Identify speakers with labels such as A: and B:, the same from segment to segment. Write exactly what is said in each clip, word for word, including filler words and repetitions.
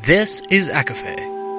A: This is Akafe.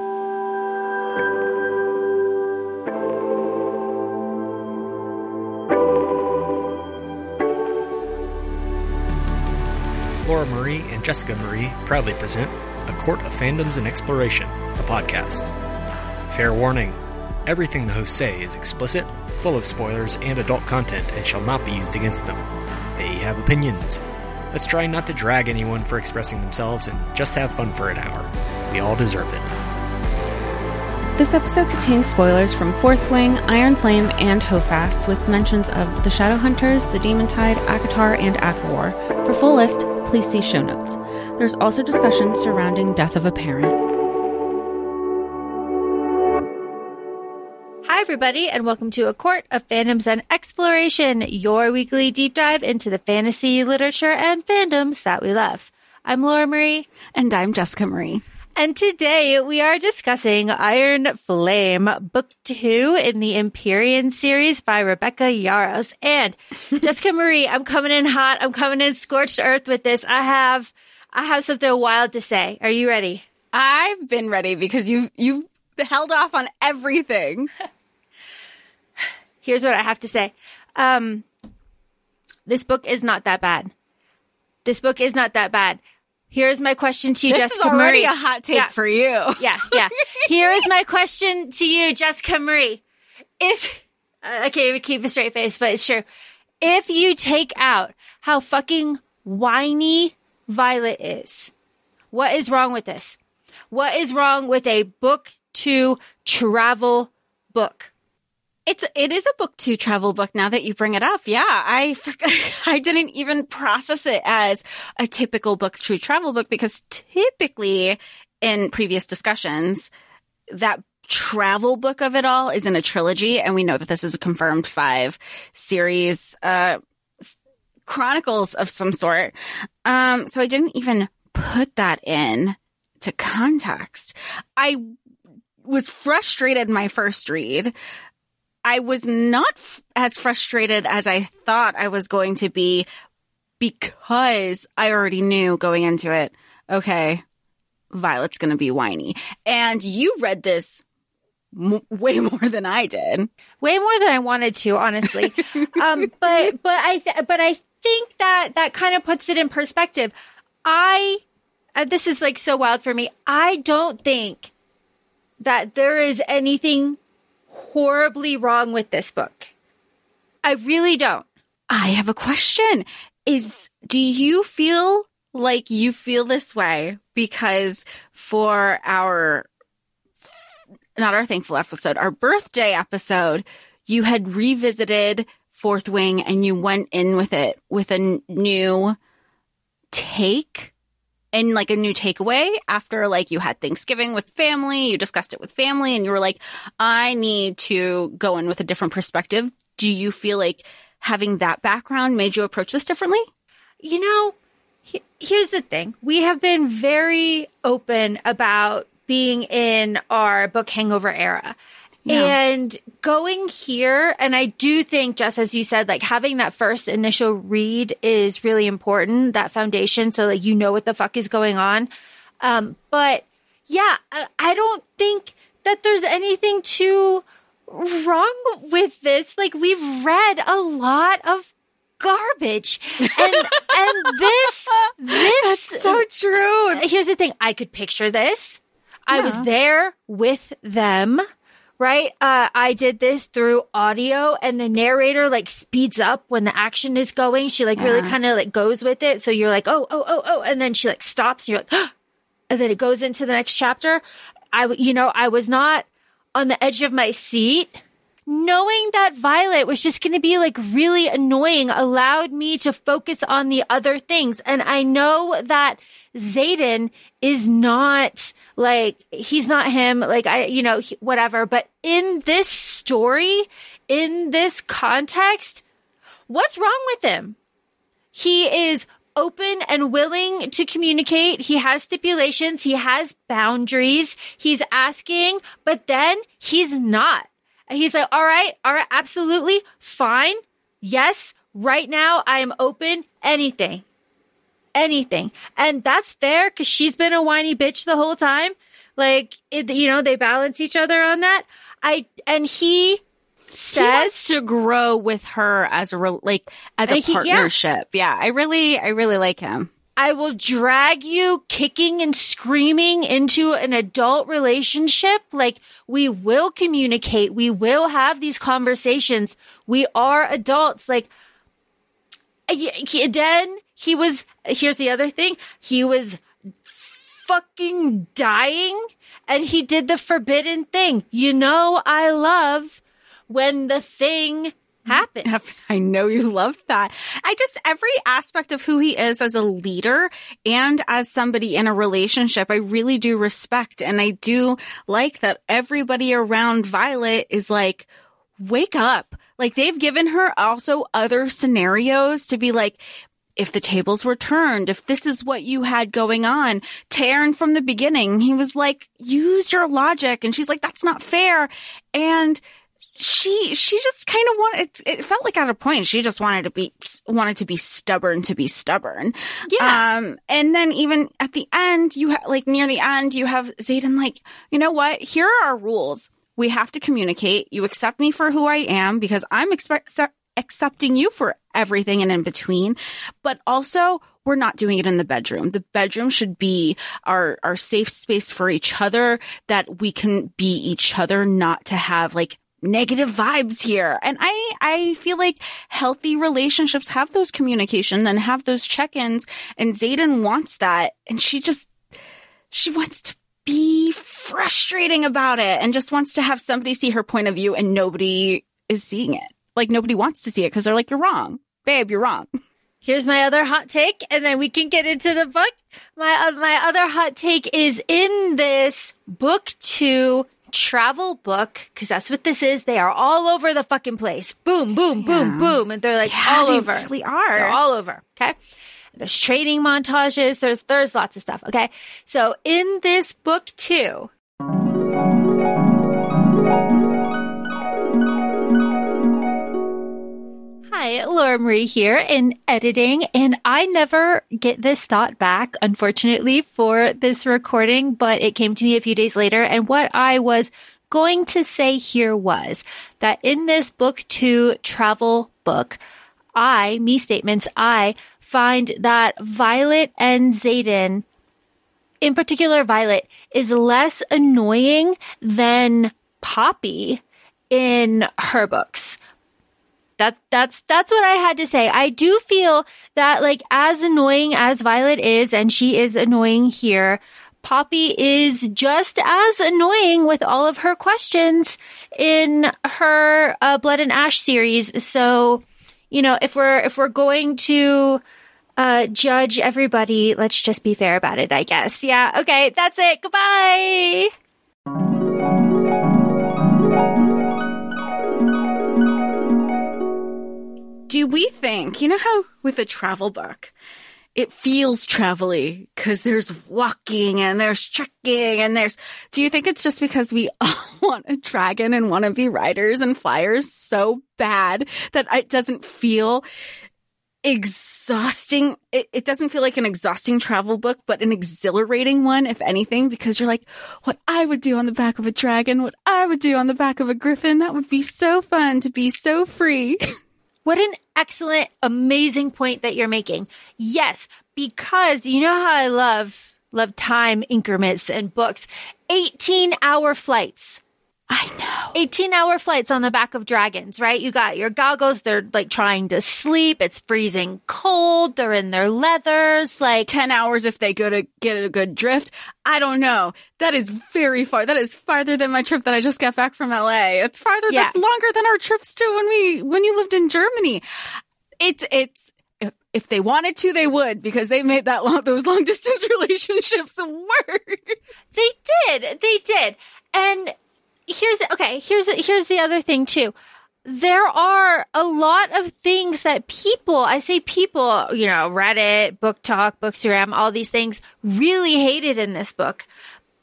A: Laura Marie and Jessica Marie proudly present A Court of Fandoms and Exploration, a podcast. Fair warning, everything the hosts say is explicit, full of spoilers and adult content, and shall not be used against them. They have opinions. Let's try not to drag anyone for expressing themselves and just have fun for an hour. We all deserve it.
B: This episode contains spoilers from Fourth Wing, Iron Flame, and Hofast, with mentions of the Shadowhunters, the Demon Tide, Akatar, and Akawar. For full list, please see show notes. There's also discussion surrounding death of a parent.
C: Hi, everybody, and welcome to A Court of Fandoms and Exploration, your weekly deep dive into the fantasy, literature, and fandoms that we love. I'm Laura Marie.
B: And I'm Jessica Marie.
C: And today we are discussing Iron Flame, Book two in the Empyrean series by Rebecca Yarros. And Jessica Marie, I'm coming in hot. I'm coming in scorched earth with this. I have I have something wild to say. Are you ready?
B: I've been ready because you've, you've held off on everything.
C: Here's what I have to say. Um, this book is not that bad. This book is not that bad. Here's my question to you,
B: this
C: Jessica
B: Marie. This is already
C: Marie.
B: a hot take
C: yeah.
B: for you.
C: Yeah, yeah. Here is my question to you, Jessica Marie. If, I can't even keep a straight face, but it's true. If you take out how fucking whiny Violet is, what is wrong with this? What is wrong with a book to travel book?
B: It's it is a book to travel book now that you bring it up. Yeah, I I didn't even process it as a typical book to travel book because typically in previous discussions, that travel book of it all is in a trilogy. And we know that this is a confirmed five series, uh, chronicles of some sort. Um, so I didn't even put that in to context. I was frustrated my first read. I was not f- as frustrated as I thought I was going to be because I already knew going into it, okay, Violet's going to be whiny. And you read this m- way more than I did.
C: Way more than I wanted to, honestly. um, but but I th- but I think that that kind of puts it in perspective. I uh, this is like so wild for me. I don't think that there is anything horribly wrong with this book. I really don't.
B: I have a question. Is do you feel like you feel this way because for our, not our thankful episode, our birthday episode, you had revisited Fourth Wing and you went in with it with a n- new take? And like a new takeaway after like you had Thanksgiving with family, you discussed it with family and you were like, I need to go in with a different perspective. Do you feel like having that background made you approach this differently?
C: You know, he- here's the thing. We have been very open about being in our book hangover era. Yeah. And going here, and I do think, just as you said, like having that first initial read is really important, that foundation, so like you know what the fuck is going on. Um, but yeah, I, I don't think that there's anything too wrong with this. Like we've read a lot of garbage, and and this this
B: That's so true.
C: Here's the thing: I could picture this. I
B: Yeah.
C: was there with them. Right? Uh, I did this through audio and the narrator like speeds up when the action is going. She like yeah. really kind of like goes with it. So you're like, oh, oh, oh, oh. And then she like stops and you're like, oh, and then it goes into the next chapter. I, you know, I was not on the edge of my seat. Knowing that Violet was just going to be like really annoying allowed me to focus on the other things. And I know that Xaden is not like, he's not him, like I, you know, he, whatever. But in this story, in this context, what's wrong with him? He is open and willing to communicate. He has stipulations. He has boundaries. He's asking, but then he's not. He's like, all right, all right, absolutely, fine. Yes, right now I am open, anything. anything. And that's fair because she's been a whiny bitch the whole time. Like, it, you know, they balance each other on that. I, and he says
B: he wants to grow with her as a, re- like, as a
C: he- yeah.
B: partnership. Yeah. I really, I really like him.
C: I will drag you kicking and screaming into an adult relationship. Like, we will communicate. We will have these conversations. We are adults. Like, y- y- then he was, here's the other thing. He was fucking dying and he did the forbidden thing. You know, I love when the thing happens.
B: I know you love that. I just, every aspect of who he is as a leader and as somebody in a relationship, I really do respect. And I do like that everybody around Violet is like, wake up. Like, they've given her also other scenarios to be like, if the tables were turned, if this is what you had going on. Tairn from the beginning, he was like, use your logic. And she's like, that's not fair. And she, she just kind of wanted, it, it felt like at a point, she just wanted to be, wanted to be stubborn to be stubborn.
C: Yeah.
B: Um, and then even at the end, you ha- like near the end, you have Xaden like, you know what? Here are our rules. We have to communicate. You accept me for who I am because I'm expect, accepting you for everything and in between, but also we're not doing it in the bedroom. The bedroom should be our, our safe space for each other, that we can be each other, not to have like negative vibes here. And I, I feel like healthy relationships have those communication and have those check-ins, and Xaden wants that. And she just, she wants to be frustrating about it and just wants to have somebody see her point of view, and nobody is seeing it. Like, nobody wants to see it because they're like, you're wrong. Babe, you're wrong.
C: Here's my other hot take, and then we can get into the book. My, uh, my other hot take is in this book two travel book, because that's what this is. They are all over the fucking place. Boom, boom, boom,
B: Yeah.
C: boom. And they're like
B: Yeah,
C: all
B: they
C: over.
B: really are.
C: They're all over. Okay. There's training montages. There's, there's lots of stuff. Okay. So in this book two, hi, Laura Marie here in editing, and I never get this thought back, unfortunately, for this recording, but it came to me a few days later, and what I was going to say here was that in this book two travel book, I, me statements, I find that Violet and Xaden, in particular Violet, is less annoying than Poppy in her books. That, that's, that's what I had to say. I do feel that, like, as annoying as Violet is, and she is annoying here, Poppy is just as annoying with all of her questions in her uh, Blood and Ash series. So, you know, if we're, if we're going to uh, judge everybody, let's just be fair about it, I guess. Yeah. Okay. That's it. Goodbye.
B: Do we think, you know how with a travel book, it feels travel-y because there's walking and there's trekking and there's, do you think it's just because we all want a dragon and want to be riders and flyers so bad that it doesn't feel exhausting? It, it doesn't feel like an exhausting travel book, but an exhilarating one, if anything, because you're like, what I would do on the back of a dragon, what I would do on the back of a griffin, that would be so fun to be so free.
C: What an excellent, amazing point that you're making. Yes, because you know how I love, love time increments and books. eighteen hour flights.
B: I know.
C: eighteen hour flights on the back of dragons, right? You got your goggles. They're like trying to sleep. It's freezing cold. They're in their leathers. Like
B: ten hours if they go to get a good drift. I don't know. That is very far. That is farther than my trip that I just got back from L A. It's farther.
C: Yeah.
B: That's longer than our trips to when we, when you lived in Germany. It's, it's, if, if they wanted to, they would, because they made that long, those long distance relationships work.
C: They did. They did. And here's, okay, here's, here's the other thing too. There are a lot of things that people, I say people, you know, Reddit, Book Talk, Bookstagram, all these things really hated in this book.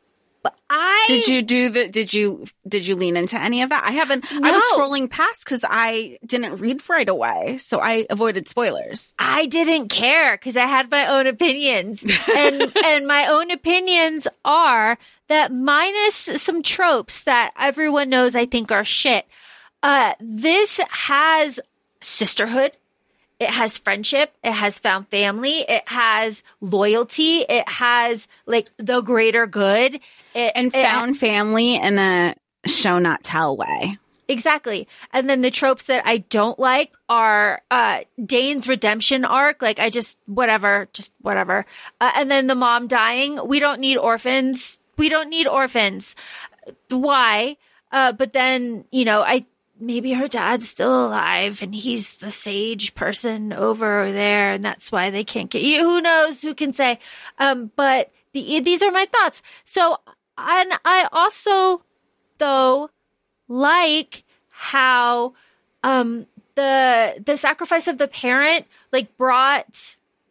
C: I
B: Did you do the, did you, did you lean into any of that? I haven't, I was
C: No.
B: scrolling past because I didn't read right away. So I avoided spoilers.
C: I didn't care because I had my own opinions. And and my own opinions are that minus some tropes that everyone knows I think are shit, uh, this has sisterhood. It has friendship. It has found family. It has loyalty. It has like the greater good. It,
B: And
C: it-
B: found family in a show not tell way.
C: Exactly. And then the tropes that I don't like are uh, Dane's redemption arc. Like, I just, whatever, just whatever. Uh, and then the mom dying. We don't need orphans. We don't need orphans. Why? Uh, but then, you know, I maybe her dad's still alive and he's the sage person over there. And that's why they can't get you. Who knows? Who can say? Um, but the, these are my thoughts. So, and I also, though, like how um the the sacrifice of the parent like brought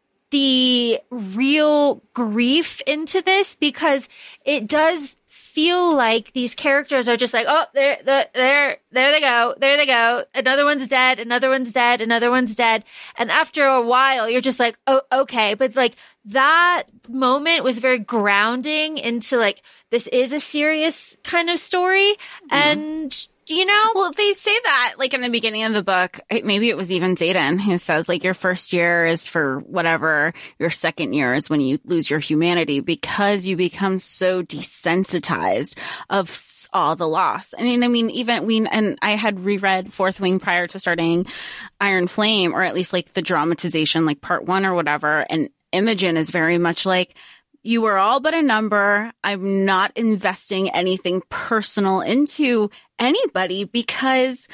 C: the real grief into this, because it does feel like these characters are just like, oh, there, there, there, there they go, there they go. Another one's dead, another one's dead, another one's dead. And after a while, you're just like, oh, okay. But like that moment was very grounding into like, this is a serious kind of story. Mm-hmm. And, you know,
B: Well, they say that like in the beginning of the book, maybe it was even Zayden who says like your first year is for whatever, your second year is when you lose your humanity because you become so desensitized of s- all the loss. I mean, I mean, even we, and I had reread Fourth Wing prior to starting Iron Flame, or at least like the dramatization, like part one or whatever. And Imogen is very much like, you were all but a number. I'm not investing anything personal into anybody because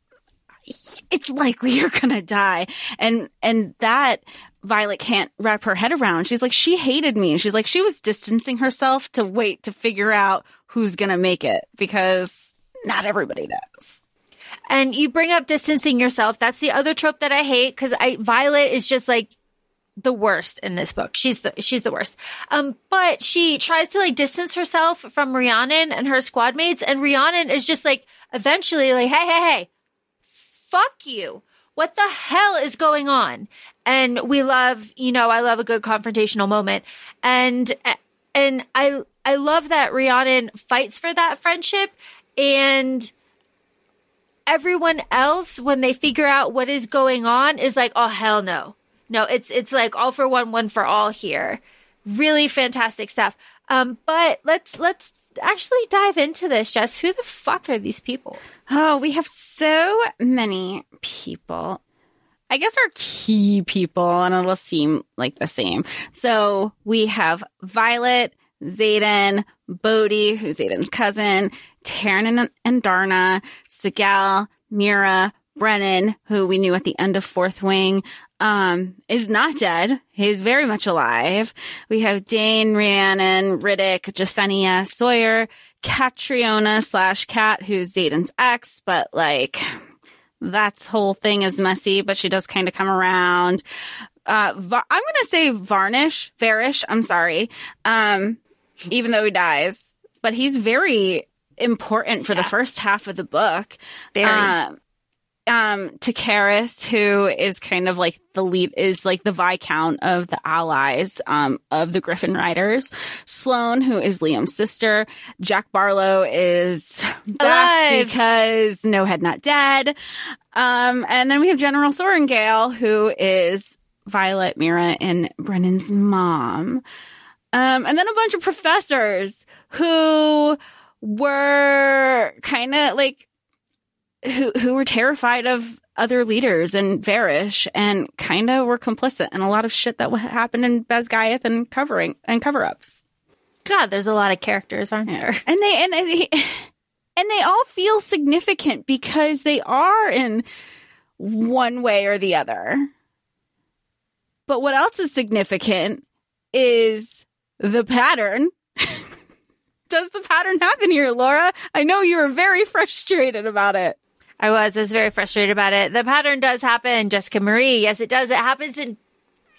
B: it's likely you're going to die. And, and that Violet can't wrap her head around. She's like, she hated me. She's like, she was distancing herself to wait to figure out who's going to make it, because not everybody does.
C: and you bring up distancing yourself. That's the other trope that I hate, because I Violet is just like the worst in this book. She's the she's the worst. Um, but she tries to like distance herself from Rhiannon and her squad mates, and Rhiannon is just like eventually like, hey, hey, hey, fuck you. What the hell is going on? And we love, you know, I love a good confrontational moment, and and I I love that Rhiannon fights for that friendship, and everyone else, when they figure out what is going on, is like, oh hell no. No, it's it's like all for one, one for all here. Really fantastic stuff. Um, but let's let's actually dive into this, Jess. Who the fuck are these people?
B: Oh, we have so many people. I guess our key people, and it'll seem like the same. So we have Violet, Zayden, Bodhi, who's Zayden's cousin, Taryn and, and Darna, Sigel, Mira, Brennan, who we knew at the end of Fourth Wing, um, is not dead. He's very much alive. We have Dane, Rhiannon, Riddick, Jasenia, Sawyer, Catriona slash Cat, who's Zayden's ex, but like, that's whole thing is messy, but she does kind of come around. Uh, Va- I'm going to say Varnish, Varish, I'm sorry. Um, even though he dies, but he's very important for yeah. the first half of the book.
C: Very.
B: Um, Um, Takaris, who is kind of like the lead, is like the Viscount of the allies, um, of the Griffin Riders. Sloane, who is Liam's sister. Jack Barlow is back
C: Alive.
B: because no head, not dead. Um, and then we have General Sorengale, who is Violet, Mira, and Brennan's mom. Um, and then a bunch of professors who were kind of like, who who were terrified of other leaders and Varish, and kind of were complicit in a lot of shit that happened in Basgiath and covering and cover-ups.
C: God, there's a lot of characters, aren't there?
B: And they and they, and they all feel significant because they are in one way or the other. But what else is significant is the pattern. Does the pattern happen here, Laura? I know you were very frustrated about it.
C: I was. I was very frustrated about it. The pattern does happen, Jessica Marie. Yes, it does. It happens in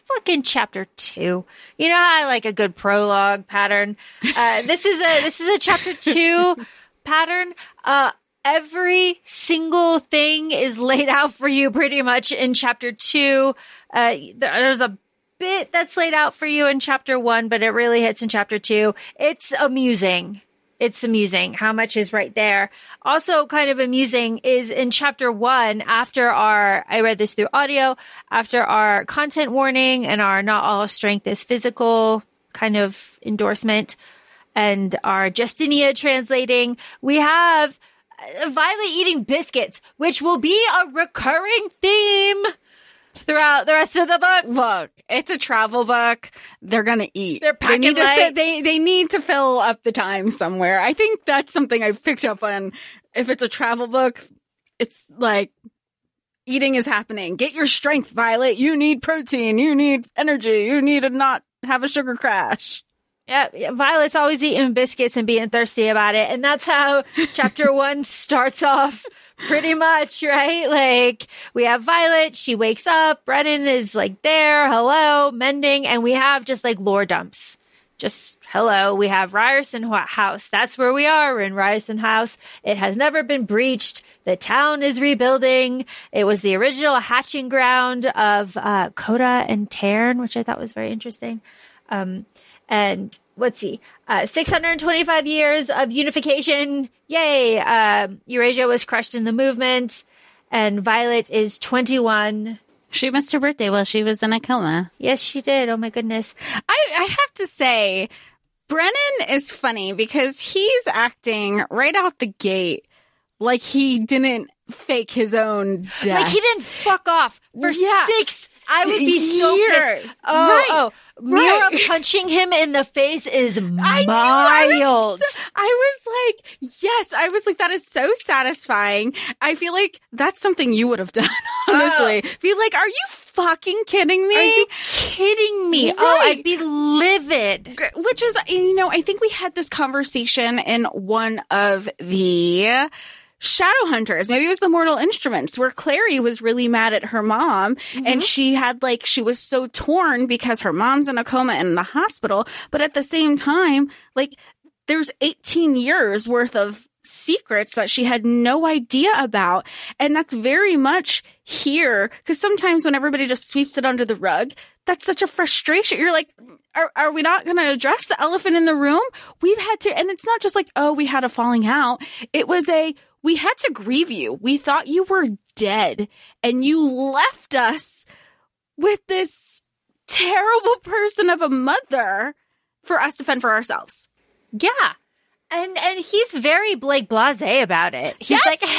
C: fucking chapter two. You know how I like a good prologue pattern? Uh, this is a, this is a chapter two pattern. Uh, every single thing is laid out for you pretty much in chapter two. Uh, there's a bit that's laid out for you in chapter one, but it really hits in chapter two. It's amusing. It's amusing how much is right there. Also kind of amusing is in chapter one, after our, I read this through audio, after our content warning and our not all strength is physical kind of endorsement and our Justinia translating, we have Violet eating biscuits, which will be a recurring theme throughout the rest of the book.
B: Look, it's a travel book. They're gonna eat.
C: They're packing
B: they need to
C: light.
B: fi- they they need to fill up the time somewhere. I think that's something I've picked up on. If it's a travel book, it's like eating is happening. Get your strength, Violet. You need protein. You need energy. You need to not have a sugar crash.
C: Yeah, Violet's always eating biscuits and being thirsty about it. And that's how chapter one starts off pretty much, right? Like, we have Violet, she wakes up, Brennan is like there, hello, mending, and we have just like lore dumps. Just hello, we have Ryerson House. That's where we are. We're in Ryerson House. It has never been breached. The town is rebuilding. It was the original hatching ground of uh, Coda and Tairn, which I thought was very interesting. Um, And let's see, uh, six hundred twenty-five years of unification. Yay. Uh, Eurasia was crushed in the movement and Violet is twenty-one.
D: She missed her birthday while she was in a coma.
C: Yes, she did. Oh my goodness.
B: I, I have to say, Brennan is funny because he's acting right out the gate like he didn't fake his own death.
C: Like he didn't fuck off for
B: Yeah.
C: six. I would be so
B: Years.
C: pissed. Oh,
B: Right.
C: oh. Mira
B: Right.
C: punching him in the face is
B: I
C: mild.
B: knew, I was, so- I was like, yes, I was like, that is so satisfying. I feel like that's something you would have done, honestly. Be like, are you fucking kidding me?
C: Are you kidding me? Oh,
B: Right.
C: I'd be livid.
B: Which is, you know, I think we had this conversation in one of the Shadowhunters. Maybe it was the Mortal Instruments where Clary was really mad at her mom
C: Mm-hmm.
B: and she had like, she was so torn because her mom's in a coma and in the hospital. But at the same time, like there's eighteen years worth of secrets that she had no idea about. And that's very much here because sometimes when everybody just sweeps it under the rug, that's such a frustration. You're like, are, are we not going to address the elephant in the room? We've had to, and it's not just like, oh, we had a falling out. It was a, we had to grieve you. We thought you were dead and you left us with this terrible person of a mother for us to fend for ourselves.
C: Yeah. And and he's very like blasé about it. He's
B: Yes.
C: like,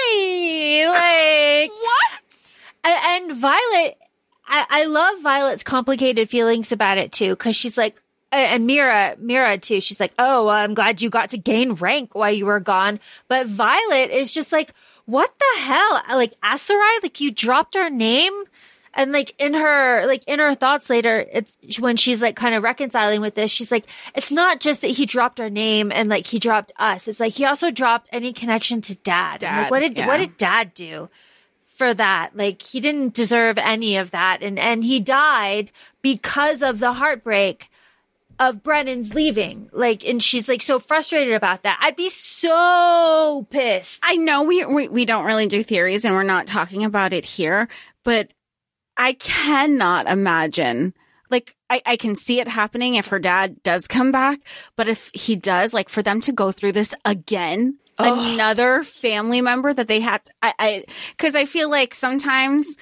C: hey, like
B: What?
C: and, and Violet, I, I love Violet's complicated feelings about it too, because she's like, and Mira, Mira too. She's like, oh, I'm glad you got to gain rank while you were gone. But Violet is just like, what the hell? Like Asarai, like you dropped our name. And like in her, like in her thoughts later, it's when she's like kind of reconciling with this, she's like, it's not just that he dropped our name and like he dropped us. It's like he also dropped any connection to dad. And, like
B: Dad,
C: what did,
B: yeah.
C: what did dad do for that? Like he didn't deserve any of that. And, and he died because of the heartbreak of Brennan's leaving. Like, and she's like so frustrated about that. I'd be so pissed.
B: I know we, we, we don't really do theories and we're not talking about it here, but I cannot imagine, like, I, I can see it happening if her dad does come back, but if he does, like, for them to go through this again,
C: Ugh.
B: another family member that they had, to, I, I, cause I feel like sometimes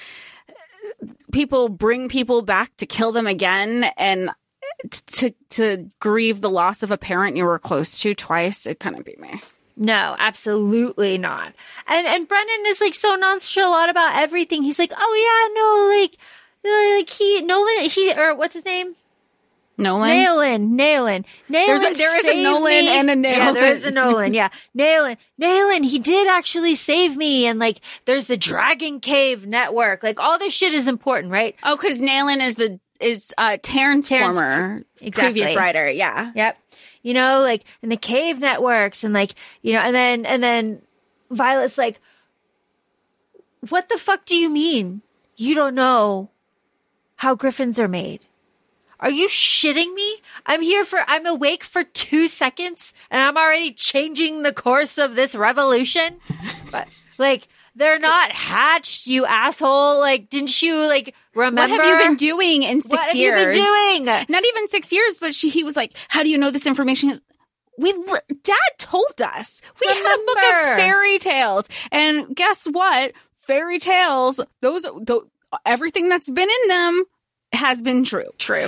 B: people bring people back to kill them again and to, to grieve the loss of a parent you were close to twice. It couldn't be me.
C: No, absolutely not. And and Brennan is like so nonchalant about everything. He's like, oh yeah, no, like, like he Nolan, he or what's his name?
B: Nolan?
C: Nailin, Nailin, Nailin.
B: There's a- there is a
C: saved
B: Nolan
C: me.
B: and a
C: Yeah, there
B: Nailin.
C: is a Nolan. Yeah, Nailin, Nailin. He did actually save me. And like, there's the Dragon Cave network. Like, all this shit is important, right?
B: Oh, because Nailin is the is uh Taryn's,
C: Taryn's-
B: former
C: exactly.
B: previous writer. Yeah.
C: Yep. You know, like, and the cave networks and like, you know, and then, and then Violet's like, what the fuck do you mean? You don't know how griffins are made. Are you shitting me? I'm here for, I'm awake for two seconds and I'm already changing the course of this revolution. But like, they're not hatched, you asshole. Like, didn't you like remember?
B: What have you been doing in six
C: what
B: years?
C: What have you been doing?
B: Not even six years, but she, he was like, how do you know this information? We, Dad told us. We
C: Remember.
B: had a book of fairy tales. And guess what? Fairy tales, those, those everything that's been in them has been true.
C: True.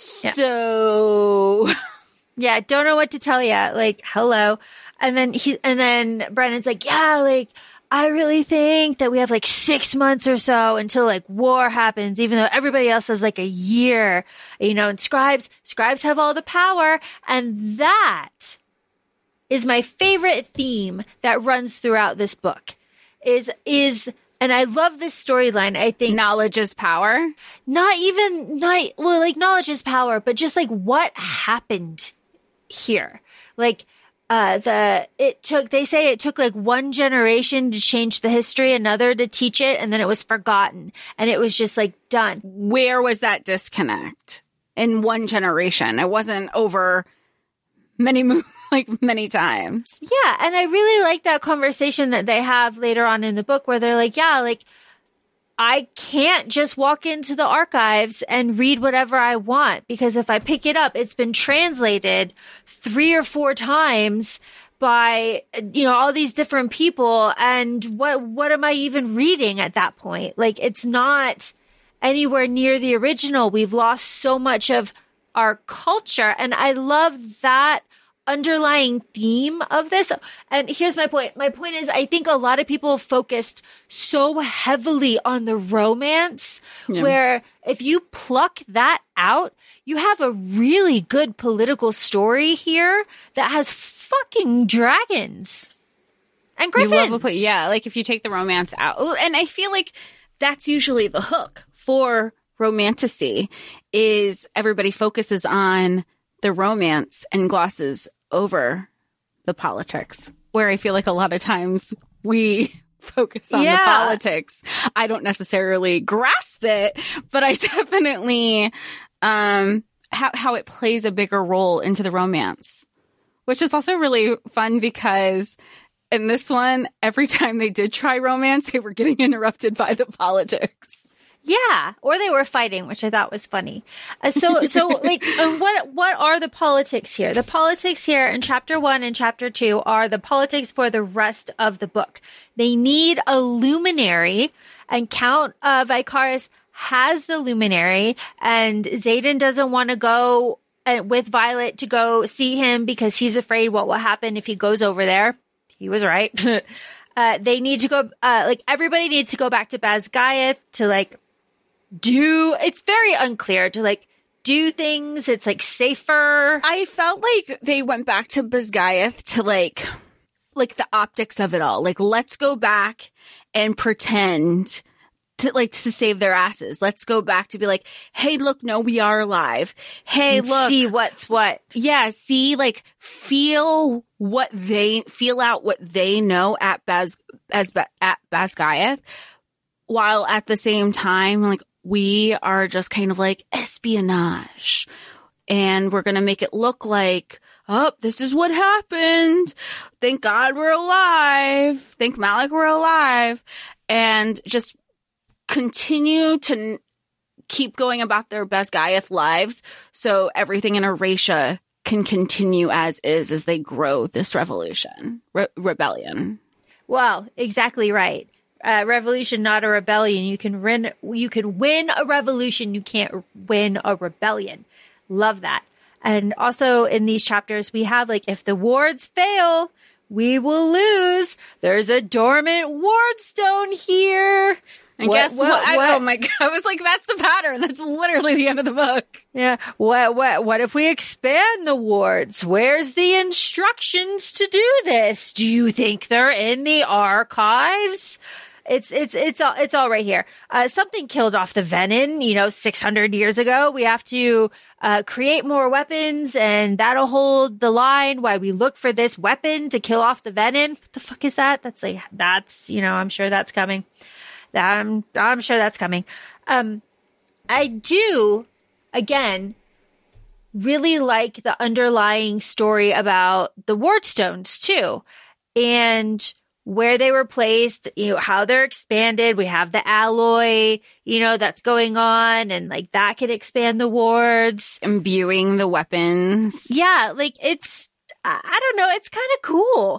B: So,
C: yeah, don't know what to tell you. Like, hello. And then he, and then Brennan's like, yeah, like, I really think that we have like six months or so until like war happens, even though everybody else has like a year, you know, and scribes, scribes have all the power. And that is my favorite theme that runs throughout this book is, is, and I love this storyline. I think
B: knowledge is power.
C: Not even, not, well, like knowledge is power, but just like what happened here. Like, uh, the, it took, they say it took like one generation to change the history, another to teach it, and then it was forgotten. And it was just like done.
B: Where was that disconnect? In one generation. It wasn't over many moons. Like many times.
C: Yeah. And I really like that conversation that they have later on in the book where they're like, yeah, like I can't just walk into the archives and read whatever I want because if I pick it up, it's been translated three or four times by, you know, all these different people. And what, what am I even reading at that point? Like it's not anywhere near the original. We've lost so much of our culture. And I love that underlying theme of this. And here's my point. My point is, I think a lot of people focused so heavily on the romance, yeah. where if you pluck that out, you have a really good political story here that has fucking dragons and griffins.
B: You love a put, yeah, like if you take the romance out. And I feel like that's usually the hook for romantasy is everybody focuses on the romance and glosses over the politics, where I feel like a lot of times we focus on yeah. the politics. I don't necessarily grasp it, but I definitely um how how it plays a bigger role into the romance, which is also really fun because in this one, every time they did try romance, they were getting interrupted by the politics.
C: Yeah, or they were fighting, which I thought was funny. Uh, so, so like, um, what what are the politics here? The politics here in chapter one and chapter two are the politics for the rest of the book. They need a luminary, and Count uh, Vicaris has the luminary, and Xaden doesn't want to go uh, with Violet to go see him because he's afraid what will happen if he goes over there. He was right. uh, they need to go, uh, like, everybody needs to go back to Basgiath to, like, do, it's very unclear to like do things. It's like safer.
B: I felt like they went back to Basgiath to like, like the optics of it all. Like, let's go back and pretend to like to save their asses. Let's go back to be like, hey, look, no, we are alive. Hey,
C: and
B: look,
C: see what's what.
B: Yeah, see, like feel what they feel out what they know at Bas as at Basgiath, while at the same time, like. We are just kind of like espionage, and we're going to make it look like, oh, this is what happened. Thank God we're alive. Thank Malik we're alive. And just continue to n- keep going about their Basgiath lives so everything in Eratia can continue as is as they grow this revolution, re- rebellion.
C: Well, exactly right. Uh, revolution, not a rebellion. You can win. You can win a revolution. You can't win a rebellion. Love that. And also in these chapters, we have like, if the wards fail, we will lose. There's a dormant ward stone here.
B: And what, guess what? what? I, oh my God. I was like, that's the pattern. That's literally the end of the book.
C: Yeah. What, what, what if we expand the wards? Where's the instructions to do this? Do you think they're in the archives? It's, it's, it's all, it's all right here. Uh, something killed off the Venin, you know, six hundred years ago. We have to, uh, create more weapons, and that'll hold the line while we look for this weapon to kill off the Venin. What the fuck is that? That's like, that's, you know, I'm sure that's coming. I'm, I'm sure that's coming. Um, I do, again, really like the underlying story about the Wardstones too, and where they were placed, you know, how they're expanded. We have the alloy, you know, that's going on, and like that could expand the wards.
B: Imbuing the weapons.
C: Yeah, like it's, I, I don't know, it's kind of cool.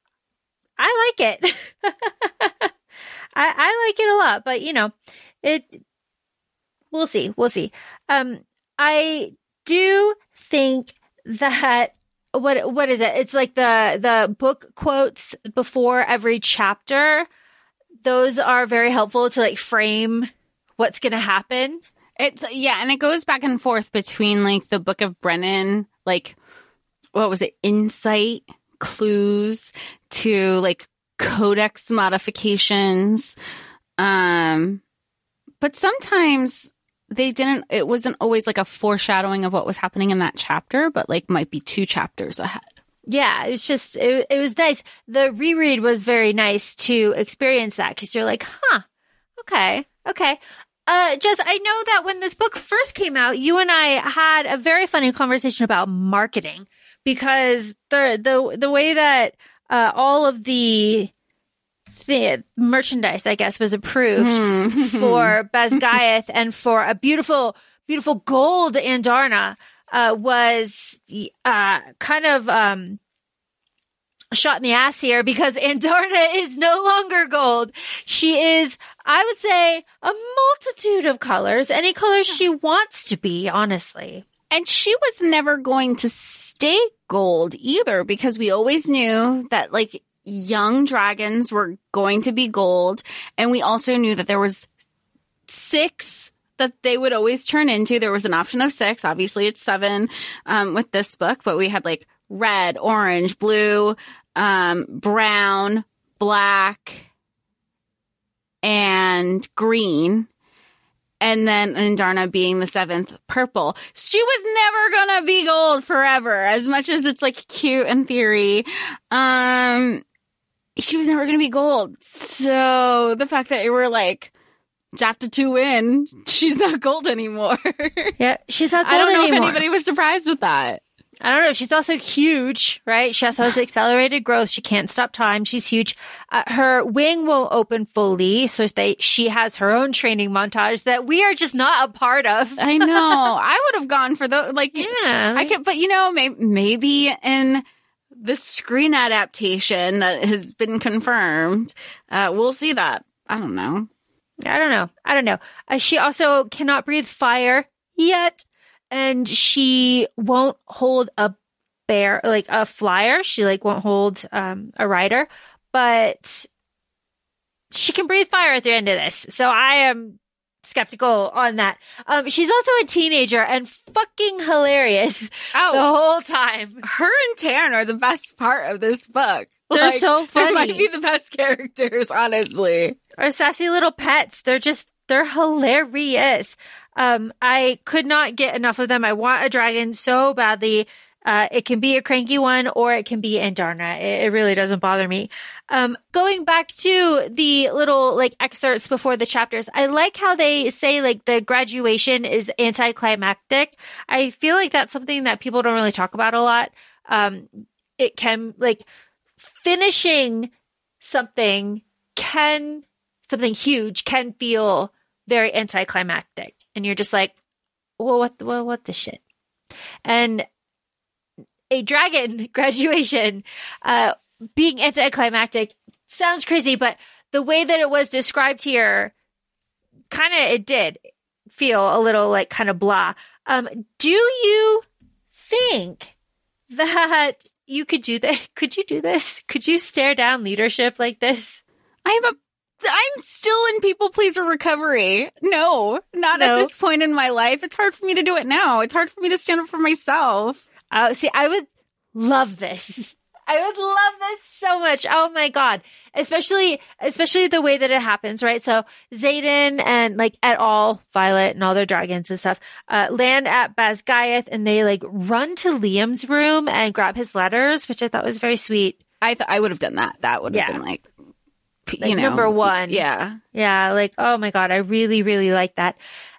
C: I like it. I, I like it a lot, but you know, it, we'll see, we'll see. Um, I do think that What what is it? It's like the the book quotes before every chapter. Those are very helpful to like frame what's going to happen.
B: It's yeah, and it goes back and forth between like the Book of Brennan, like what was it, insight, clues, to like codex modifications. Um, but sometimes they didn't, it wasn't always like a foreshadowing of what was happening in that chapter, but like might be two chapters ahead.
C: Yeah, it's just, it, it was nice. The reread was very nice to experience that because you're like, huh, okay, okay. Uh, Jess, I know that when this book first came out, you and I had a very funny conversation about marketing because the, the, the way that, uh, all of the, the merchandise, I guess, was approved
B: Mm.
C: for Basgiath and for a beautiful, beautiful gold Andarna, uh, was, uh, kind of, um, shot in the ass here because Andarna is no longer gold. She is, I would say, a multitude of colors, any colors she wants to be, honestly.
B: And she was never going to stay gold either because we always knew that like young dragons were going to be gold. And we also knew that there was six that they would always turn into. There was an option of six. Obviously, it's seven um, with this book, but we had like red, orange, blue, um, brown, black, and green. And then Andarna being the seventh, purple. She was never gonna be gold forever, as much as it's like cute in theory. Um, she was never gonna be gold. So the fact that we were like, chapter two in, she's not gold anymore.
C: Yeah, she's not gold
B: I don't know
C: anymore.
B: if anybody was surprised with that.
C: I don't know. She's also huge, right? She also has accelerated growth. She can't stop time. She's huge. Uh, her wing won't open fully, so they she has her own training montage that we are just not a part of.
B: I know. I would have gone for the like.
C: Yeah,
B: I could, but you know, maybe, maybe in the screen adaptation that has been confirmed, uh, we'll see that. I don't know.
C: I don't know. I don't know. Uh, she also cannot breathe fire yet. And she won't hold a bear, like a flyer. She like won't hold um, a rider, but she can breathe fire at the end of this. So I am skeptical on that. Um, she's also a teenager and fucking hilarious
B: Oh.
C: the whole time.
B: Her and Taryn are the best part of this book.
C: They're so funny.
B: They might be the best characters, honestly.
C: Our sassy little pets. They're just, they're hilarious. Um, I could not get enough of them. I want a dragon so badly. Uh, it can be a cranky one or it can be Andarna. It, it really doesn't bother me. Um, going back to the little like excerpts before the chapters, I like how they say like the graduation is anticlimactic. I feel like that's something that people don't really talk about a lot. Um, it can like finishing something can, something huge can feel very anticlimactic. And you're just like, well, what, the, well, what the shit? And a dragon graduation, uh, being anticlimactic sounds crazy, but the way that it was described here, kind of, it did feel a little like kind of blah. Um, do you think that you could do that? Could you do this? Could you stare down leadership like this?
B: I'm a I'm still in people pleaser recovery. No, not
C: No.
B: at this point in my life. It's hard for me to do it now. It's hard for me to stand up for myself.
C: Oh, see, I would love this. I would love this so much. Oh my God. Especially, especially the way that it happens, right? So Xaden and like et al, Violet and all their dragons and stuff, uh, land at Basgiath and they like run to Liam's room and grab his letters, which I thought was very sweet.
B: I th- I would have done that. That would have
C: Yeah.
B: been like, p-
C: Like
B: you know,
C: number one.
B: Yeah.
C: Yeah. Like, oh my God. I really, really like that.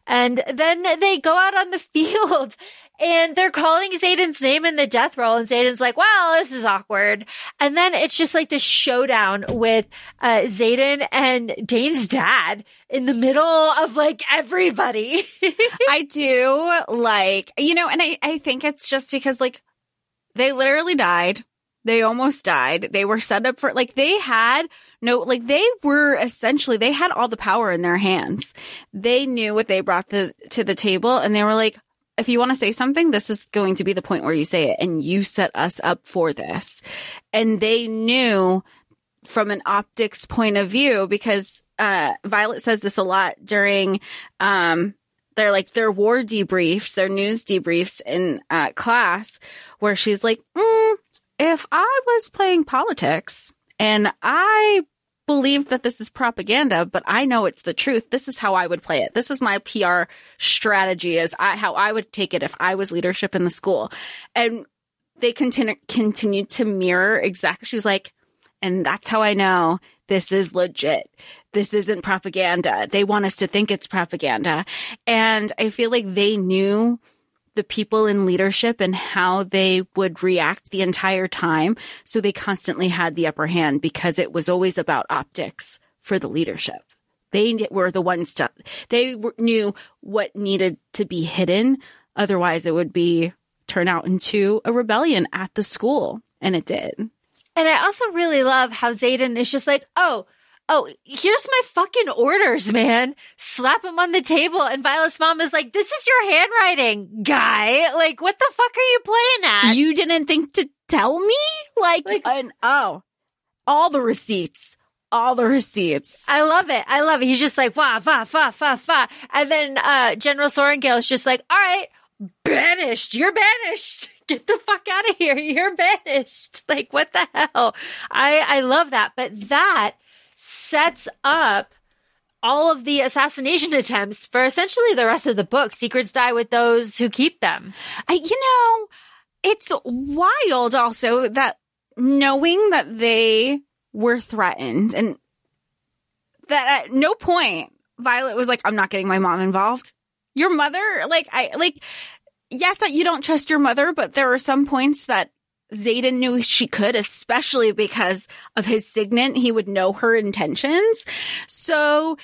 C: And then they go out on the field and they're calling Xaden's name in the death roll. And Xaden's like, well, this is awkward. And then it's just like this showdown with uh, Xaden and Dane's dad in the middle of like everybody.
B: I do like, you know, and I, I think it's just because like they literally died. They almost died. They were set up for, like, they had no, like, they were essentially, they had all the power in their hands. They knew what they brought the, to the table, and they were like, if you want to say something, this is going to be the point where you say it, and you set us up for this. And they knew from an optics point of view, because uh, Violet says this a lot during, um, they're like their war debriefs, their news debriefs in uh, class, where she's like, mm, if I was playing politics and I believed that this is propaganda, but I know it's the truth, this is how I would play it. This is my P R strategy, is I, how I would take it if I was leadership in the school. And they continue continued to mirror exactly. She was like, and that's how I know this is legit. This isn't propaganda. They want us to think it's propaganda. And I feel like they knew the people in leadership and how they would react the entire time. So they constantly had the upper hand because it was always about optics for the leadership. They were the ones to, they were, knew what needed to be hidden. Otherwise it would be turn out into a rebellion at the school. And it did.
C: And I also really love how Xaden is just like, oh, oh, here's my fucking orders, man. Slap him on the table. And Violet's mom is like, this is your handwriting, guy. Like, what the fuck are you playing at?
B: You didn't think to tell me? Like, like and, oh, all the receipts. All the receipts.
C: I love it. I love it. He's just like, wah, wah, wah, wah, wah. And then uh, General Sorengale is just like, all right, banished. You're banished. Get the fuck out of here. You're banished. Like, what the hell? I, I love that. But that sets up all of the assassination attempts for essentially the rest of the book. Secrets die with those who keep them.
B: I, you know, it's wild also that knowing that they were threatened and that at no point Violet was like, I'm not getting my mom involved. Your mother, like, I, like, yes, that you don't trust your mother, but there are some points that Xaden knew she could, especially because of his signet. He would know her intentions. So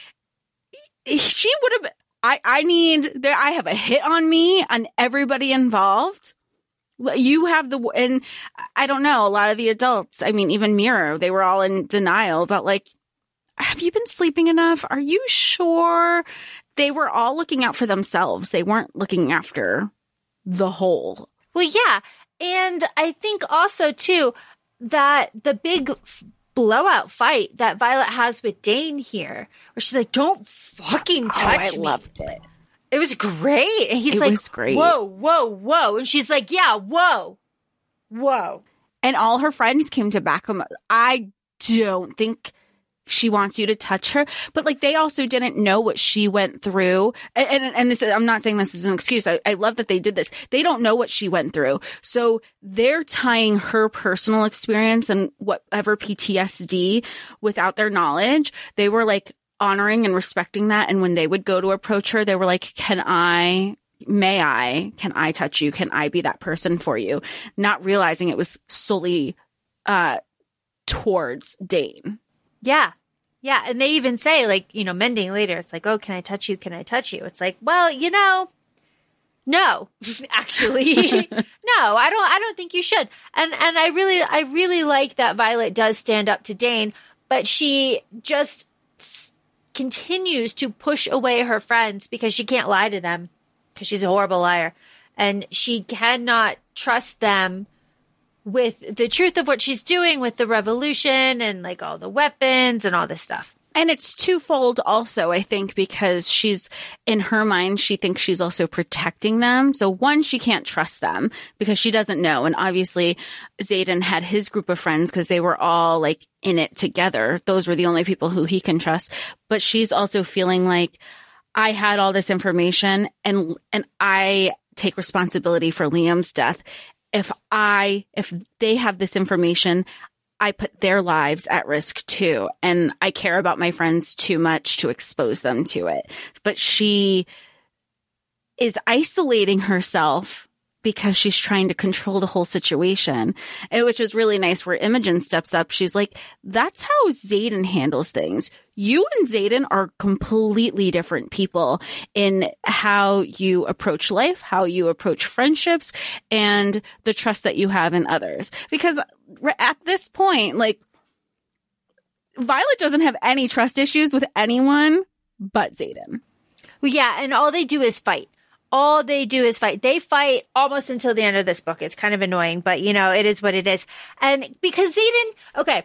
B: she would have, I, I need, I have a hit on me on everybody involved. You have the, and I don't know, a lot of the adults, I mean, even Mira, they were all in denial about like, have you been sleeping enough? Are you sure? They were all looking out for themselves. They weren't looking after the whole.
C: Well, yeah. And I think also, too, that the big f- blowout fight that Violet has with Dane here, where she's like, don't fucking touch
B: oh, I
C: me.
B: loved it.
C: It was great. And he's
B: it
C: like,
B: was great.
C: whoa, whoa, whoa. And she's like, yeah, whoa, whoa.
B: And all her friends came to back him. I don't think she wants you to touch her, but like they also didn't know what she went through. And and, and this, I'm not saying this is an excuse. I, I love that they did this. They don't know what she went through. So they're tying her personal experience and whatever P T S D without their knowledge. They were like honoring and respecting that. And when they would go to approach her, they were like, can I, may I, can I touch you? Can I be that person for you? Not realizing it was solely uh, towards Dane.
C: Yeah. Yeah. And they even say, like, you know, mending later, it's like, oh, can I touch you? Can I touch you? It's like, well, you know, no, actually, no, I don't, I don't think you should. And, and I really, I really like that Violet does stand up to Dane, but she just s- continues to push away her friends because she can't lie to them because she's a horrible liar. And she cannot trust them with the truth of what she's doing with the revolution and like all the weapons and all this stuff.
B: And it's twofold also, I think, because she's in her mind, she thinks she's also protecting them. So one, she can't trust them because she doesn't know. And obviously Xaden had his group of friends because they were all like in it together. Those were the only people who he can trust. But she's also feeling like I had all this information and, and I take responsibility for Liam's death. If I, if they have this information, I put their lives at risk too. And I care about my friends too much to expose them to it. But she is isolating herself because she's trying to control the whole situation, and which is really nice where Imogen steps up. She's like, that's how Xaden handles things. You and Xaden are completely different people in how you approach life, how you approach friendships, and the trust that you have in others. Because at this point, like, Violet doesn't have any trust issues with anyone but Xaden.
C: Well, yeah, and all they do is fight. All they do is fight. They fight almost until the end of this book. It's kind of annoying, but, you know, it is what it is. And because Xaden, okay,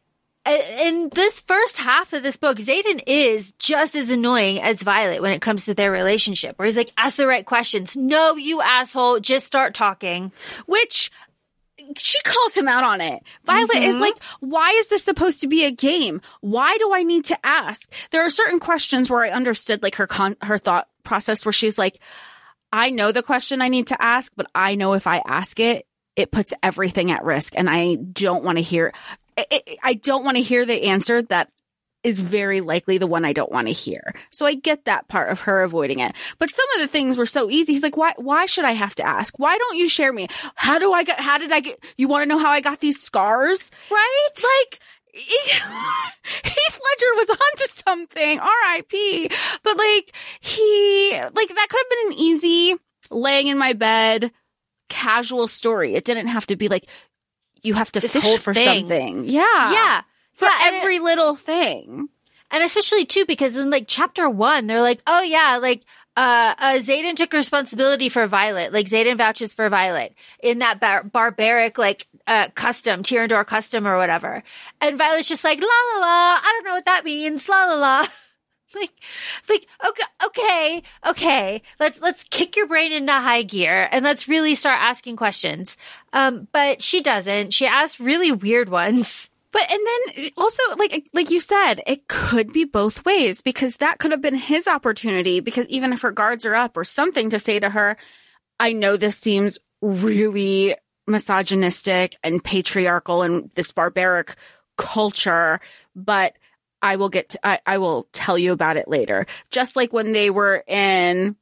C: in this first half of this book, Xaden is just as annoying as Violet when it comes to their relationship, where he's like, ask the right questions. No, you asshole, just start talking.
B: Which... she calls him out on it. Violet mm-hmm. is like, why is this supposed to be a game? Why do I need to ask? There are certain questions where I understood like her con- her thought process where she's like, I know the question I need to ask, but I know if I ask it, it puts everything at risk. And I don't want to hear, I, I don't want to hear the answer that is very likely the one I don't want to hear. So I get that part of her avoiding it. But some of the things were so easy. He's like, why, why should I have to ask? Why don't you share me? How do I get, how did I get, you want to know how I got these scars?
C: Right?
B: Like, Heath Ledger was onto something, R I P. But like, he, like, that could have been an easy laying in my bed, casual story. It didn't have to be like, you have to
C: This
B: fish
C: whole
B: for
C: thing.
B: something. Yeah.
C: Yeah.
B: For
C: Yeah, and
B: every
C: it-
B: little thing.
C: And especially, too, because in, like, chapter one, they're like, oh, yeah, like, uh, uh, Xaden took responsibility for Violet. Like, Xaden vouches for Violet in that bar- barbaric, like, uh, custom, Tyrandor custom or whatever. And Violet's just like, la, la, la, I don't know what that means, la, la, la. Like, it's like, okay, okay, okay, let's, let's kick your brain into high gear and let's really start asking questions. Um, but she doesn't. She asks really weird ones.
B: But, and then also, like, like you said, it could be both ways because that could have been his opportunity because even if her guards are up or something to say to her, I know this seems really misogynistic and patriarchal and this barbaric culture, but I will get to, I, I will tell you about it later. Just like when they were in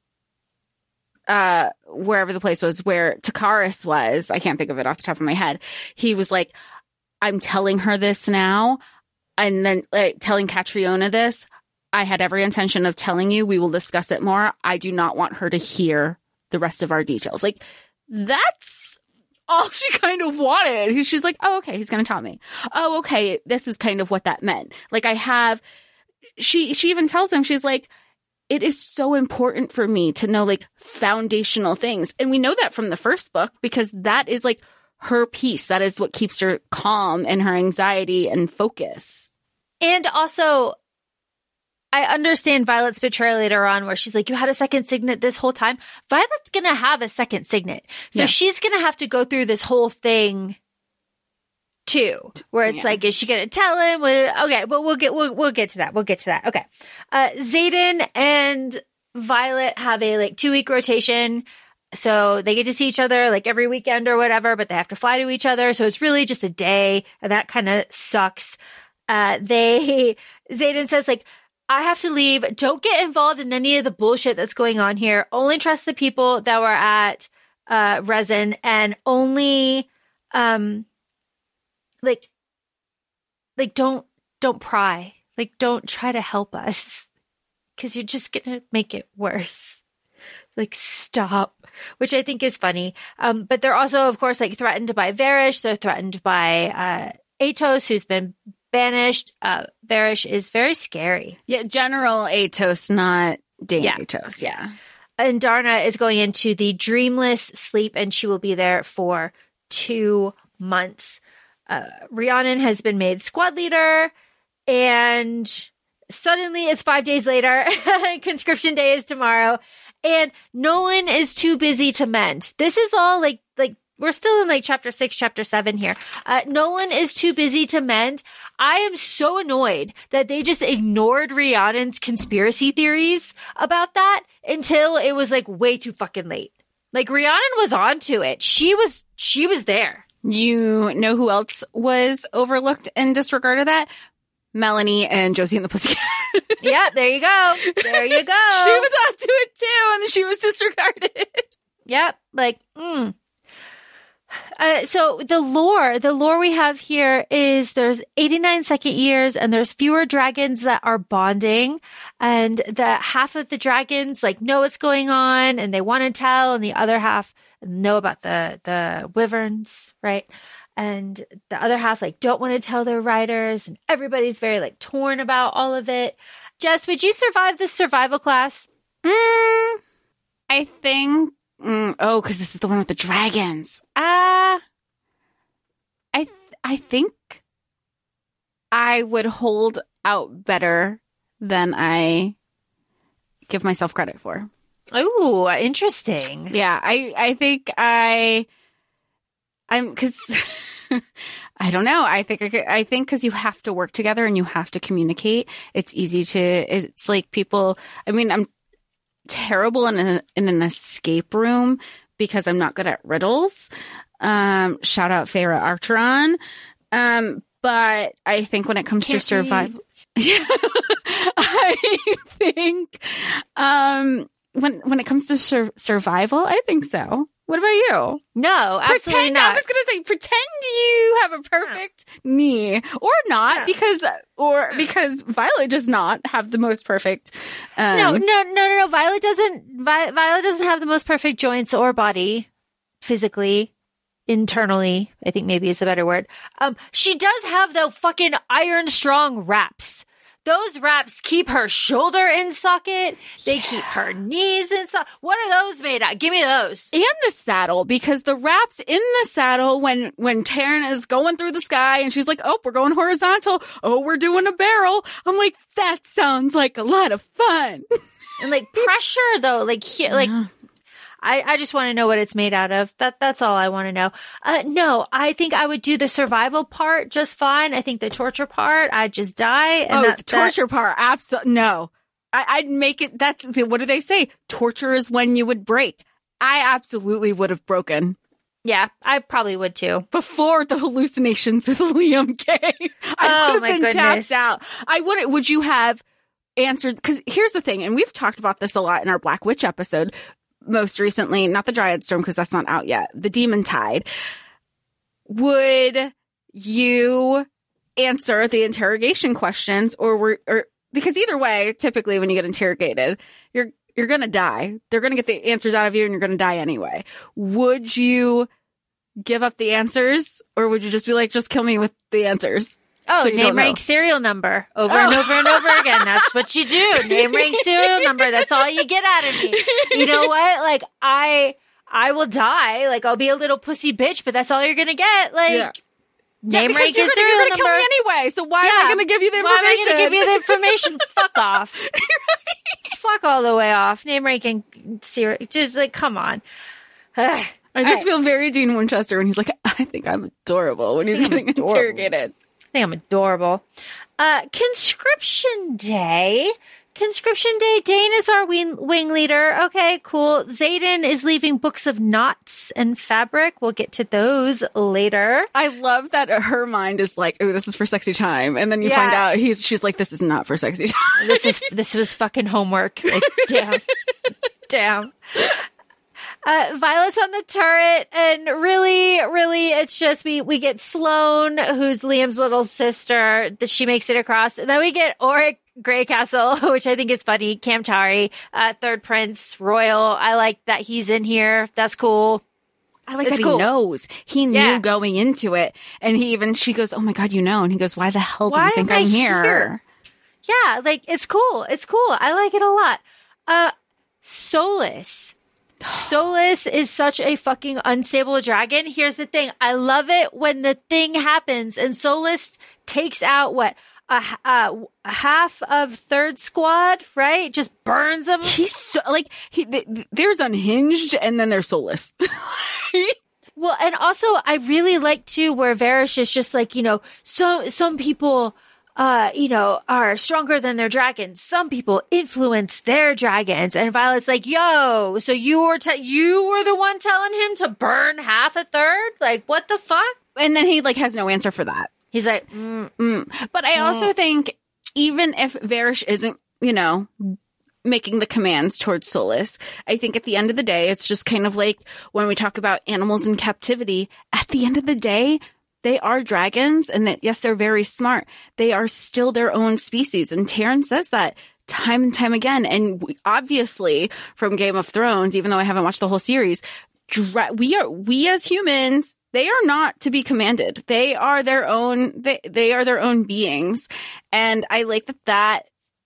B: uh wherever the place was where Takaris was, I can't think of it off the top of my head. He was like, I'm telling her this now, and then like, telling Catriona this. I had every intention of telling you. We will discuss it more. I do not want her to hear the rest of our details. Like, that's all she kind of wanted. She's like, oh, okay, he's going to tell me. Oh, okay, this is kind of what that meant. Like, I have, she, she even tells him, she's like, it is so important for me to know, like, foundational things. And we know that from the first book because that is, like, her peace. That is what keeps her calm and her anxiety and focus.
C: And also, I understand Violet's betrayal later on where she's like, you had a second signet this whole time. Violet's going to have a second signet. So
B: Yeah.
C: she's going to have to go through this whole thing too, where it's
B: Yeah.
C: like, is she going to tell him? Well, okay, but we'll get, we'll, we'll get to that. We'll get to that. Okay. Uh, Xaden and Violet have a like two week rotation. So they get to see each other like every weekend or whatever, but they have to fly to each other. So it's really just a day, and that kind of sucks. Uh, they, Xaden says like, I have to leave. Don't get involved in any of the bullshit that's going on here. Only trust the people that were at, uh, Resin, and only, um, like, like don't, don't pry. Like, don't try to help us, because you're just gonna make it worse. Like, stop. Which I think is funny. Um, but they're also, of course, like threatened by Varish. They're threatened by uh, Atos, who's been banished. Uh, Varish is very scary.
B: Yeah, General Atos, not Dame
C: Yeah.
B: Atos. Yeah.
C: And Darna is going into the dreamless sleep, and she will be there for two months. Uh, Rhiannon has been made squad leader, and suddenly it's five days later. Conscription day is tomorrow. And Nolan is too busy to mend. This is all like, like, we're still in like chapter six, chapter seven here. Uh, Nolan is too busy to mend. I am so annoyed that they just ignored Rhiannon's conspiracy theories about that until it was like way too fucking late. Like, Rhiannon was onto it. She was, she was there.
B: You know who else was overlooked and disregarded that? Melanie and Josie and the Pussycat.
C: Yeah, there you go. There you go.
B: She was onto it too, and then she was disregarded.
C: Yep. Like, mm. Uh, so the lore, the lore we have here is there's eighty-nine second years and there's fewer dragons that are bonding, and the half of the dragons like know what's going on and they want to tell, and the other half know about the, the wyverns, right? And the other half like don't want to tell their riders, and everybody's very like torn about all of it. Jess, would you survive this survival class?
B: Mm, I think. Mm, oh, because this is the one with the dragons. Ah, uh, I th- I think I would hold out better than I give myself credit for.
C: Oh, interesting.
B: Yeah, I I think I I'm because I don't know. I think I, could, I think because you have to work together and you have to communicate. It's easy to. It's like people. I mean, I'm terrible in a, in an escape room because I'm not good at riddles. Um, shout out Farah Archeron. Um, but I think when it comes Can't to survival, I think um, when when it comes to sur- survival, I think so. What about you?
C: No, absolutely
B: pretend,
C: not.
B: I was going to say, pretend you have a perfect no. knee, or not, yeah. because or because Violet does not have the most perfect. Um,
C: no, no, no, no, no. Violet doesn't. Vi- Violet doesn't have the most perfect joints or body, physically, internally. I think maybe is a better word. Um, she does have the fucking iron strong wraps. Those wraps keep her shoulder in socket. They yeah. keep her knees in socket. What are those made out? Give me those.
B: And the saddle, because the wraps in the saddle, when, when Taryn is going through the sky and she's like, oh, we're going horizontal. Oh, we're doing a barrel. I'm like, that sounds like a lot of fun.
C: And like pressure though, like here, like, yeah. I, I just want to know what it's made out of. That That's all I want to know. Uh, no, I think I would do the survival part just fine. I think the torture part, I'd just die. And
B: oh,
C: that,
B: the torture
C: that...
B: part, absolutely. No. I, I'd make it, that's, what do they say? Torture is when you would break. I absolutely would have broken.
C: Yeah, I probably would too.
B: Before the hallucinations with Liam came. I
C: oh,
B: would have
C: my
B: been
C: goodness.
B: tapped out. I wouldn't, would you have answered, because here's the thing, and we've talked about this a lot in our Black Witch episode. Most recently, not the Dryad Storm because that's not out yet, the Demon Tide. Would you answer the interrogation questions, or were, or because either way, typically when you get interrogated, you're you're gonna die. They're gonna get the answers out of you, and you're gonna die anyway. Would you give up the answers, or would you just be like, just kill me with the answers?
C: Oh,
B: so
C: name, rank, serial number. Over oh. and over and over again. That's what you do. Name, rank, serial number. That's all you get out of me. You know what? Like, I I will die. Like, I'll be a little pussy bitch, but that's all you're going to get. Like,
B: yeah.
C: name,
B: yeah,
C: rank,
B: you're
C: and
B: gonna,
C: serial
B: you're
C: number.
B: You're going to kill me anyway, so why
C: yeah.
B: am I going to give you the information?
C: Why am I going to give you the information? Fuck off.
B: Right.
C: Fuck all the way off. Name, rank, and serial. Just, like, come on.
B: I just right. feel very Dean Winchester when he's like, I think I'm adorable when he's getting adorable. interrogated.
C: I think I'm adorable. Uh, Conscription Day. Conscription Day. Dane is our wing, wing leader. Okay, cool. Xaden is leaving books of knots and fabric. We'll get to those later.
B: I love that her mind is like, oh, this is for sexy time. And then you yeah. find out he's, she's like, this is not for sexy time.
C: This is, this was fucking homework. Like, damn. damn. Uh, Violet's on the turret, and really, really, it's just we we get Sloane, who's Liam's little sister. She makes it across, and then we get Auric Greycastle, which I think is funny. Kamtari, uh, third prince, royal. I like that he's in here. That's cool.
B: I like
C: it's
B: that
C: cool.
B: he knows. He knew yeah. going into it, and he even she goes, "Oh my god, you know?" And he goes, "Why the hell do
C: Why
B: you think
C: am
B: I'm
C: I
B: here?
C: here?" Yeah, like it's cool. It's cool. I like it a lot. Uh, Solas. Solas is such a fucking unstable dragon. Here's the thing. I love it when the thing happens and Solas takes out what? A, a, a half of third squad, right? Just burns them.
B: He's so, like, he, th- there's Unhinged and then there's Solas.
C: Well, and also I really like too where Varys is just like, you know, so, some people, uh, you know, are stronger than their dragons. Some people influence their dragons. And Violet's like, yo, so you were, te- you were the one telling him to burn half a third? Like, what the fuck?
B: And then he like has no answer for that.
C: He's like, mm,
B: mm. But I also think even if Varys isn't, you know, making the commands towards Solas, I think at the end of the day, it's just kind of like when we talk about animals in captivity, at the end of the day, they are dragons, and that, yes, they're very smart. They are still their own species. And Taryn says that time and time again. And we, obviously from Game of Thrones, even though I haven't watched the whole series, dra- we are, we as humans, they are not to be commanded. They are their own, they, they are their own beings. And I like that that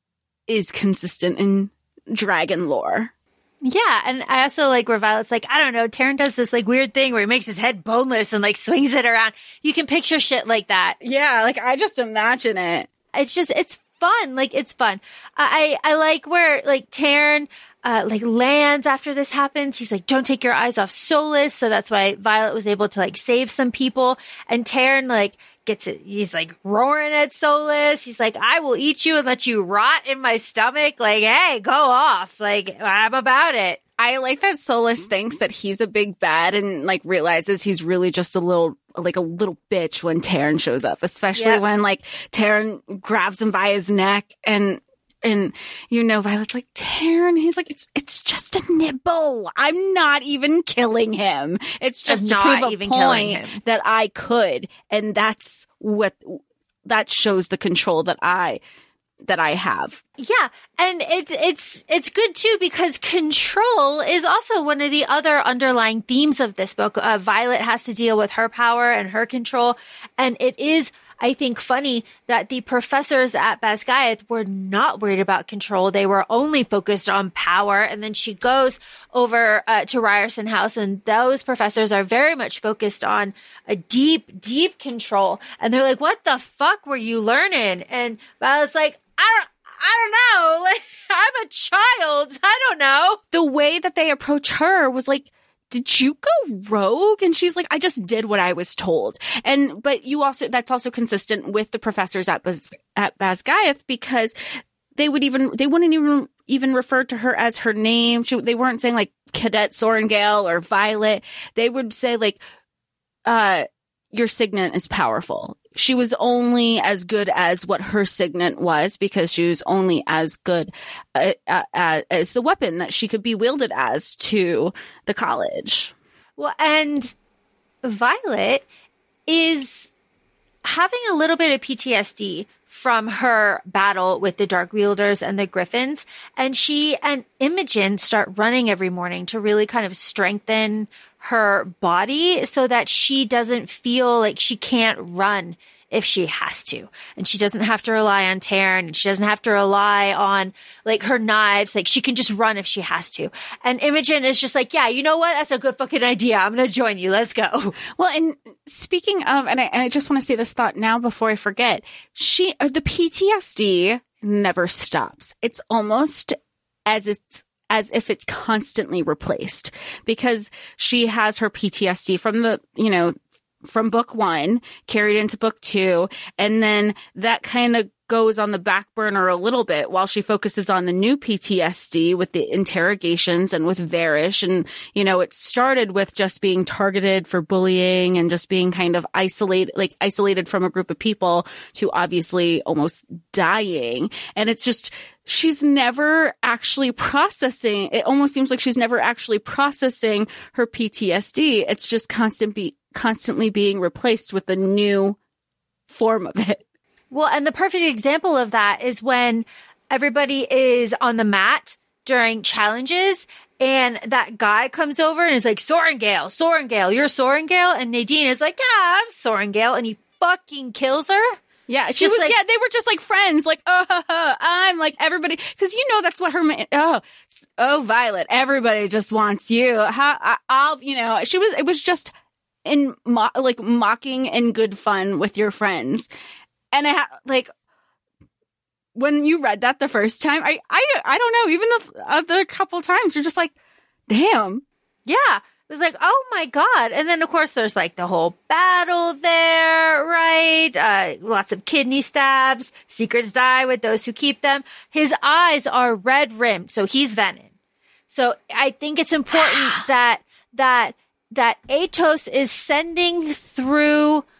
B: is consistent in dragon lore.
C: Yeah, and I also like where Violet's like, I don't know, Taryn does this like weird thing where he makes his head boneless and like swings it around. You can picture shit like that.
B: Yeah, like I just imagine it.
C: It's just, it's fun. Like, it's fun. I, I like where like Taryn, uh, like lands after this happens. He's like, don't take your eyes off Solas. So that's why Violet was able to like save some people. And Taryn like gets it. He's like roaring at Solas. He's like, I will eat you and let you rot in my stomach. Like, hey, go off. Like, I'm about it.
B: I like that Solas thinks that he's a big bad and like realizes he's really just a little, like a little bitch when Taryn shows up, especially yep. when like Taryn grabs him by his neck and, and you know, Violet's like, Taryn, he's like, it's, it's just a nibble. I'm not even killing him. It's just to prove a point that I could. And that's what, that shows the control that I, that I have.
C: Yeah. And it's, it's, it's good too, because control is also one of the other underlying themes of this book. Uh, Violet has to deal with her power and her control. And it is, I think, funny that the professors at Basgiath were not worried about control. They were only focused on power. And then she goes over uh, to Ryerson House, and those professors are very much focused on a deep, deep control. And they're like, what the fuck were you learning? And Violet's like, I don't, I don't know. Like, I'm a child. I don't know.
B: The way that they approach her was like, did you go rogue? And she's like, I just did what I was told. And, but you also, that's also consistent with the professors at Bas, at Basgiath, because they would even, they wouldn't even, even refer to her as her name. She, they weren't saying like Cadet Sorengale or Violet. They would say like, uh, your signet is powerful. She was only as good as what her signet was, because she was only as good uh, uh, as the weapon that she could be wielded as to the college.
C: Well, and Violet is having a little bit of P T S D from her battle with the Dark Wielders and the Griffins. And she and Imogen start running every morning to really kind of strengthen her body so that she doesn't feel like she can't run if she has to. And she doesn't have to rely on Taryn, and she doesn't have to rely on like her knives. Like, she can just run if she has to. And Imogen is just like, yeah, you know what? That's a good fucking idea. I'm going to join you. Let's go.
B: Well, and speaking of, and I, I just want to say this thought now before I forget, she, the P T S D never stops. It's almost as it's, as if it's constantly replaced, because she has her P T S D from the, you know, from book one carried into book two. And then that kind of goes on the back burner a little bit while she focuses on the new P T S D with the interrogations and with Varys. And, you know, it started with just being targeted for bullying and just being kind of isolated, like isolated from a group of people, to obviously almost dying. And it's just, she's never actually processing. It almost seems like she's never actually processing her P T S D. It's just constant be constantly being replaced with a new form of it.
C: Well, and the perfect example of that is when everybody is on the mat during challenges, and that guy comes over and is like, Sorengale, Sorengale, you're Sorengale. And Nadine is like, yeah, I'm Sorengale. And he fucking kills her.
B: Yeah, she was, like, yeah, they were just like friends, like, oh, uh, uh, I'm like everybody, because you know that's what her, ma- oh, oh, Violet, everybody just wants you. How, I, I'll, you know, she was, it was just in, mo- like, mocking and good fun with your friends. And I ha- like, when you read that the first time, I, I, I don't know, even the other couple times, you're just like, damn.
C: Yeah. It was like, oh my God. And then, of course, there's like the whole battle there, right? Uh, lots of kidney stabs. Secrets die with those who keep them. His eyes are red rimmed, so he's Venom. So I think it's important that, that, that Atos is sending through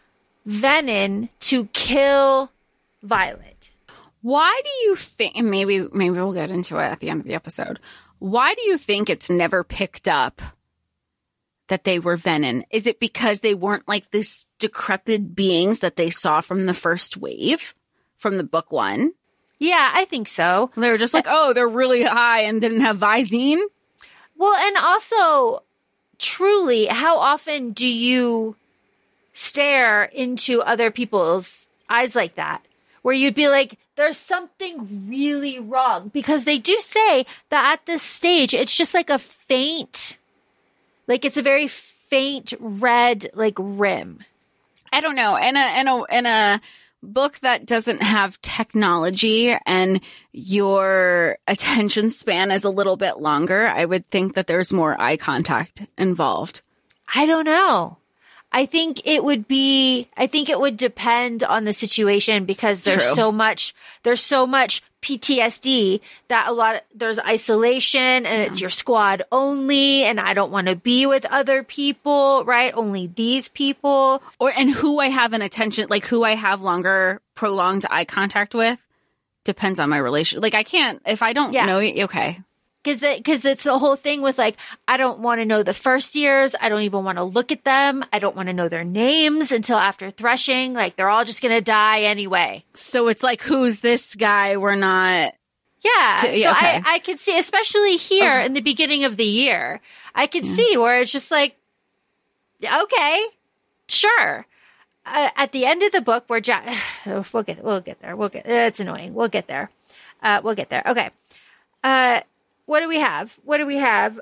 C: Venin to kill Violet.
B: Why do you think, and maybe, maybe we'll get into it at the end of the episode. Why do you think it's never picked up that they were Venin? Is it because they weren't like this decrepit beings that they saw from the first wave, from the book one?
C: Yeah, I think so.
B: They were just like, oh, they're really high and didn't have Visine?
C: Well, and also, truly, how often do you stare into other people's eyes like that? Where you'd be like, there's something really wrong. Because they do say that at this stage, it's just like a faint, like it's a very faint red, like rim.
B: I don't know. In a, in a, in a book that doesn't have technology and your attention span is a little bit longer, I would think that there's more eye contact involved.
C: I don't know. I think it would be, I think it would depend on the situation because there's
B: True.
C: so much, there's so much P T S D that a lot of, there's isolation and yeah. it's your squad only and I don't want to be with other people, right? Only these people.
B: Or, and who I have an attention, like who I have longer prolonged eye contact with depends on my relation. Like I can't, if I don't
C: yeah.
B: know, okay.
C: Because because it's the whole thing with like, I don't want to know the first years. I don't even want to look at them. I don't want to know their names until after threshing. Like they're all just going to die anyway.
B: So it's like, who's this guy? We're not.
C: Yeah.
B: To, yeah
C: so
B: okay.
C: I, I could see, especially here
B: okay.
C: in the beginning of the year, I could
B: yeah.
C: see where it's just like, okay, sure. Uh, at the end of the book where Jack, we'll get, we'll get there. We'll get, it's annoying. We'll get there. Uh, we'll get there. Okay. Uh, What do we have? What do we have?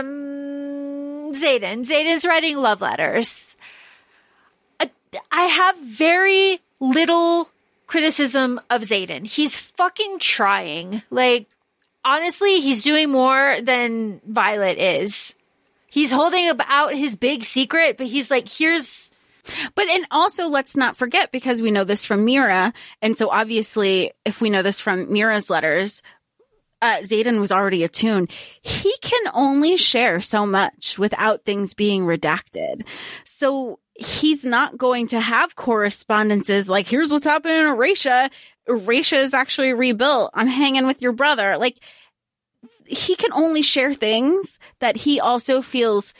C: Um, Xaden. Xaden's writing love letters. Uh, I have very little criticism of Xaden. He's fucking trying. Like, honestly, he's doing more than Violet is. He's holding out his big secret, but he's like, here's...
B: But, and also, let's not forget, because we know this from Mira, and so obviously, if we know this from Mira's letters... Uh, Xaden was already attuned. He can only share so much without things being redacted. So he's not going to have correspondences like, here's what's happening in Eratia. Eratia is actually rebuilt. I'm hanging with your brother. Like, he can only share things that he also feels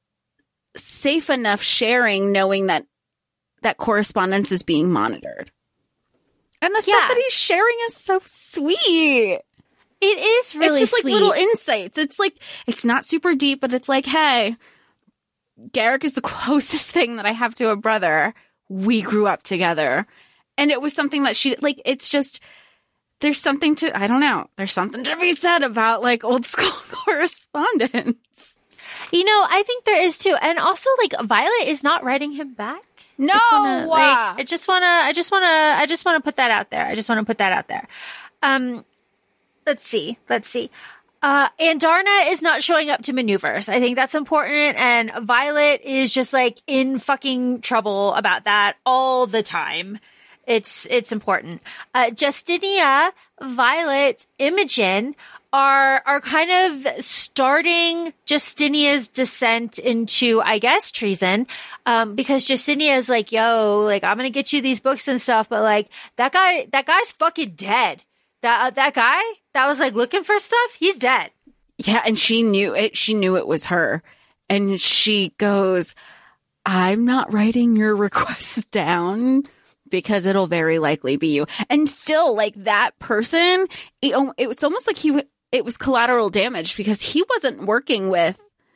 B: safe enough sharing, knowing that that correspondence is being monitored. And the
C: yeah.
B: stuff that he's sharing is so sweet.
C: It is really
B: It's just
C: sweet.
B: like little insights. It's like, it's not super deep, but it's like, hey, Garrick is the closest thing that I have to a brother. We grew up together. And it was something that she, like, it's just, there's something to, I don't know, there's something to be said about, like, old school correspondence.
C: You know, I think there is too. And also, like, Violet is not writing him back.
B: No!
C: Just wanna, like, I just want to, I just want to, I just want to put that out there. I just want to put that out there. Um, Let's see. Let's see. Uh, Andarna is not showing up to maneuvers. I think that's important. And Violet is just like in fucking trouble about that all the time. It's, it's important. Uh, Justinia, Violet, Imogen are, are kind of starting Justinia's descent into, I guess, treason. Um, because Justinia is like, yo, like, I'm going to get you these books and stuff. But like, that guy, that guy's fucking dead. That, uh, that guy that was like looking for stuff, he's dead.
B: Yeah. And she knew it. She knew it was her. And she goes, I'm not writing your requests down because it'll very likely be you. And still, like, that person, it, it was almost like he, it was collateral damage because he wasn't working with,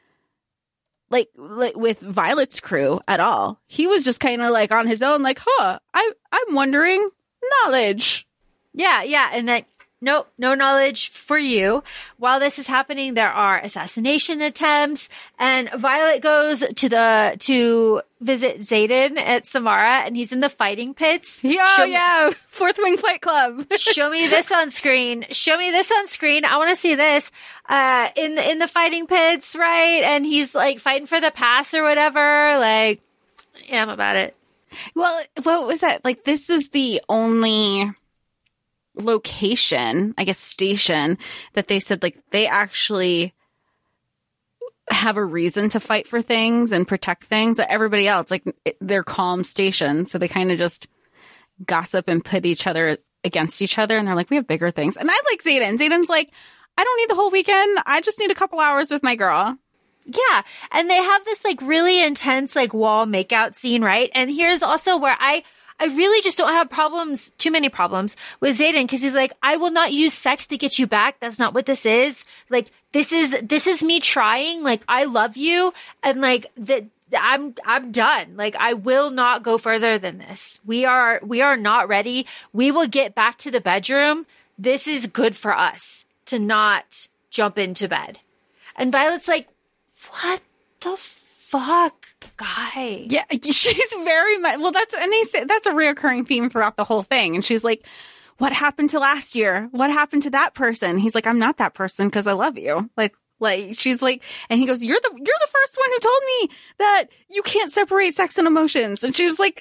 B: like, like with Violet's crew at all. He was just kind of like on his own, like, huh, I, I'm wondering, knowledge.
C: Yeah, yeah. And that, nope, no knowledge for you. While this is happening, there are assassination attempts, and Violet goes to the, to visit Xaden at Samara, and he's in the fighting pits.
B: Yeah,
C: show
B: yeah. Fourth Wing Fight Club.
C: Show me this on screen. Show me this on screen. I want to see this. Uh, in the, in the fighting pits, right? And he's like fighting for the pass or whatever. Like, yeah, I'm about it.
B: Well, what was that? Like, this is the only location, I guess, station that they said, like, they actually have a reason to fight for things and protect things. Everybody else, like, they're calm stationed. So they kind of just gossip and put each other against each other. And they're like, we have bigger things. And I like Xaden. Xaden's like, I don't need the whole weekend. I just need a couple hours with my girl.
C: Yeah. And they have this like really intense like wall makeout scene, right? And here's also where I, I really just don't have problems, too many problems with Xaden, because he's like, I will not use sex to get you back. That's not what this is. Like, this is, this is me trying. Like, I love you. And like, that I'm, I'm done. Like, I will not go further than this. We are, we are not ready. We will get back to the bedroom. This is good for us to not jump into bed. And Violet's like, what the fuck, guy?
B: Yeah, she's very much, well, that's, and they say that's a reoccurring theme throughout the whole thing. And she's like, what happened to last year? What happened to that person? He's like, I'm not that person because I love you. Like, like, she's like, and he goes, you're the, you're the first one who told me that you can't separate sex and emotions. And she was like,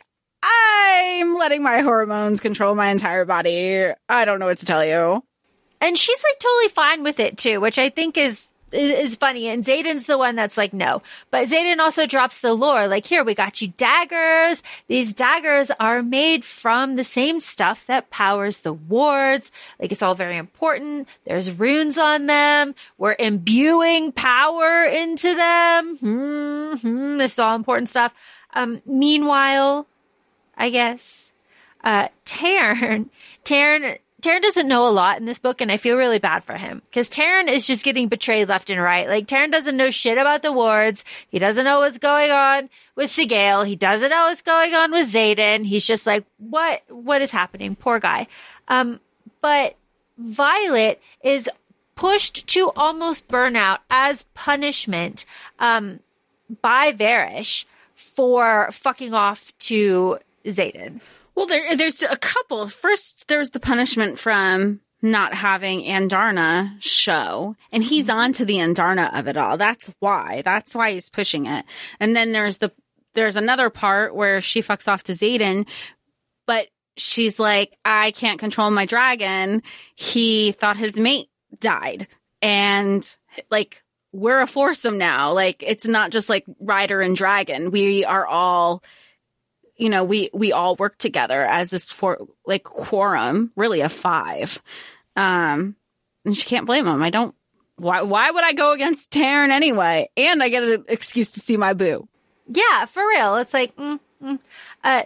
B: I'm letting my hormones control my entire body. I don't know what to tell you.
C: And she's like totally fine with it too, which I think is is funny. And Xaden's the one that's like, no. But Xaden also drops the lore. Like, here, we got you daggers. These daggers are made from the same stuff that powers the wards. Like, it's all very important. There's runes on them. We're imbuing power into them. Mm-hmm. This is all important stuff. Um, meanwhile, I guess, uh, Tairn, Tairn, Tairn doesn't know a lot in this book, and I feel really bad for him because Tairn is just getting betrayed left and right. Like, Tairn doesn't know shit about the wards. He doesn't know what's going on with Sigale. He doesn't know what's going on with Xaden. He's just like, what, what is happening? Poor guy. Um, but Violet is pushed to almost burnout as punishment, um, by Varish for fucking off to Xaden.
B: Well, there, there's a couple. First, there's the punishment from not having Andarna show, and he's on to the Andarna of it all. That's why. That's why he's pushing it. And then there's the there's another part where she fucks off to Xaden, but she's like, I can't control my dragon. He thought his mate died, and like, we're a foursome now. Like, it's not just like rider and dragon. We are all. You know, we, we all work together as this for like quorum, really a five. Um, and she can't blame him. I don't, why, why would I go against Tairn anyway? And I get an excuse to see my boo.
C: Yeah, for real. It's like, mm, mm. uh,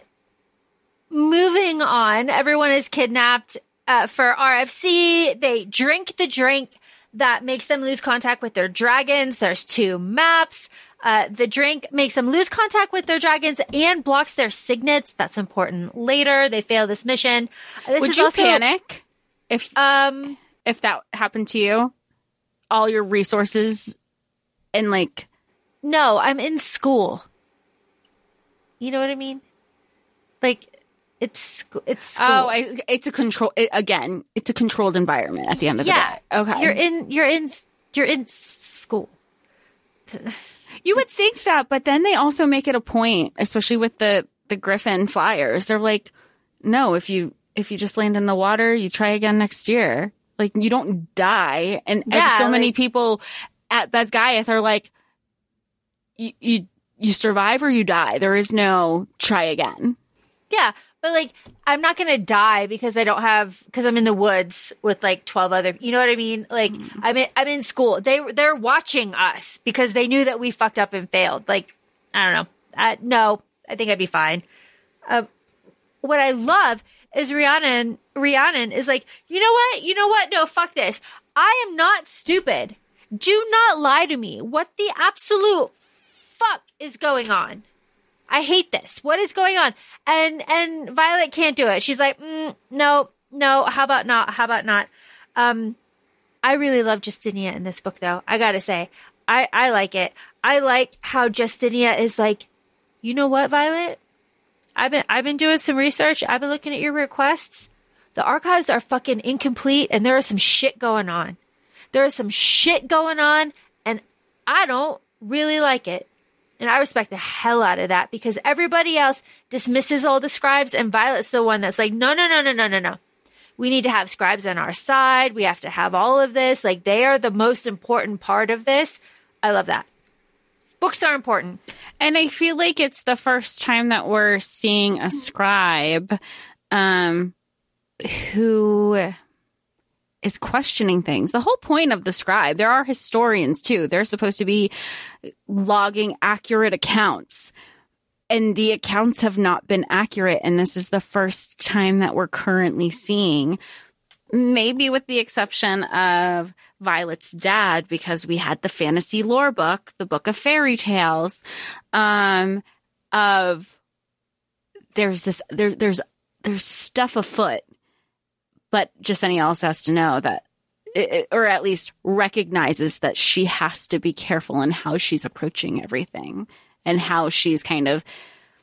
C: moving on. Everyone is kidnapped, uh, for R F C. They drink the drink that makes them lose contact with their dragons. There's two maps. Uh, the drink makes them lose contact with their dragons and blocks their signets. That's important later. They fail this mission. This
B: Would
C: is
B: you
C: also,
B: panic if
C: um
B: if that happened to you? All your resources and like,
C: no, I'm in school. You know what I mean? Like, it's it's school.
B: Oh, I, it's a control it, again. It's a controlled environment at the end of
C: yeah,
B: the day. Okay,
C: you're in you're in you're in school.
B: You would think that, but then they also make it a point, especially with the, the Griffin Flyers. They're like, no, if you if you just land in the water, you try again next year. Like, you don't die. And,
C: yeah,
B: and so
C: like,
B: many people at Basgiath are like, you, you you survive or you die. There is no try again.
C: Yeah, but like, I'm not gonna die because I don't have because I'm in the woods with like twelve other. You know what I mean? Like, mm. I'm in I'm in school. They they're watching us because they knew that we fucked up and failed. Like, I don't know. Uh, no, I think I'd be fine. Uh, what I love is Rhiannon. Rhiannon is like, you know what? You know what? No, fuck this. I am not stupid. Do not lie to me. What the absolute fuck is going on? I hate this. What is going on? And and Violet can't do it. She's like, mm, no, no. How about not? How about not? Um, I really love Justinia in this book, though. I gotta say, I I like it. I like how Justinia is like, you know what, Violet? I've been I've been doing some research. I've been looking at your requests. The archives are fucking incomplete, and there is some shit going on. There is some shit going on, and I don't really like it. And I respect the hell out of that because everybody else dismisses all the scribes, and Violet's the one that's like, no, no, no, no, no, no, no. We need to have scribes on our side. We have to have all of this. Like, they are the most important part of this. I love that. Books are important.
D: And I feel like it's the first time that we're seeing a scribe um, who is questioning things. The whole point of the scribe, there are historians too. They're supposed to be logging accurate accounts. And the accounts have not been accurate. And this is the first time that we're currently seeing, maybe with the exception of Violet's dad, because we had the fantasy lore book, the Book of Fairy Tales, um, of there's this, there, there's, there's stuff afoot, but Jasenia also has to know that, it, or at least recognizes that she has to be careful in how she's approaching everything. And how she's kind of,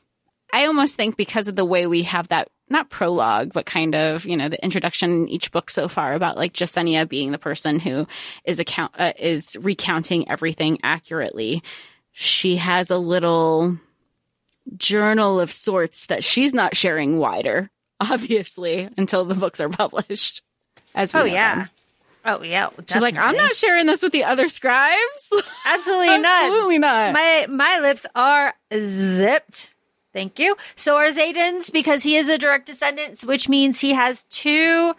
D: I almost think because of the way we have that, not prologue, but kind of, you know, the introduction in each book so far about like Jasenia being the person who is account uh, is recounting everything accurately. She has a little journal of sorts that she's not sharing wider, obviously, until the books are published. As we
C: oh,
D: know
C: yeah.
D: them.
C: Oh, yeah. Definitely.
D: She's like, I'm not sharing this with the other scribes.
C: Absolutely not.
D: Absolutely not.
C: My my lips are zipped. Thank you. So are Xaden's, because he is a direct descendant, which means he has two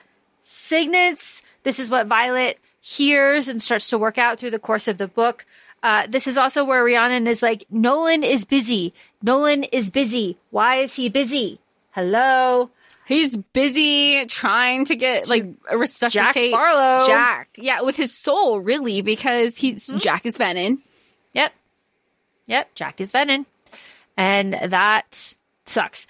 C: signets. This is what Violet hears and starts to work out through the course of the book. Uh, this is also where Rhiannon is like, Nolan is busy. Nolan is busy. Why is he busy? Hello?
D: He's busy trying to get, like, resuscitate
C: Jack Barlow.
D: Jack. Yeah, with his soul, really, because he's mm-hmm. Jack is Venom.
C: Yep. Yep, Jack is Venom. And that sucks.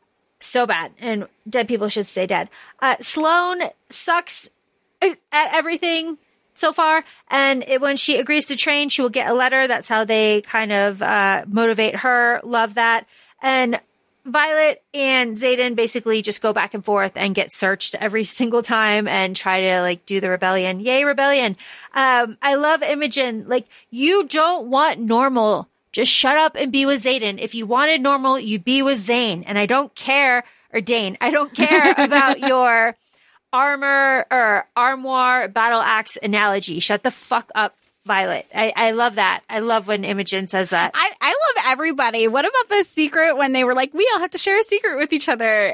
C: So bad. And dead people should stay dead. Uh, Sloane sucks at everything so far. And it, when she agrees to train, she will get a letter. That's how they kind of uh, motivate her. Love that. And Violet and Xaden basically just go back and forth and get searched every single time and try to like do the rebellion. Yay, rebellion. Um, I love Imogen. Like, you don't want normal. Just shut up and be with Xaden. If you wanted normal, you be with Zane. And I don't care, or Dane, I don't care about your armor or armoire battle axe analogy. Shut the fuck up, Violet. I, I love that. I love when Imogen says that.
D: I, I love everybody. What about the secret when they were like, we all have to share a secret with each other?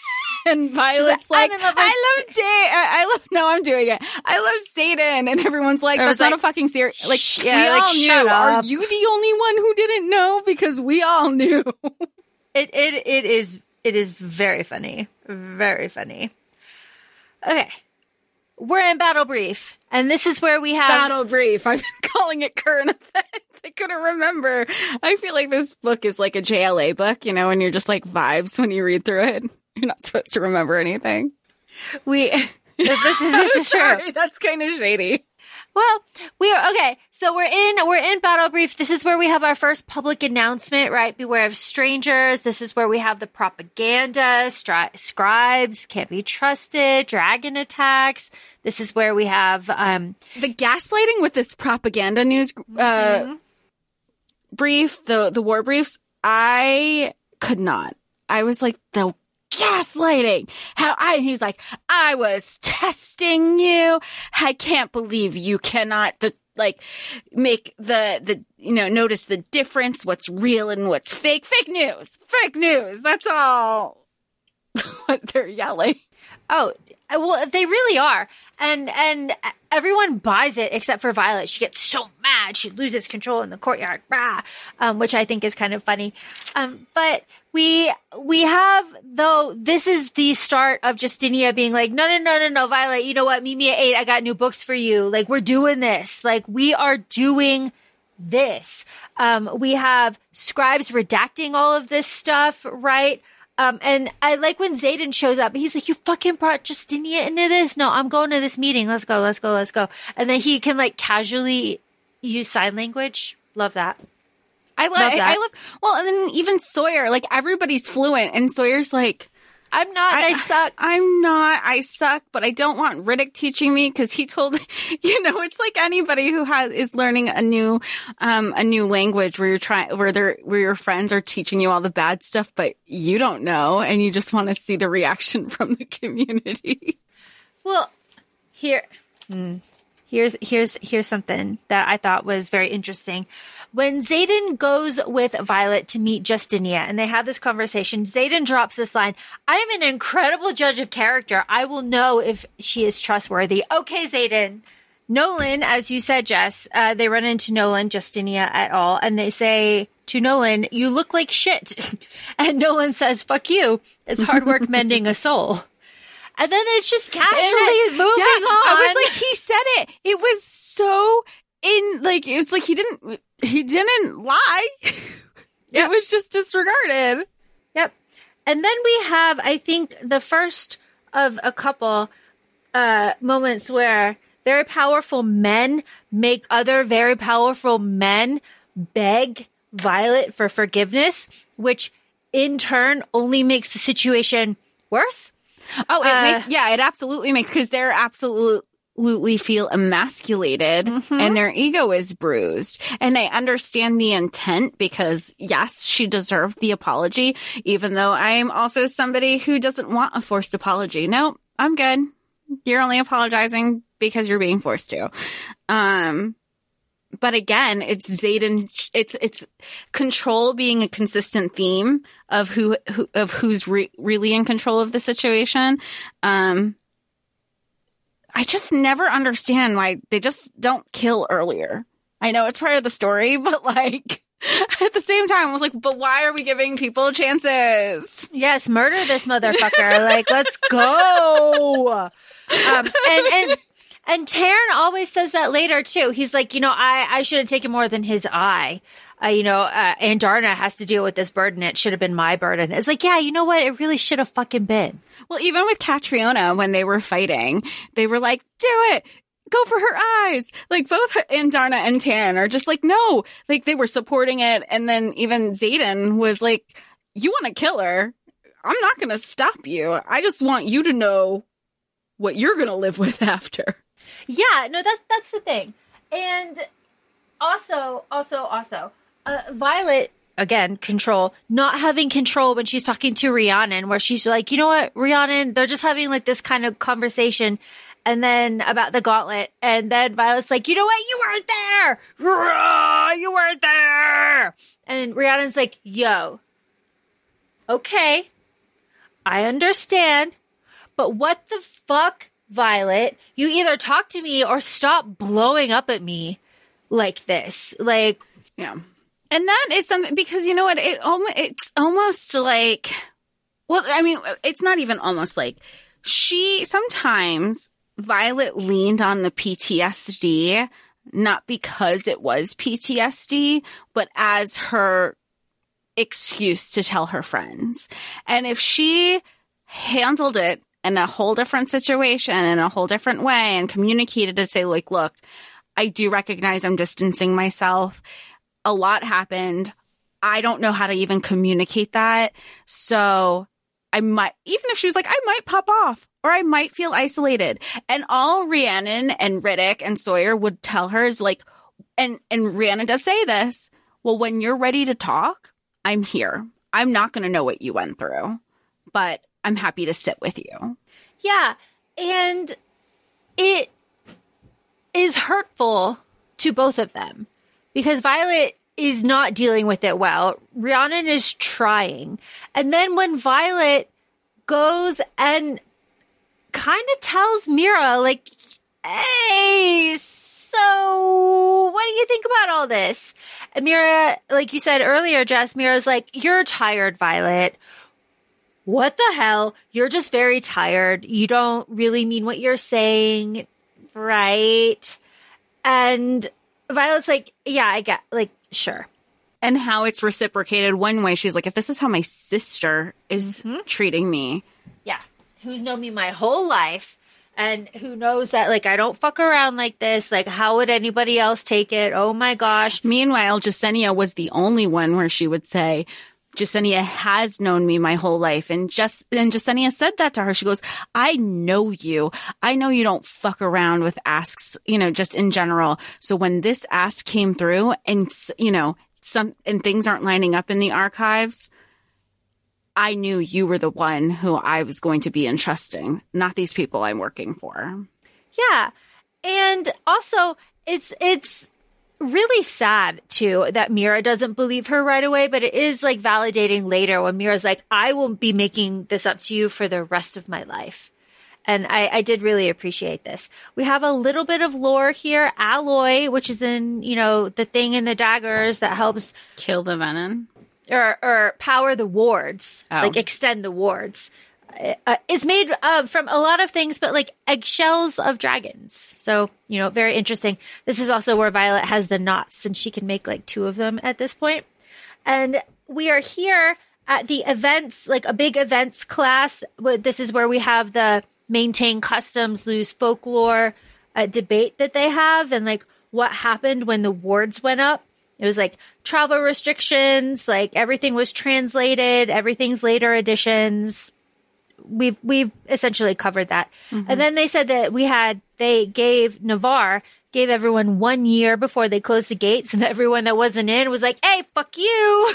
D: And Violet's like, like I love Dane. I, I love, no, I'm doing it. I love Xaden. And everyone's like, that's not like, a fucking secret. Like, sh- yeah, we like, all knew. Are you the only one who didn't know? Because we all knew.
C: It, it, it is, it is very funny. Very funny. Okay. We're in Battle Brief, and this is where we have...
D: Battle Brief. I've been calling it current events. I couldn't remember. I feel like this book is like a J L A book, you know, and you're just like vibes when you read through it. You're not supposed to remember anything.
C: We... This is, this is
D: Sorry,
C: true.
D: That's kind of shady.
C: Well, we are... Okay, so we're in we're in Battle Brief. This is where we have our first public announcement, right? Beware of strangers. This is where we have the propaganda, stri- scribes, can't be trusted, dragon attacks. This is where we have... Um,
D: the gaslighting with this propaganda news uh, mm-hmm. brief, the, the war briefs, I could not. I was like, the gaslighting. How I, he's like, I was testing you. I can't believe you cannot de- like make the, the, you know, notice the difference, what's real and what's fake. Fake news, fake news. That's all what they're yelling.
C: Oh, well, they really are. And, and everyone buys it except for Violet. She gets so mad. She loses control in the courtyard, rah, um, which I think is kind of funny. Um, but we, we have, though, this is the start of Justinia being like, no, no, no, no, no, Violet, you know what? Meet me at eight. I got new books for you. Like, we're doing this. Like, we are doing this. Um, we have scribes redacting all of this stuff, right? Um, and I like when Xaden shows up. He's like, you fucking brought Justinia into this? No, I'm going to this meeting. Let's go, let's go, let's go. And then he can like casually use sign language. Love that.
D: I love, love that. I love, well, and then even Sawyer, like everybody's fluent and Sawyer's like,
C: I'm not, I, I suck.
D: I'm not, I suck, but I don't want Riddick teaching me because he told, you know, it's like anybody who has, is learning a new, um, a new language where you're trying, where they're, where your friends are teaching you all the bad stuff, but you don't know and you just want to see the reaction from the community.
C: Well, here, hmm. Here's here's here's something that I thought was very interesting. When Xaden goes with Violet to meet Justinia and they have this conversation, Xaden drops this line, I am an incredible judge of character. I will know if she is trustworthy. Okay, Xaden. Nolan, as you said, Jess, uh, they run into Nolan, Justinia et al., and they say to Nolan, you look like shit. And Nolan says, fuck you. It's hard work mending a soul. And then it's just casually
D: then,
C: moving
D: yeah,
C: on.
D: I was like, he said it. It was so in, like, it was like he didn't, he didn't lie. Yep. It was just disregarded.
C: Yep. And then we have, I think, the first of a couple uh, moments where very powerful men make other very powerful men beg Violet for forgiveness, which in turn only makes the situation worse.
D: Oh, it
C: uh,
D: make, yeah, it absolutely makes, because they're absolutely feel emasculated mm-hmm. and their ego is bruised. And I understand the intent because, yes, she deserved the apology, even though I am also somebody who doesn't want a forced apology. No, I'm good. You're only apologizing because you're being forced to. Um, but again, it's Xaden. It's it's control being a consistent theme of who, who of who's re- really in control of the situation. Um, I just never understand why they just don't kill earlier. I know it's part of the story, but like at the same time, I was like, but why are we giving people chances?
C: Yes, murder this motherfucker. Like, let's go. Um, and and. And Tairn always says that later, too. He's like, you know, I, I should have taken more than his eye. Uh, you know, uh, Andarna has to deal with this burden. It should have been my burden. It's like, yeah, you know what? It really should have fucking been.
D: Well, even with Catriona, when they were fighting, they were like, do it. Go for her eyes. Like, both Andarna and Tairn are just like, no. Like, they were supporting it. And then even Xaden was like, you want to kill her? I'm not going to stop you. I just want you to know what you're going to live with after.
C: Yeah, no, that's that's the thing. And also, also, also, uh, Violet, again, control, not having control when she's talking to Rhiannon, where she's like, you know what, Rhiannon, they're just having like this kind of conversation and then about the gauntlet. And then Violet's like, you know what, you weren't there. You weren't there. And Rhiannon's like, yo, okay, I understand, but what the fuck? Violet, you either talk to me or stop blowing up at me like this. Like,
D: yeah. And that is something, because you know what? It, it's almost like, well, I mean, it's not even almost like she, sometimes Violet leaned on the P T S D, not because it was P T S D, but as her excuse to tell her friends. And if she handled it in a whole different situation, in a whole different way, and communicated to say, like, look, I do recognize I'm distancing myself. A lot happened. I don't know how to even communicate that. So I might, even if she was like, I might pop off or I might feel isolated. And all Rhiannon and Riddick and Sawyer would tell her is like, and, and Rhiannon does say this, well, when you're ready to talk, I'm here. I'm not going to know what you went through, but I'm happy to sit with you.
C: Yeah. And it is hurtful to both of them because Violet is not dealing with it well. Rhiannon is trying. And then when Violet goes and kind of tells Mira, like, hey, so what do you think about all this? And Mira, like you said earlier, Jess, Mira's like, you're tired, Violet. What the hell? You're just very tired. You don't really mean what you're saying, right? And Violet's like, yeah, I get, like, sure.
D: And how it's reciprocated one way. She's like, if this is how my sister is mm-hmm. treating me.
C: Yeah. Who's known me my whole life and who knows that, like, I don't fuck around like this. Like, how would anybody else take it? Oh, my gosh.
D: Meanwhile, Jasenia was the only one where she would say, Jasenia has known me my whole life. And just and Jasenia said that to her. She goes, I know you. I know you don't fuck around with asks, you know, just in general. So when this ask came through and, you know, some and things aren't lining up in the archives, I knew you were the one who I was going to be entrusting, not these people I'm working for.
C: Yeah. And also, it's it's really sad, too, that Mira doesn't believe her right away, but it is, like, validating later when Mira's like, I will be making this up to you for the rest of my life. And I, I did really appreciate this. We have a little bit of lore here. Alloy, which is in, you know, the thing in the daggers that helps
D: Kill the venom.
C: or, or power the wards,
D: Oh.
C: like extend the wards. Uh, it's made uh, from a lot of things, but like eggshells of dragons. So, you know, very interesting. This is also where Violet has the knots, and she can make like two of them at this point. And we are here at the events, like a big events class. This is where we have the maintain customs, lose folklore uh, debate that they have, and like what happened when the wards went up. It was like travel restrictions, like everything was translated, everything's later editions. We've we've essentially covered that. Mm-hmm. And then they said that we had, they gave, Navarre gave everyone one year before they closed the gates, and everyone that wasn't in was like, hey, fuck you.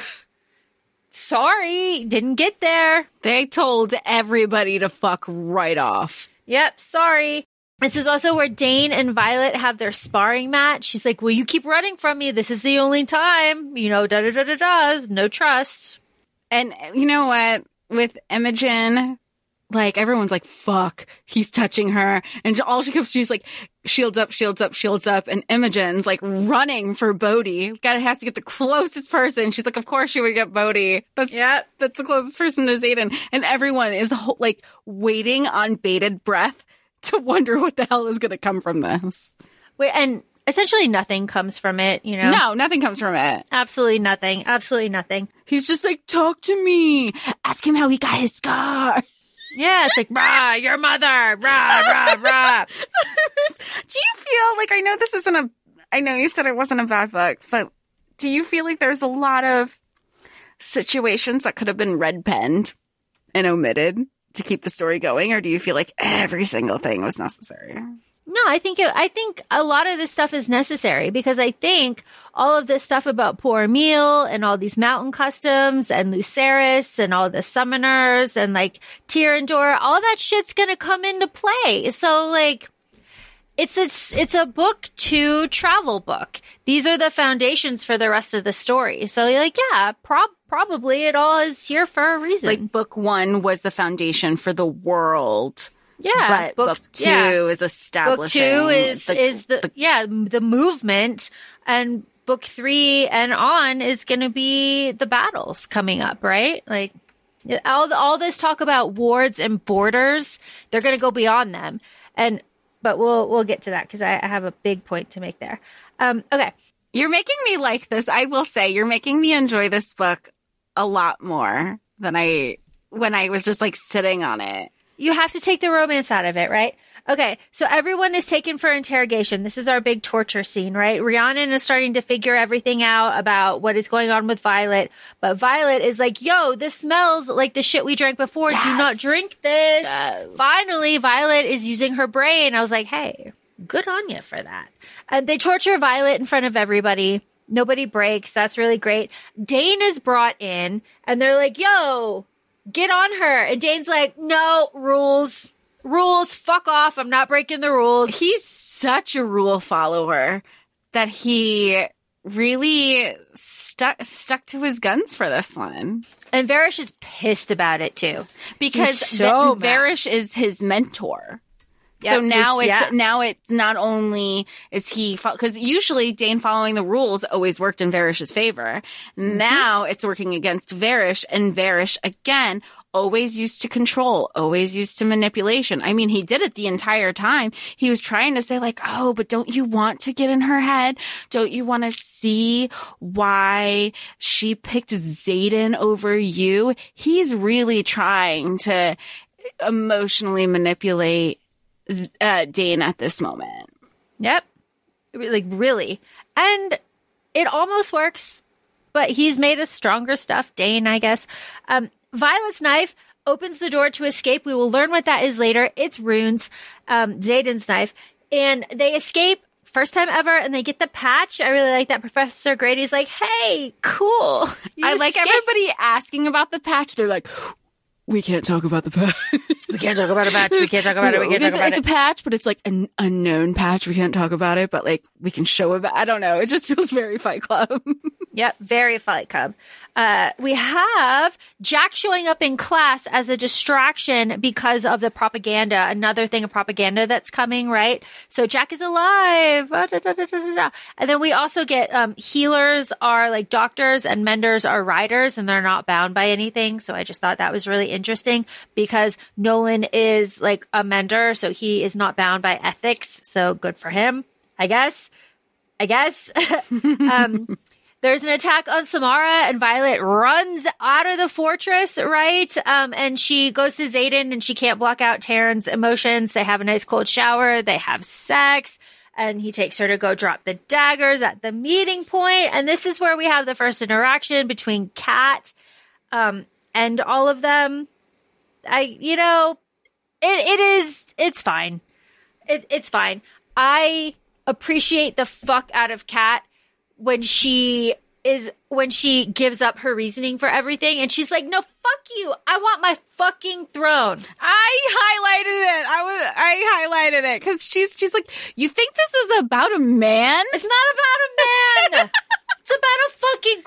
C: Sorry, didn't get there.
D: They told everybody to fuck right off.
C: Yep, sorry. This is also where Dane and Violet have their sparring match. She's like, well, you keep running from me. This is the only time. You know, da-da-da-da-da. No trust.
D: And you know what? With Imogen, like, everyone's like, fuck, he's touching her. And all she keeps doing is like, shields up, shields up, shields up. And Imogen's like running for Bodhi. Gotta has to get the closest person. She's like, of course she would get Bodhi. That's,
C: yep.
D: that's the closest person to Xaden. And everyone is like waiting on bated breath to wonder what the hell is going to come from this.
C: Wait, and essentially nothing comes from it, you know?
D: No, nothing comes from it.
C: Absolutely nothing. Absolutely nothing.
D: He's just like, talk to me. Ask him how he got his scar.
C: Yeah, it's like, rah, your mother, rah, rah, rah.
D: Do you feel like, I know this isn't a, I know you said it wasn't a bad book, but do you feel like there's a lot of situations that could have been red penned and omitted to keep the story going? Or do you feel like every single thing was necessary?
C: No, I think it, I think a lot of this stuff is necessary, because I think all of this stuff about Poor Emil and all these mountain customs and Lucerys and all the summoners and like Tyrandor, all that shit's gonna come into play. So like, it's it's it's a book two travel book. These are the foundations for the rest of the story. So like, yeah, prob probably it all is here for a reason.
D: Like book one was the foundation for the world.
C: Yeah,
D: but book, book two
C: yeah.
D: is establishing.
C: Book two is
D: the,
C: is the,
D: the
C: yeah the movement, and book three and on is going to be the battles coming up, right? Like all the, all this talk about wards and borders, they're going to go beyond them, and but we'll we'll get to that because I, I have a big point to make there. Um, okay,
D: you're making me like this. I will say you're making me enjoy this book a lot more than I when I was just like sitting on it.
C: You have to take the romance out of it, right? Okay, so everyone is taken for interrogation. This is our big torture scene, right? Rhiannon is starting to figure everything out about what is going on with Violet. But Violet is like, yo, this smells like the shit we drank before.
D: Yes.
C: Do not drink this.
D: Yes.
C: Finally, Violet is using her brain. I was like, hey, good on you for that. And they torture Violet in front of everybody. Nobody breaks. That's really great. Dane is brought in, and they're like, yo, get on her. And Dane's like, no, rules. Rules, fuck off. I'm not breaking the rules.
D: He's such a rule follower that he really stuck stuck to his guns for this one.
C: And Varys is pissed about it too.
D: Because
C: so
D: v- Varys is his mentor.
C: Yep,
D: so now
C: it's,
D: it's
C: yeah. now
D: now it's not only is he because fo- usually Dane following the rules always worked in Varys' favor. Mm-hmm. Now it's working against Varys, and Varys again always used to control, always used to manipulation. I mean, he did it the entire time. He was trying to say like, oh, but don't you want to get in her head? Don't you want to see why she picked Xaden over you? He's really trying to emotionally manipulate Uh, Dane at this moment.
C: Yep. Like, really. And it almost works, but he's made a stronger stuff, Dane, I guess. Um, Violet's knife opens the door to escape. We will learn what that is later. It's runes, um, Xaden's knife. And they escape, first time ever, and they get the patch. I really like that. Professor Grady's like, hey, cool. You
D: I like
C: escaped.
D: everybody asking about the patch. They're like, we can't talk about the patch.
C: We can't talk about a patch. We can't talk about it. We can't talk
D: it's,
C: about
D: it's
C: it.
D: a patch, but it's like an unknown patch. We can't talk about it, but like we can show about. I don't know. It just feels very Fight Club.
C: Yep, very Fight Club. Uh, we have Jack showing up in class as a distraction because of the propaganda. Another thing of propaganda that's coming, right? So Jack is alive. Ah, da, da, da, da, da, da. And then we also get um, healers are like doctors and menders are riders, and they're not bound by anything. So I just thought that was really interesting because Nolan is like a mender, so he is not bound by ethics. So good for him, I guess. I guess. um, There's an attack on Samara, and Violet runs out of the fortress, right? Um, and she goes to Xaden, and she can't block out Taryn's emotions. They have a nice cold shower. They have sex, and he takes her to go drop the daggers at the meeting point. And this is where we have the first interaction between Kat um, and all of them. I, you know, it it is, it's fine. It, it's fine. I appreciate the fuck out of Kat when she is, when she gives up her reasoning for everything and she's like, no, fuck you. I want my fucking throne.
D: I highlighted it. I was, I highlighted it because she's, she's like, you think this is about a man?
C: It's not about a man. It's about a fucking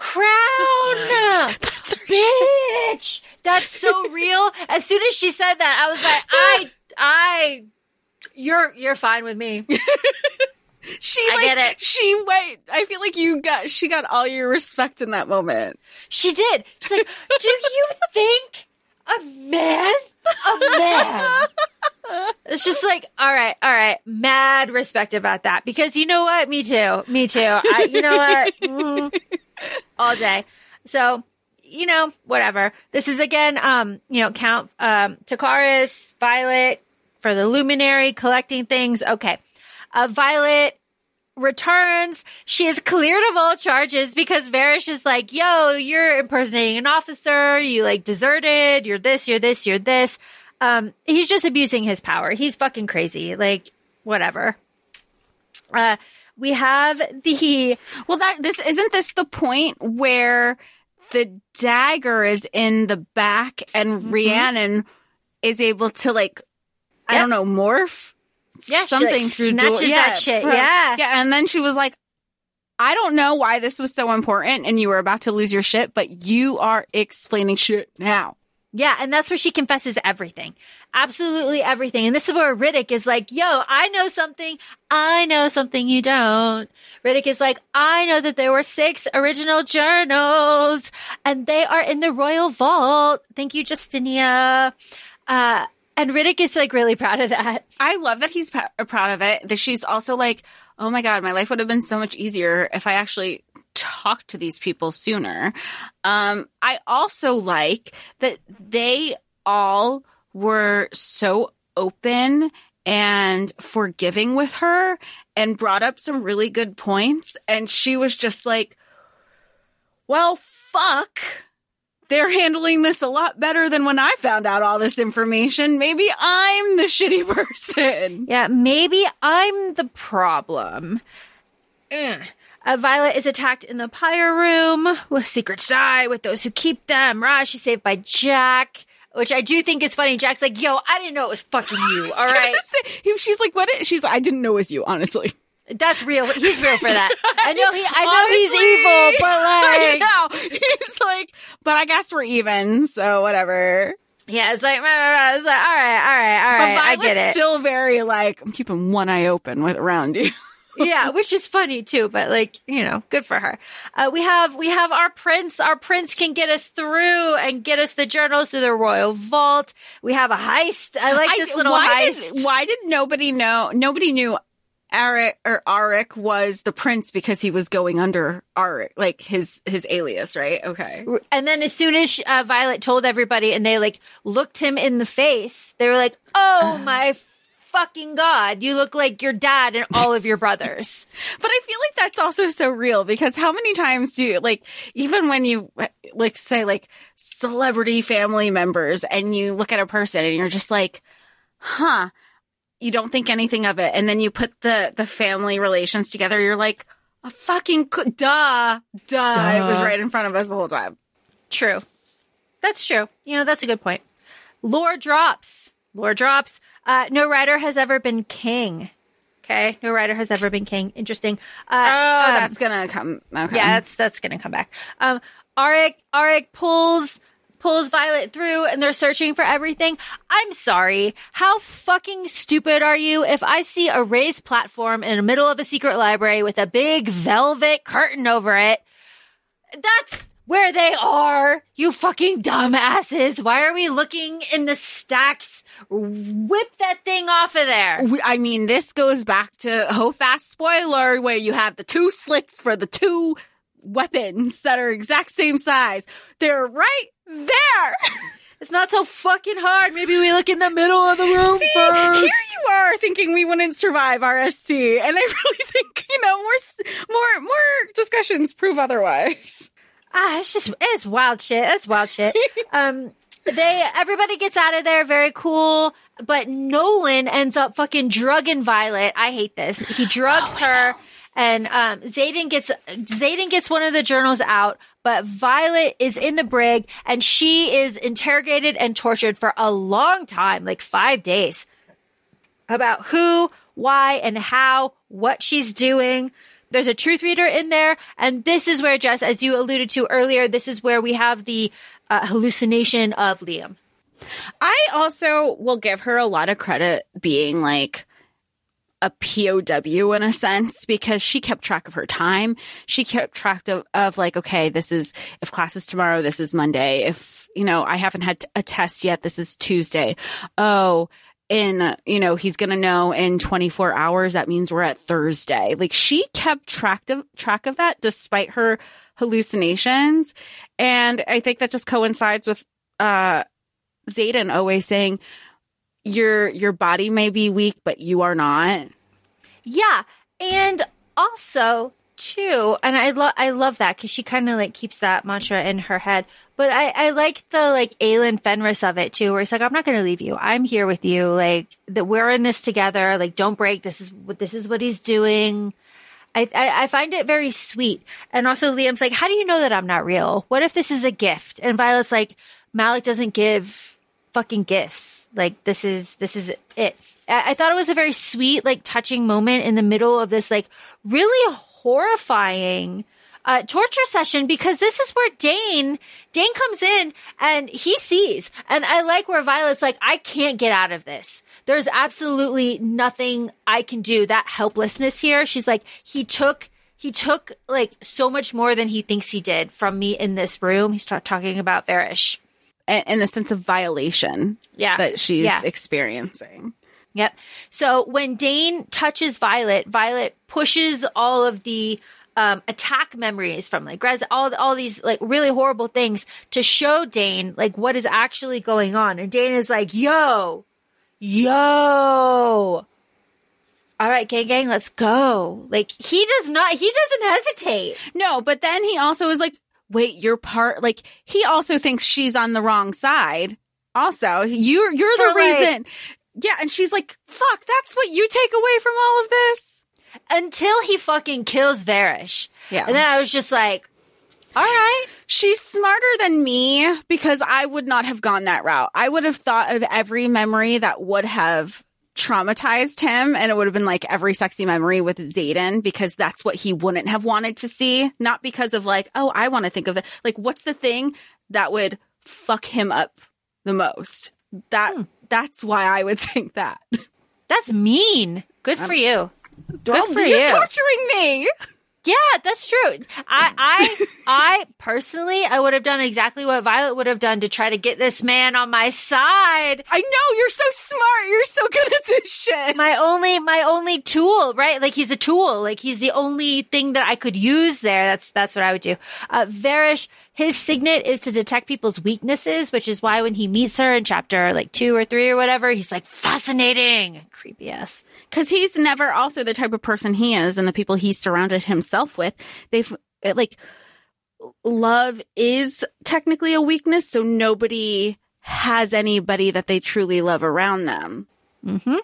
C: crown.
D: That's her
C: Bitch.
D: shit.
C: That's so real. As soon as she said that, I was like, I, I, you're, you're fine with me.
D: She
C: I
D: like,
C: get it.
D: she wait. I feel like you got, she got all your respect in that moment.
C: She did. She's like, do you think a man? A man? It's just like, all right, all right. Mad respect about that. Because you know what? Me too. Me too. I, you know what? Mm, all day. So, you know, whatever. This is again, um, you know, Count, um, Takaris, Violet for the Luminary, collecting things. Okay. Uh, Violet returns. She is cleared of all charges because Varish is like, yo, you're impersonating an officer. You like deserted. You're this, you're this, you're this. Um, he's just abusing his power. He's fucking crazy. Like, whatever. Uh, we have the,
D: well, that, this, isn't this the point where the dagger is in the back and mm-hmm. Rhiannon is able to like, I
C: yep.
D: don't know, morph?
C: Yeah,
D: something
C: she, like,
D: through
C: snatches
D: door-
C: that
D: yeah,
C: shit.
D: for,
C: yeah.
D: Yeah. And then she was like, I don't know why this was so important and you were about to lose your shit, but you are explaining shit now.
C: Yeah. And that's where she confesses everything. Absolutely everything. And this is where Riddick is like, yo, I know something. I know something you don't. Riddick is like, I know that there were six original journals and they are in the royal vault. Thank you, Justinia. Uh, And Riddick is like really proud of that.
D: I love that he's pa- proud of it. That she's also like, oh my God, my life would have been so much easier if I actually talked to these people sooner. Um, I also like that they all were so open and forgiving with her and brought up some really good points. And she was just like, well, fuck. They're handling this a lot better than when I found out all this information. Maybe I'm the shitty person.
C: Yeah, maybe I'm the problem. Ugh. Uh, Violet is attacked in the pyre room with secrets die with those who keep them. Raj, she's saved by Jack, which I do think is funny. Jack's like, yo, I didn't know it was fucking you. All right.
D: Say, she's like, what? Is, she's like, I didn't know it was you, honestly.
C: That's real. He's real for that. I know he. I know
D: honestly,
C: he's evil, but like,
D: he's like, but I guess we're even. So whatever.
C: Yeah, it's like, it's like, all right, all right, all right.
D: But
C: I get it.
D: Still very like, I'm keeping one eye open with around you.
C: Yeah, which is funny too, but like, you know, good for her. Uh, we have, we have our prince. Our prince can get us through and get us the journals to the royal vault. We have a heist. I like this I, little
D: why
C: heist.
D: Did, why did nobody know? Nobody knew Arik or Arik was the prince because he was going under Arik, like his, his alias, right? Okay.
C: And then as soon as uh, Violet told everybody and they like looked him in the face, they were like, oh my fucking God, you look like your dad and all of your brothers.
D: But I feel like that's also so real because how many times do you, like, even when you, like, say, like, celebrity family members and you look at a person and you're just like, huh, you don't think anything of it. And then you put the, the family relations together, you're like, a fucking, duh, duh, duh. It was right in front of us the whole time.
C: True. That's true. You know, that's a good point. Lore drops. Lore drops. Uh, no rider has ever been king. Okay, no rider has ever been king. Interesting. Uh,
D: Oh,
C: um,
D: that's gonna come. Okay.
C: yeah, that's that's gonna come back. Um, Arik Arik pulls pulls Violet through, and they're searching for everything. I'm sorry. How fucking stupid are you? If I see a raised platform in the middle of a secret library with a big velvet curtain over it, that's where they are. You fucking dumbasses. Why are we looking in the stacks? Whip that thing off of there.
D: We- I mean, this goes back to Ho Fast spoiler, where you have the two slits for the two weapons that are exact same size. They're right there.
C: It's not so fucking hard. Maybe we look in the middle of the room
D: See,
C: first.
D: here you are thinking we wouldn't survive R S C, and I really think, you know, more s- more more discussions prove otherwise.
C: Ah, it's just, it's wild shit. It's wild shit. um, they, everybody gets out of there. Very cool. But Nolan ends up fucking drugging Violet. I hate this. He drugs
D: Oh,
C: her, and um, Xaden gets Xaden gets one of the journals out, but Violet is in the brig, and she is interrogated and tortured for a long time, like five days, about who, why, and how, what she's doing. There's a truth reader in there, and this is where, Jess, as you alluded to earlier, this is where we have the uh, hallucination of Liam.
D: I also will give her a lot of credit being like a P O W in a sense, because she kept track of her time. She kept track of, of like, okay, this is, if class is tomorrow, this is Monday. If, you know, I haven't had a test yet, this is Tuesday. Oh, in, you know, he's going to know in twenty-four hours. That means we're at Thursday. Like, she kept track of, track of that despite her hallucinations. And I think that just coincides with, uh, Xaden always saying, your your body may be weak, but you are not.
C: Yeah, and also too, and I love I love that because she kind of like keeps that mantra in her head. But I I like the like Aelin Fenris of it too, where he's like, I'm not going to leave you. I'm here with you. Like, that we're in this together. Like, don't break. This is what this is what he's doing. I, I I find it very sweet. And also Liam's like, how do you know that I'm not real? What if this is a gift? And Violet's like, Malik doesn't give fucking gifts. Like, this is this is it. I, I thought it was a very sweet, like, touching moment in the middle of this like really horrifying uh torture session, because this is where Dane Dane comes in and he sees, and I like where Violet's like, I can't get out of this. There's absolutely nothing I can do. That helplessness here. She's like, he took he took like so much more than he thinks he did from me in this room. He's ta- talking about Varish.
D: In the sense of violation
C: Yeah.
D: that she's
C: Yeah.
D: experiencing.
C: Yep. So when Dane touches Violet, Violet pushes all of the um, attack memories from like Grez, all all these like really horrible things to show Dane like what is actually going on. And Dane is like, yo, yo. All right, gang, gang, let's go. Like, he does not, he doesn't hesitate.
D: No, but then he also is like, wait, you're part, like, he also thinks she's on the wrong side. Also, you're, you're
C: For,
D: the
C: like-
D: reason. Yeah. And she's like, fuck, that's what you take away from all of this.
C: Until he fucking kills Varish.
D: Yeah.
C: And then I was just like, all right.
D: She's smarter than me, because I would not have gone that route. I would have thought of every memory that would have traumatized him, and it would have been like every sexy memory with Xaden, because that's what he wouldn't have wanted to see. Not because of like, oh, I want to think of it. Like, what's the thing that would fuck him up the most? That
C: Hmm.
D: That's why I would think that.
C: That's mean. Good for you. Good
D: Oh,
C: for
D: you're
C: you.
D: torturing me.
C: Yeah, that's true. I, I, I personally, I would have done exactly what Violet would have done to try to get this man on my side.
D: I know, you're so smart. You're so good at this shit.
C: My only, my only tool, right? Like, he's a tool. Like, he's the only thing that I could use there. That's, that's what I would do. Uh, Varish, his signet is to detect people's weaknesses, which is why when he meets her in chapter like two or three or whatever, he's like, fascinating. Creepy ass.
D: Because he's never also the type of person he is, and the people he's surrounded himself with, they've like, love is technically a weakness, so nobody has anybody that they truly love around them.
C: Mm-hmm.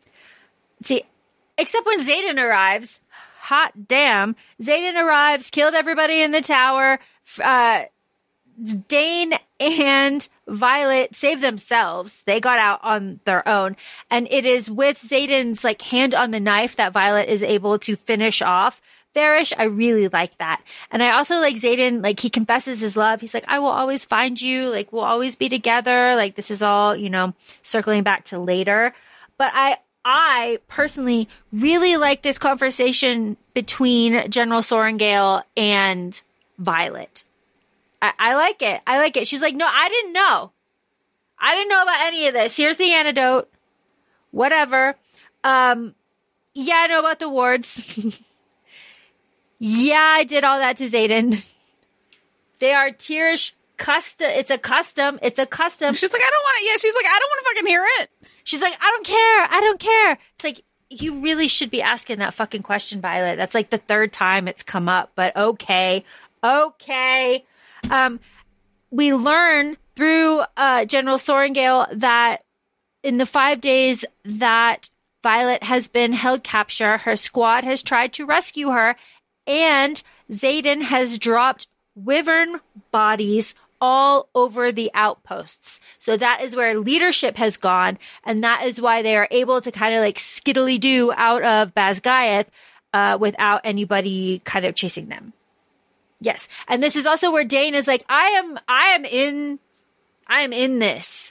C: See, except when Xaden arrives. Hot damn. Xaden arrives, killed everybody in the tower, uh, Dane and Violet save themselves. They got out on their own. And it is with Xaden's like hand on the knife that Violet is able to finish off Varish. I really like that. And I also like Xaden, like he confesses his love. He's like, I will always find you. Like we'll always be together. Like this is all, you know, circling back to later. But I, I personally really like this conversation between General Sorrengail and Violet. I, I like it. I like it. She's like, no, I didn't know. I didn't know about any of this. Here's the antidote. Whatever. Um, yeah, I know about the wards. Yeah, I did all that to Xaden. They are Tirish custom. It's a custom. It's a custom.
D: She's like, I don't want it. Yeah, she's like, I don't want to fucking hear it.
C: She's like, I don't care. I don't care. It's like, you really should be asking that fucking question, Violet. That's like the third time it's come up, but okay. Okay. Um, we learn through uh, General Sorrengail that in the five days that Violet has been held capture, her squad has tried to rescue her, and Xaden has dropped wyvern bodies all over the outposts. So that is where leadership has gone, and that is why they are able to kind of like skiddly do out of Basgiath uh, without anybody kind of chasing them. Yes. And this is also where Dane is like, I am, I am in, I am in this.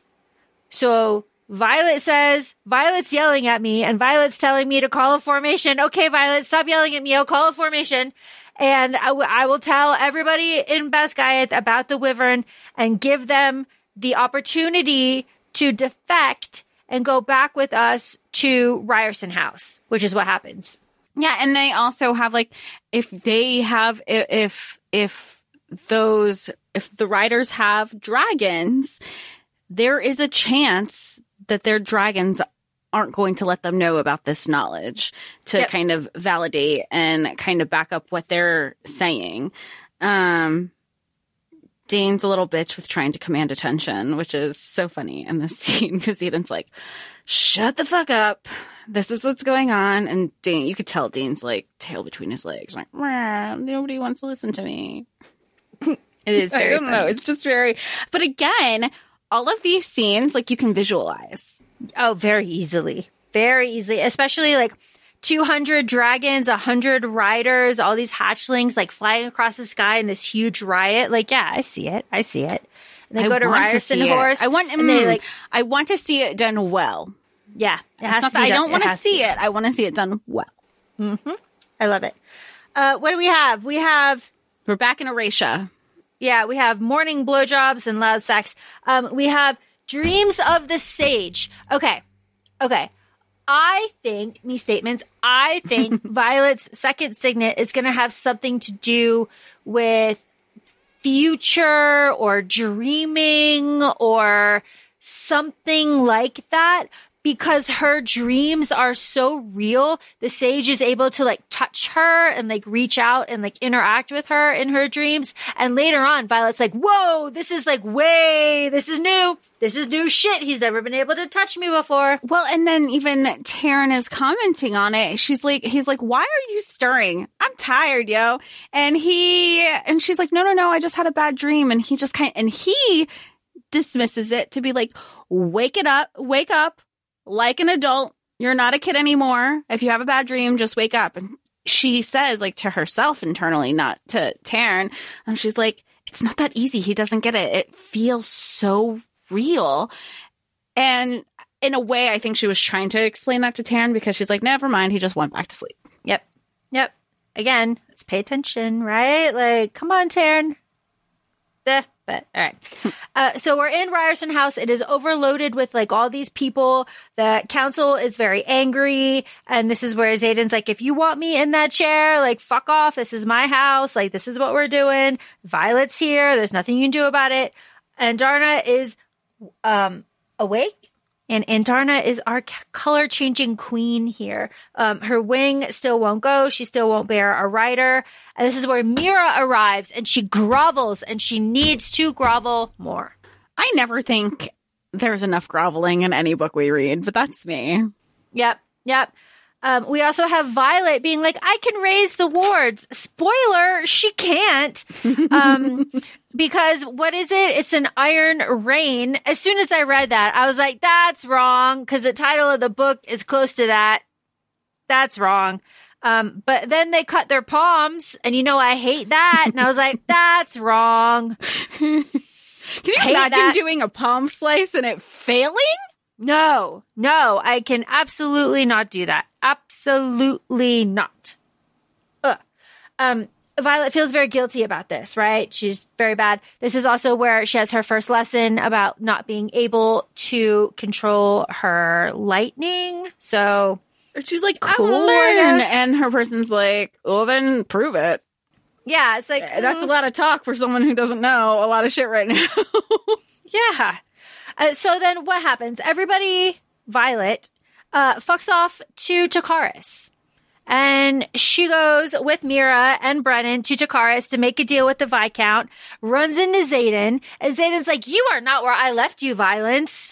C: So Violet says, Violet's yelling at me and Violet's telling me to call a formation. Okay, Violet, stop yelling at me. I'll call a formation. And I, w- I will tell everybody in Basgiath about the wyvern and give them the opportunity to defect and go back with us to Ryerson House, which is what happens.
D: Yeah, and they also have like, if they have, if if those, if the riders have dragons, there is a chance that their dragons aren't going to let them know about this knowledge to yep. kind of validate and kind of back up what they're saying. Um, Dane's a little bitch with trying to command attention, which is so funny in this scene because Eden's like, shut the fuck up. This is what's going on. And Dane, you could tell Dane's like tail between his legs, like, nobody wants to listen to me.
C: It is very
D: I don't
C: funny.
D: know. It's just very, but again, all of these scenes, like you can visualize.
C: Oh, very easily. Very easily. Especially like two hundred dragons, one hundred riders, all these hatchlings like flying across the sky in this huge riot. Like, yeah, I see it. I see it. And they
D: I
C: go to Ryerson Horse.
D: I want,
C: and
D: mm,
C: they like,
D: I want to see it done well.
C: Yeah. It has
D: not
C: to be
D: that I
C: done-
D: don't want to
C: has
D: see
C: be
D: it. I want to see it done well.
C: Mm-hmm. I love it. Uh, what do we have? We have,
D: We're back in Eratia.
C: yeah, we have morning blowjobs and loud sex. Um, we have dreams of the sage. Okay. Okay. I think, me statements, I think Violet's second signet is going to have something to do with future or dreaming or something like that. Because her dreams are so real, the sage is able to like touch her and like reach out and like interact with her in her dreams. And later on, Violet's like, whoa, this is like way, this is new. This is new shit. He's never been able to touch me before.
D: Well, and then even Taryn is commenting on it. She's like, he's like, why are you stirring? I'm tired, yo. And he, and she's like, no, no, no, I just had a bad dream. And he just kind and he dismisses it to be like, wake it up, wake up. Like an adult, you're not a kid anymore. If you have a bad dream, just wake up. And she says, like, to herself internally, not to Taryn. And she's like, it's not that easy. He doesn't get it. It feels so real. And in a way, I think she was trying to explain that to Taryn because she's like, never mind. He just went back to sleep.
C: Yep. Yep. Again, let's pay attention, right? Like, come on, Taryn. Duh. But all right. Uh, so we're in Ryerson House. It is overloaded with like all these people. The council is very angry. And this is where Xaden's like, if you want me in that chair, like fuck off. This is my house. Like this is what we're doing. Violet's here. There's nothing you can do about it. And Darna is um, awake. And Andarna is our c- color changing queen here. Um, her wing still won't go. She still won't bear a rider. And this is where Mira arrives and she grovels and she needs to grovel more.
D: I never think there's enough groveling in any book we read, but that's me.
C: Yep. Yep. Um, we also have Violet being like, I can raise the wards. Spoiler, she can't. Um, because what is it? It's an iron rain. As soon as I read that, I was like, that's wrong, because the title of the book is close to that. That's wrong. Um, but then they cut their palms, and you know I hate that. And I was like, that's wrong.
D: Can you
C: Hate
D: imagine
C: that.
D: doing a palm slice and it failing?
C: No, no, I can absolutely not do that. Absolutely not. Ugh. Um, Violet feels very guilty about this, right? She's very bad. This is also where she has her first lesson about not being able to control her lightning. So
D: She's like,
C: I
D: cool.
C: wanna learn this.
D: And her person's like, well, then prove it.
C: yeah, it's like,
D: That's a
C: mm,
D: lot of talk for someone who doesn't know a lot of shit right now.
C: yeah. Uh, so then what happens? Everybody, Violet, uh, fucks off to Takaris. And she goes with Mira and Brennan to Takaris to make a deal with the Viscount, runs into Xaden, and Xaden's like, you are not where I left you, Violence.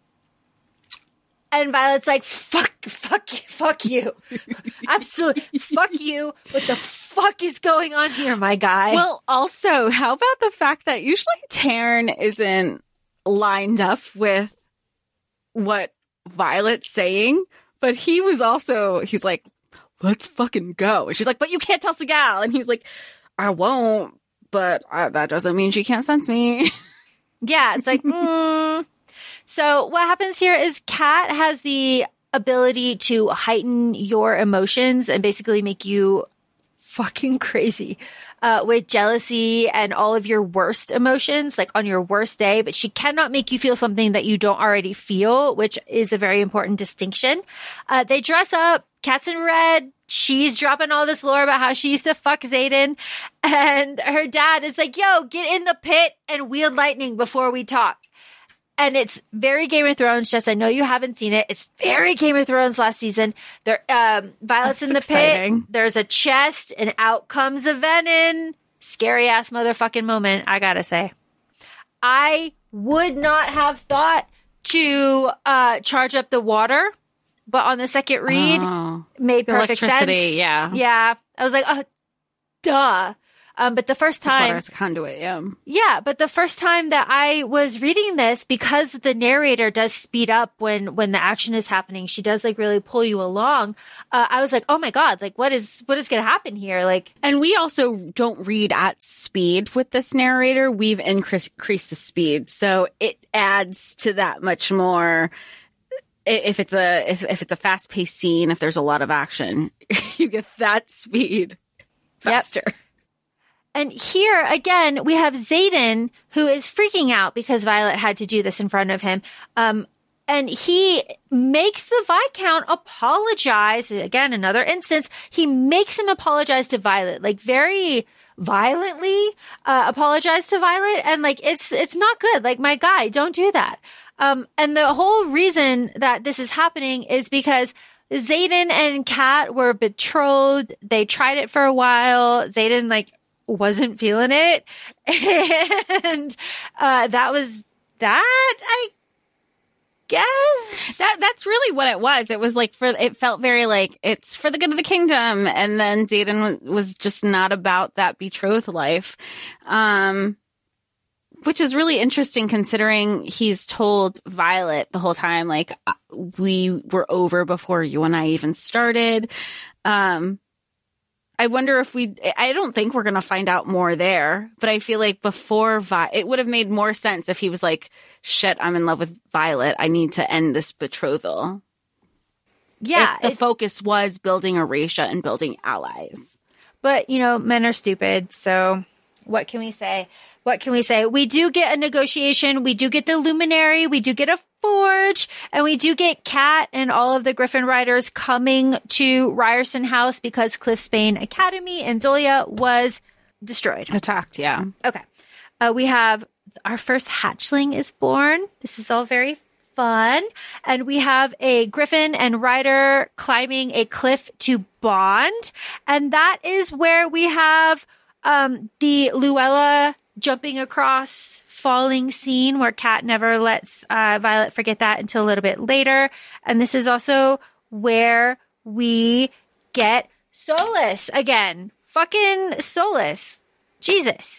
C: And Violet's like, fuck, fuck, fuck you. Absolutely. Fuck you. What the fuck is going on here, my guy?
D: Well, also, how about the fact that usually Taryn isn't lined up with what Violet's saying, but he was also, he's like, let's fucking go. And she's like, but you can't tell Segal. And he's like, I won't, but I, that doesn't mean she can't sense me.
C: yeah, it's like, mm. So what happens here is Kat has the ability to heighten your emotions and basically make you fucking crazy uh, with jealousy and all of your worst emotions, like on your worst day. But she cannot make you feel something that you don't already feel, which is a very important distinction. Uh, they dress up. Kat's in red. She's dropping all this lore about how she used to fuck Xaden. And her dad is like, yo, get in the pit and wield lightning before we talk. And it's very Game of Thrones. Jess, I know you haven't seen it. It's very Game of Thrones last season. There, um, Violet's
D: That's
C: in the
D: exciting.
C: pit. There's a chest, and out comes a venom. Scary ass motherfucking moment, I gotta say. I would not have thought to uh, charge up the water, but on the second read,
D: Oh,
C: made
D: the
C: perfect
D: electricity,
C: sense.
D: yeah.
C: Yeah. I was like, oh, duh. Um, but the first time,
D: Water as a conduit, yeah.
C: yeah, but the first time that I was reading this, because the narrator does speed up when, when the action is happening, she does like really pull you along. Uh, I was like, oh my God, like what is, what is going to happen here? Like,
D: And we also don't read at speed with this narrator. We've increased increased the speed. So it adds to that much more. I- If it's a, if, if it's a fast paced scene, if there's a lot of action, you get that speed faster.
C: and here again, we have Xaden who is freaking out because Violet had to do this in front of him. Um, and he makes the Viscount apologize. Again, another instance. He makes him apologize to Violet, like very violently, uh, apologize to Violet. And like, it's, it's not good. Like, my guy, don't do that. Um, and the whole reason that this is happening is because Xaden and Kat were betrothed. They tried it for a while. Xaden, like, wasn't feeling it. And, uh, that was that, I guess.
D: That that's really what it was. It was like for it felt very like it's for the good of the kingdom, and then Xaden was, was just not about that betrothed life, um, which is really interesting considering he's told Violet the whole time like we were over before you and I even started. Um, I wonder if we. I don't think we're gonna find out more there, but I feel like before Vi- it would have made more sense if he was like, "Shit, I'm in love with Violet. I need to end this betrothal."
C: Yeah.
D: If the
C: it-
D: focus was building Erasure and building allies.
C: But, you know, men are stupid. So what can we say? What can we say? We do get a negotiation. We do get the Luminary. We do get a forge. And we do get Kat and all of the Griffin Riders coming to Ryerson House because Cliffsbane Academy in Zolia was destroyed.
D: Attacked, yeah.
C: Okay. Uh, we have our first hatchling is born. This is all very fun. And we have a Griffin and Rider climbing a cliff to bond. And that is where we have um, the Luella jumping across falling scene where Kat never lets uh, Violet forget that until a little bit later. And this is also where we get Solas again. Fucking Solas. Jesus.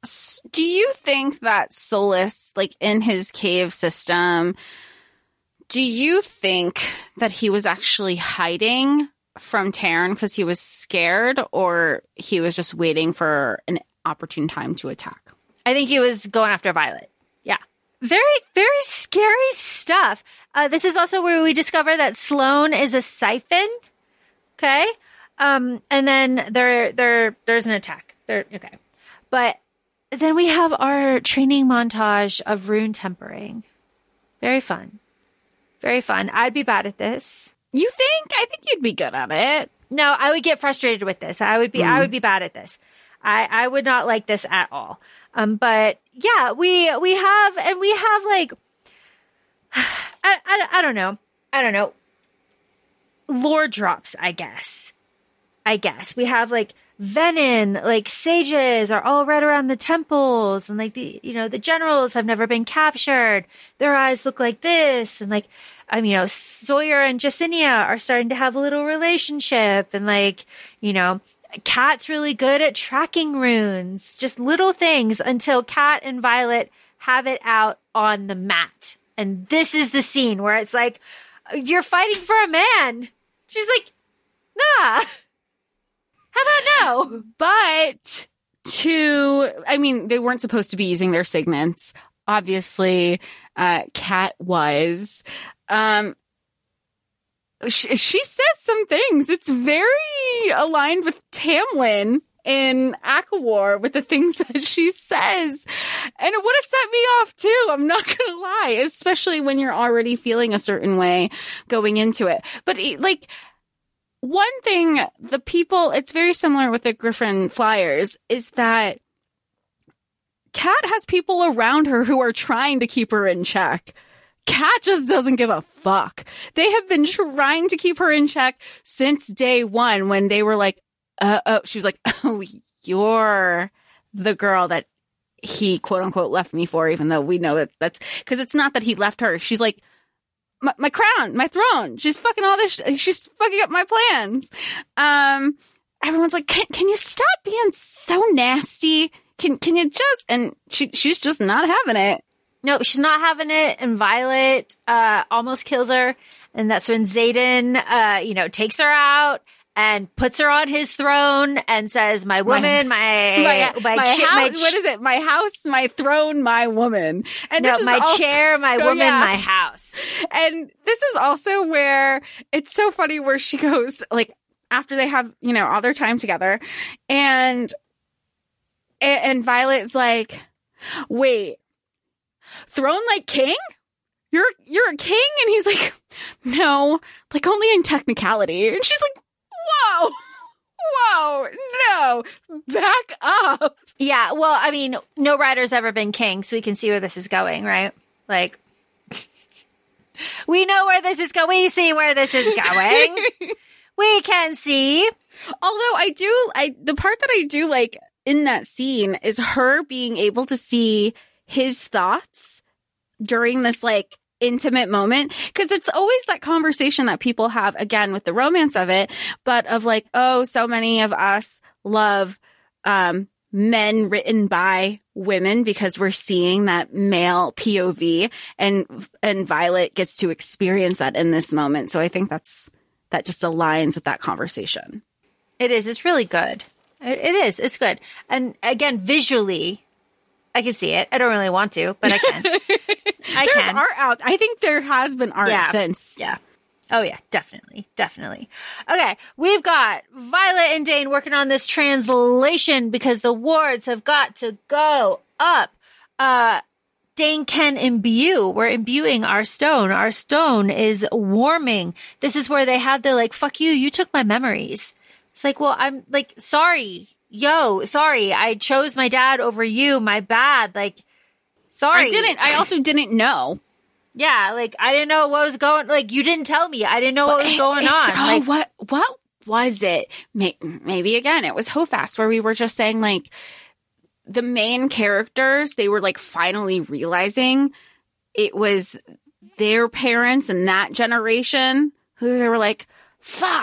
D: Do you think that Solas, like in his cave system, do you think that he was actually hiding from Tairn because he was scared, or he was just waiting for an opportune time to attack?
C: I think he was going after Violet. Yeah. Very, very scary stuff. Uh, this is also where we discover that Sloane is a siphon. Okay. Um, and then there, there, there's an attack. There, okay. But then we have our training montage of rune tempering. Very fun. Very fun. I'd be bad at this.
D: You think? I think you'd be good at it.
C: No, I would get frustrated with this. I would be, mm. I would be bad at this. I, I would not like this at all. Um, but yeah, we, we have, and we have like, I, I, I don't know. I don't know. Lore drops, I guess. I guess we have like Venin, like sages are all right around the temples, and like the, you know, the generals have never been captured. Their eyes look like this. And like, um, you know, Sawyer and Jesinia are starting to have a little relationship, and like, you know, Kat's really good at tracking runes, just little things until Kat and Violet have it out on the mat. And this is the scene where it's like, you're fighting for a man. She's like, nah. How about no?
D: But to, I mean, they weren't supposed to be using their signets. Obviously, uh, Kat was. Um, she, she says some things. It's very aligned with Tamlin in ACOWAR with the things that she says. And it would have set me off too. I'm not going to lie, especially when you're already feeling a certain way going into it. But like, one thing, the people, it's very similar with the Griffin Flyers, is that Kat has people around her who are trying to keep her in check. Kat just doesn't give a fuck. They have been trying to keep her in check since day one, when they were like, uh, oh, she was like, oh, you're the girl that he quote unquote left me for, even though we know that that's because it's not that he left her. She's like, My, my crown, my throne. She's fucking all this. Sh- she's fucking up my plans. Um, everyone's like, can, can you stop being so nasty? Can can you just? And she she's just not having it.
C: No, she's not having it. And Violet uh, almost kills her. And that's when Xaden, uh, you know, takes her out and puts her on his throne and says, my woman, my, my,
D: my, my, chi- house, my ch- what is it? My house, my throne, my woman. And
C: no,
D: this is
C: my
D: also,
C: chair, my
D: oh,
C: woman,
D: yeah.
C: my house.
D: And this is also where it's so funny where she goes, like, after they have, you know, all their time together, and, and, and Violet's like, wait, throne like king? You're, you're a king? And he's like, no, like only in technicality. And she's like, whoa, whoa, no, back up.
C: Yeah, well, I mean, no rider's ever been king, so we can see where this is going, right? Like, we know where this is going. We see where this is going. We can see.
D: Although I do, I the part that I do like in that scene is her being able to see his thoughts during this, like, intimate moment, because it's always that conversation that people have, again, with the romance of it, but of like, oh, so many of us love um men written by women because we're seeing that male P O V, and and Violet gets to experience that in this moment. So I think that's that just aligns with that conversation.
C: It is. It's really good. It, it is. It's good. And again, visually, I can see it. I don't really want to, but I can. I
D: There's
C: can.
D: art out. I think there has been art
C: yeah.
D: since.
C: Yeah. Oh, yeah. Definitely. Definitely. Okay. We've got Violet and Dane working on this translation because the wards have got to go up. Uh, Dane can imbue. We're imbuing our stone. Our stone is warming. This is where they have the like, fuck you. You took my memories. It's like, well, I'm like, sorry. Yo, sorry. I chose my dad over you. My bad. Like, sorry.
D: I didn't. I also didn't know.
C: Yeah, like, I didn't know what was going, like, you didn't tell me. I didn't know but what was going on.
D: Oh,
C: like,
D: what, what was it? Maybe, again, it was Hofast, where we were just saying, like, the main characters, they were, like, finally realizing it was their parents and that generation who they were like, fuck,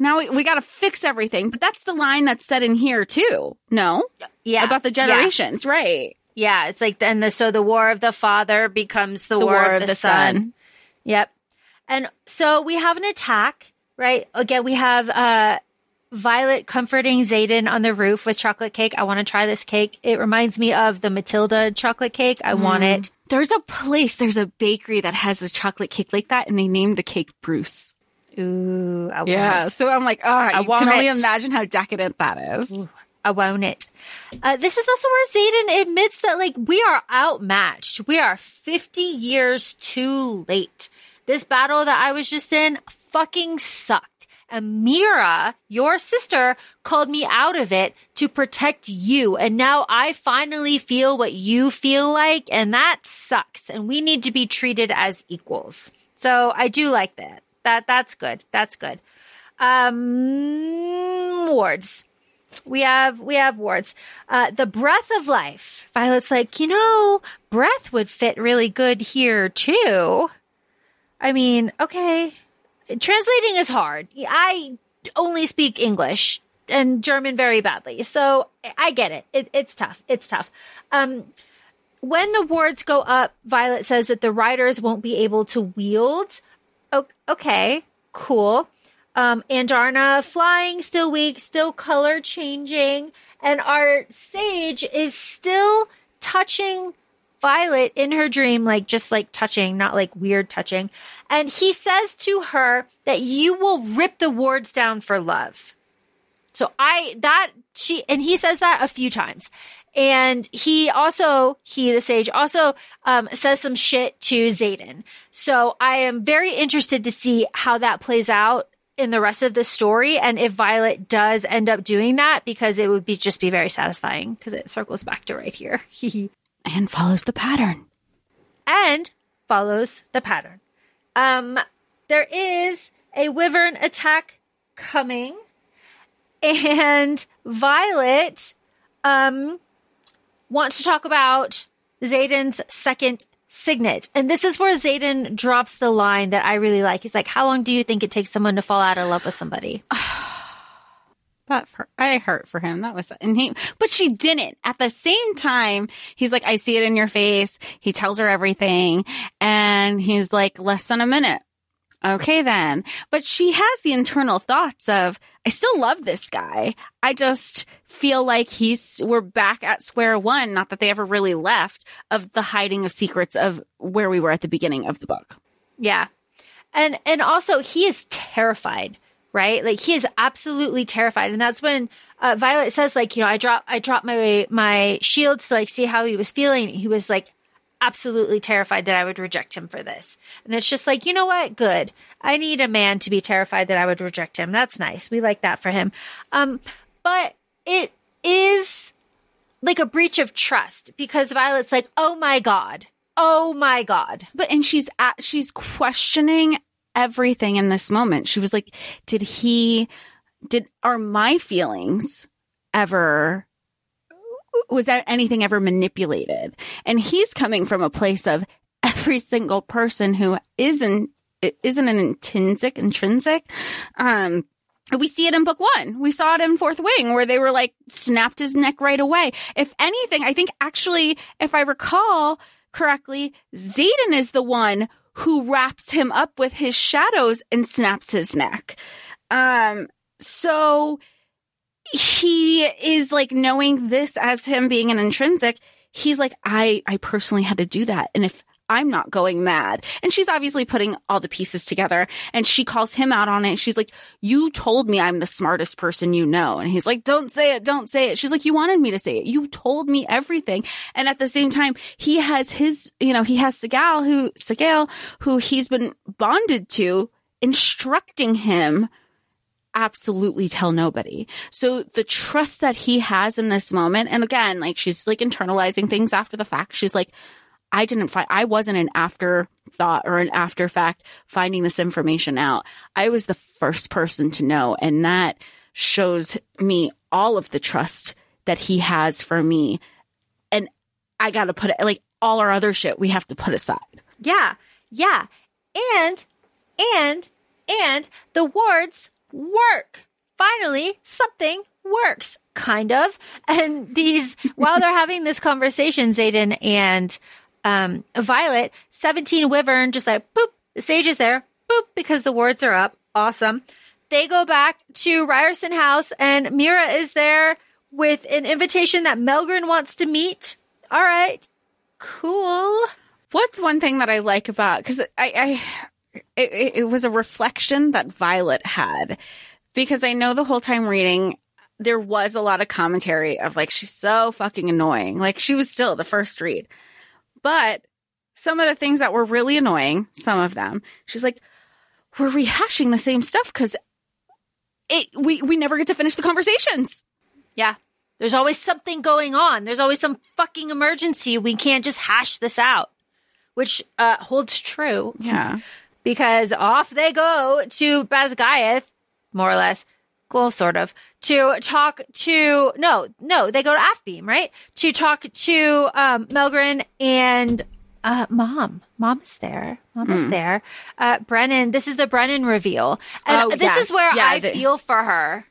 D: now we, we got to fix everything. But that's the line that's said in here too. No?
C: Yeah.
D: About the generations,
C: yeah.
D: right.
C: Yeah, it's like, and the, so the war of the father becomes the, the war, war of the, the son. son. Yep. And so we have an attack, right? Again, we have uh, Violet comforting Xaden on the roof with chocolate cake. I want to try this cake. It reminds me of the Matilda chocolate cake. I mm. want it.
D: There's a place, there's a bakery that has a chocolate cake like that, and they named the cake Bruce.
C: Ooh, I want
D: yeah,
C: it.
D: So I'm like, oh, I you can only
C: it.
D: imagine how decadent that is.
C: Ooh, I want it. Uh, this is also where Xaden admits that, like, we are outmatched. We are fifty years too late. This battle that I was just in fucking sucked. And Mira, your sister, called me out of it to protect you. And now I finally feel what you feel like. And that sucks. And we need to be treated as equals. So I do like that. That That's good. That's good. Um, wards. We have, we have wards. Uh, the breath of life. Violet's like, you know, breath would fit really good here too. I mean, okay. Translating is hard. I only speak English and German very badly. So I get it. it it's tough. It's tough. Um, when the wards go up, Violet says that the riders won't be able to wield. Okay, cool. Um, Andarna flying, still weak, still color changing. And our sage is still touching Violet in her dream, like just like touching, not like weird touching. And he says to her that you will rip the wards down for love. So I, that, she, and he says that a few times. And he also, he, the sage, also um, says some shit to Xaden. So I am very interested to see how that plays out in the rest of the story. And if Violet does end up doing that, because it would be just be very satisfying because it circles back to right here.
D: And follows the pattern.
C: And follows the pattern. Um, there is a wyvern attack coming. And Violet um, wants to talk about Xaden's second signet. And this is where Xaden drops the line that I really like. He's like, how long do you think it takes someone to fall out of love with somebody?
D: That for, I hurt for him. That was, and he, but she didn't. At the same time, he's like, I see it in your face. He tells her everything. And he's like, less than a minute. Okay, then. But she has the internal thoughts of, I still love this guy. I just feel like he's, we're back at square one. Not that they ever really left of the hiding of secrets of where we were at the beginning of the book.
C: Yeah. And, and also he is terrified, right? Like he is absolutely terrified. And that's when uh, Violet says, like, you know, I dropped, I dropped my, my shields to like see how he was feeling. He was like, absolutely terrified that I would reject him for this. And it's just like, you know what? Good. I need a man to be terrified that I would reject him. That's nice. We like that for him. Um, but it is like a breach of trust because Violet's like, oh my God. Oh my God.
D: But, and she's at, she's questioning everything in this moment. She was like, did he, did, are my feelings ever, was that anything ever manipulated? And he's coming from a place of every single person who isn't, isn't an intrinsic, intrinsic. Um, we see it in book one. We saw it in Fourth Wing where they were like snapped his neck right away. If anything, I think actually, if I recall correctly, Xaden is the one who wraps him up with his shadows and snaps his neck. Um, so he is like knowing this as him being an intrinsic. He's like, I, I personally had to do that. And if I'm not going mad, and she's obviously putting all the pieces together and she calls him out on it. She's like, you told me I'm the smartest person you know. And he's like, don't say it. Don't say it. She's like, you wanted me to say it. You told me everything. And at the same time, he has his, you know, he has Segal who, Segal, who he's been bonded to, instructing him absolutely tell nobody. So the trust that he has in this moment, and again, like she's like internalizing things after the fact. She's like, I didn't find, I wasn't an afterthought or an after fact finding this information out. I was the first person to know. And that shows me all of the trust that he has for me. And I got to put it, like all our other shit, we have to put aside.
C: Yeah. Yeah. And, and, and the wards work. Finally, something works, kind of. And these, while they're having this conversation, Xaden and um, Violet, seventeen Wyvern just like, boop, the sage is there, boop, because the wards are up. Awesome. They go back to Ryerson House, and Mira is there with an invitation that Melgren wants to meet. All right, cool.
D: What's one thing that I like about, because I, I it, it was a reflection that Violet had, because I know the whole time reading, there was a lot of commentary of like, she's so fucking annoying. Like, she was still the first read. But some of the things that were really annoying, some of them, she's like, we're rehashing the same stuff because it we, we never get to finish the conversations.
C: Yeah. There's always something going on. There's always some fucking emergency. We can't just hash this out, which uh, holds true.
D: Yeah.
C: Because off they go to Basgiath, more or less, well, sort of, to talk to, no, no, they go to Afbeam, right? To talk to um, Melgren and uh, Mom. Mom is there. Mom mm. is there. Uh, Brennan, this is the Brennan reveal. And
D: oh,
C: this
D: yes.
C: is where
D: yeah,
C: I
D: the-
C: feel for her.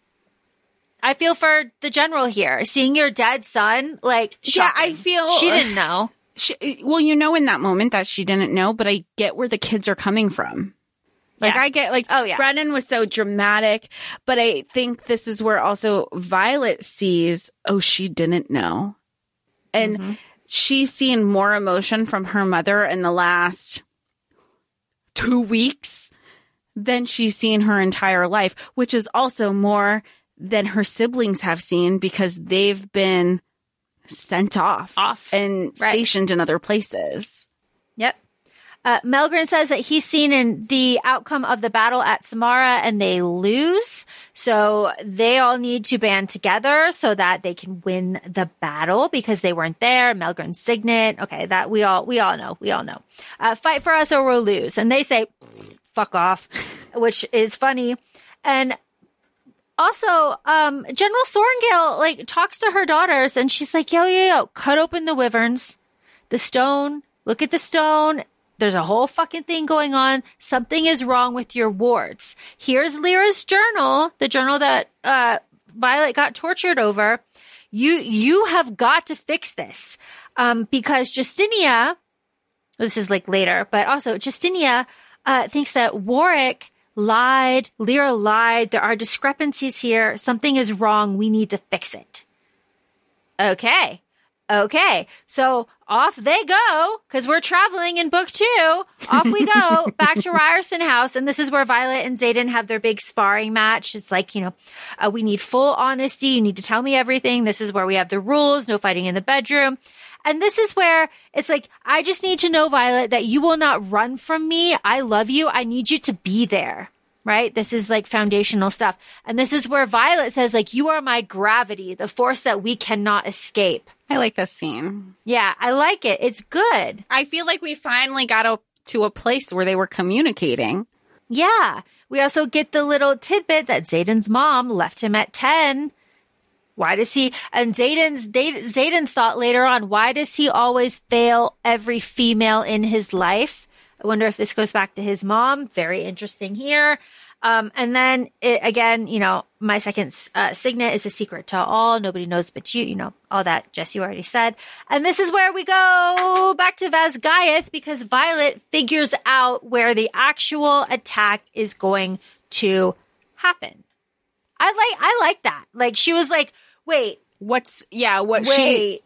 C: I feel for the general here. Seeing your dead son, like, shocking.
D: Yeah, I feel...
C: She didn't know.
D: She, well, you know in that moment that she didn't know, but I get where the kids are coming from. Like,
C: Yeah.
D: I get, like,
C: Oh, yeah.
D: Brennan was so dramatic, but I think this is where also Violet sees, oh, she didn't know. And
C: Mm-hmm.
D: she's seen more emotion from her mother in the last two weeks than she's seen her entire life, which is also more than her siblings have seen because they've been sent off,
C: Off.
D: and
C: Right.
D: stationed in other places.
C: Yep. Uh, Melgren says that he's seen in the outcome of the battle at Samara and they lose. So they all need to band together so that they can win the battle because they weren't there. Melgren's signet. Okay. That we all, we all know. We all know. Uh, fight for us or we'll lose. And they say, fuck off, which is funny. And also, um, General Sorengale, like, talks to her daughters and she's like, yo, yo, yo, cut open the wyverns, the stone, look at the stone. There's a whole fucking thing going on. Something is wrong with your wards. Here's Lyra's journal, the journal that, uh, Violet got tortured over. You, you have got to fix this. Um, because Justinia, this is like later, but also Justinia, uh, thinks that Warwick lied, Lyra lied, there are discrepancies here, something is wrong, we need to fix it. Okay. Okay. So off they go, because we're traveling in book two. Off we go, back to Ryerson House, and this is where Violet and Xaden have their big sparring match. It's like, you know, uh, we need full honesty, you need to tell me everything, this is where we have the rules, no fighting in the bedroom. And this is where it's like, I just need to know, Violet, that you will not run from me. I love you. I need you to be there, right? This is like foundational stuff. And this is where Violet says, like, you are my gravity, the force that we cannot escape.
D: I like this scene.
C: Yeah, I like it. It's good.
D: I feel like we finally got a, to a place where they were communicating.
C: Yeah. We also get the little tidbit that Xaden's mom left him at ten. Why does he, and Xaden's, Xaden's thought later on, why does he always fail every female in his life? I wonder if this goes back to his mom. Very interesting here. Um, and then it, again, you know, my second uh, signet is a secret to all. Nobody knows but you, you know, all that Jess, you already said. And this is where we go back to Basgiath because Violet figures out where the actual attack is going to happen. I like, I like that. Like, she was like, wait.
D: What's, yeah, what
C: wait.
D: she.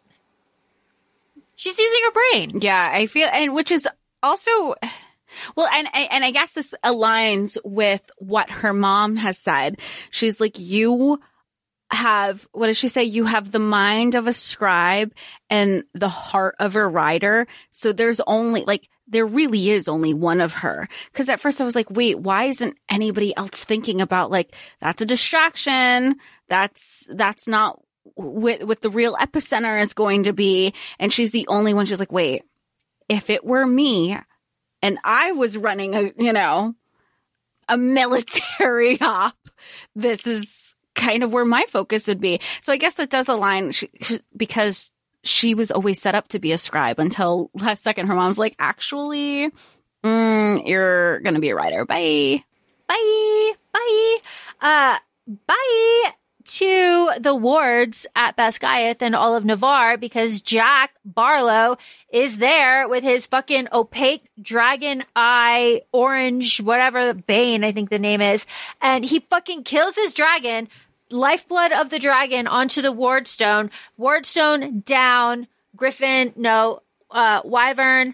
C: She's using her brain.
D: Yeah, I feel, and which is also, well, and, and I guess this aligns with what her mom has said. She's like, you have, what does she say? You have the mind of a scribe and the heart of a writer. So there's only, like, there really is only one of her. Because at first I was like, wait, why isn't anybody else thinking about, like, that's a distraction. That's, that's not what, what the real epicenter is going to be. And she's the only one. She's like, wait, if it were me and I was running a, you know, a military op, this is kind of where my focus would be. So I guess that does align she, she, because she was always set up to be a scribe until last second her mom's like, actually, mm, you're going to be a writer. Bye.
C: Bye. Bye. Uh, bye to the wards at Basgiath and all of Navarre, because Jack Barlow is there with his fucking opaque dragon eye, orange, whatever, Bane, I think the name is. And he fucking kills his dragon, lifeblood of the dragon onto the wardstone. Wardstone down, Griffin, no, uh, Wyvern,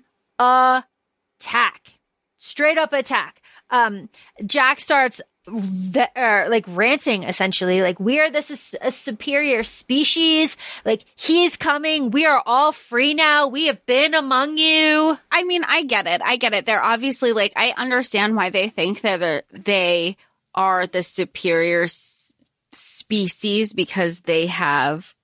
C: attack. Straight up attack. Um, Jack starts The, uh, like ranting essentially, like, we are this is a superior species, like, he's coming, we are all free now, we have been among you.
D: I mean, I get it. I get it. They're obviously like, I understand why they think that they're, they are the superior s- species because they have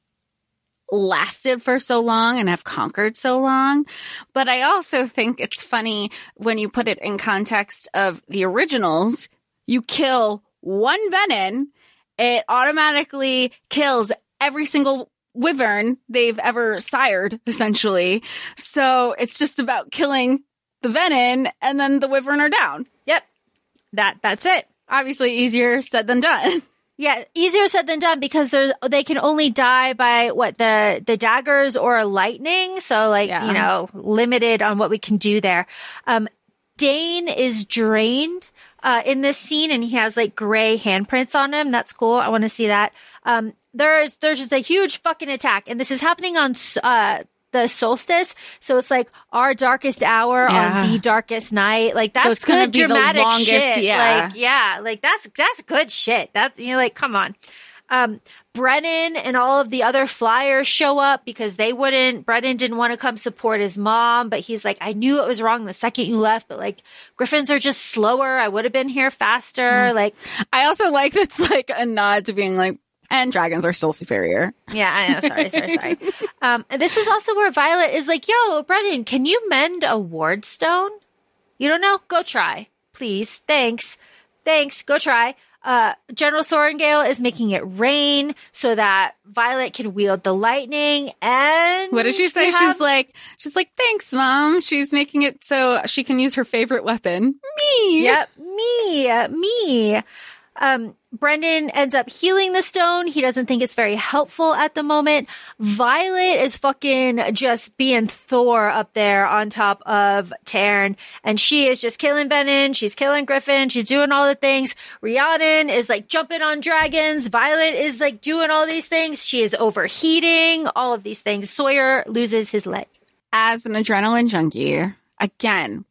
D: lasted for so long and have conquered so long. But I also think it's funny when you put it in context of the originals. You kill one venin, it automatically kills every single wyvern they've ever sired, essentially. So it's just about killing the venin, and then the wyvern are down.
C: Yep. That that's it.
D: Obviously easier said than done.
C: Yeah, easier said than done, because there's they can only die by what the the daggers or lightning. So like,
D: Yeah.
C: you know, limited on what we can do there. Um, Dane is drained uh, in this scene, and he has like gray handprints on him. That's cool. I want to see that. Um, there's there's just a huge fucking attack, and this is happening on uh the solstice, so it's like our darkest hour
D: Yeah.
C: on the darkest night. Like, that's
D: So it's gonna
C: good
D: be the
C: dramatic
D: longest,
C: shit.
D: yeah.
C: Like, yeah, like that's that's good shit. That's, you're like, come on. Um, Brennan and all of the other flyers show up because they wouldn't. Brennan didn't want to come support his mom, but he's like, I knew it was wrong the second you left, but like, Griffins are just slower. I would have been here faster.
D: Mm.
C: Like,
D: I also like that's like a nod to being like, and dragons are still superior.
C: yeah, I know. Sorry, sorry, sorry. Um, and this is also where Violet is like, yo, Brennan, can you mend a ward stone? You don't know? Go try. Please. Thanks. Thanks. Go try. Uh, General Sorengale is making it rain so that Violet can wield the lightning. And
D: What did she say?
C: we have-
D: She's like, she's like, thanks, Mom. She's making it so she can use her favorite weapon, me.
C: Yep, me, me. Um, Brendan ends up healing the stone. He doesn't think it's very helpful at the moment. Violet is fucking just being Thor up there on top of Tarn, and she is just killing Venin. She's killing Griffin. She's doing all the things. Rhiannon is like jumping on dragons. Violet is like doing all these things. She is overheating, all of these things. Sawyer loses his leg.
D: As an adrenaline junkie, again,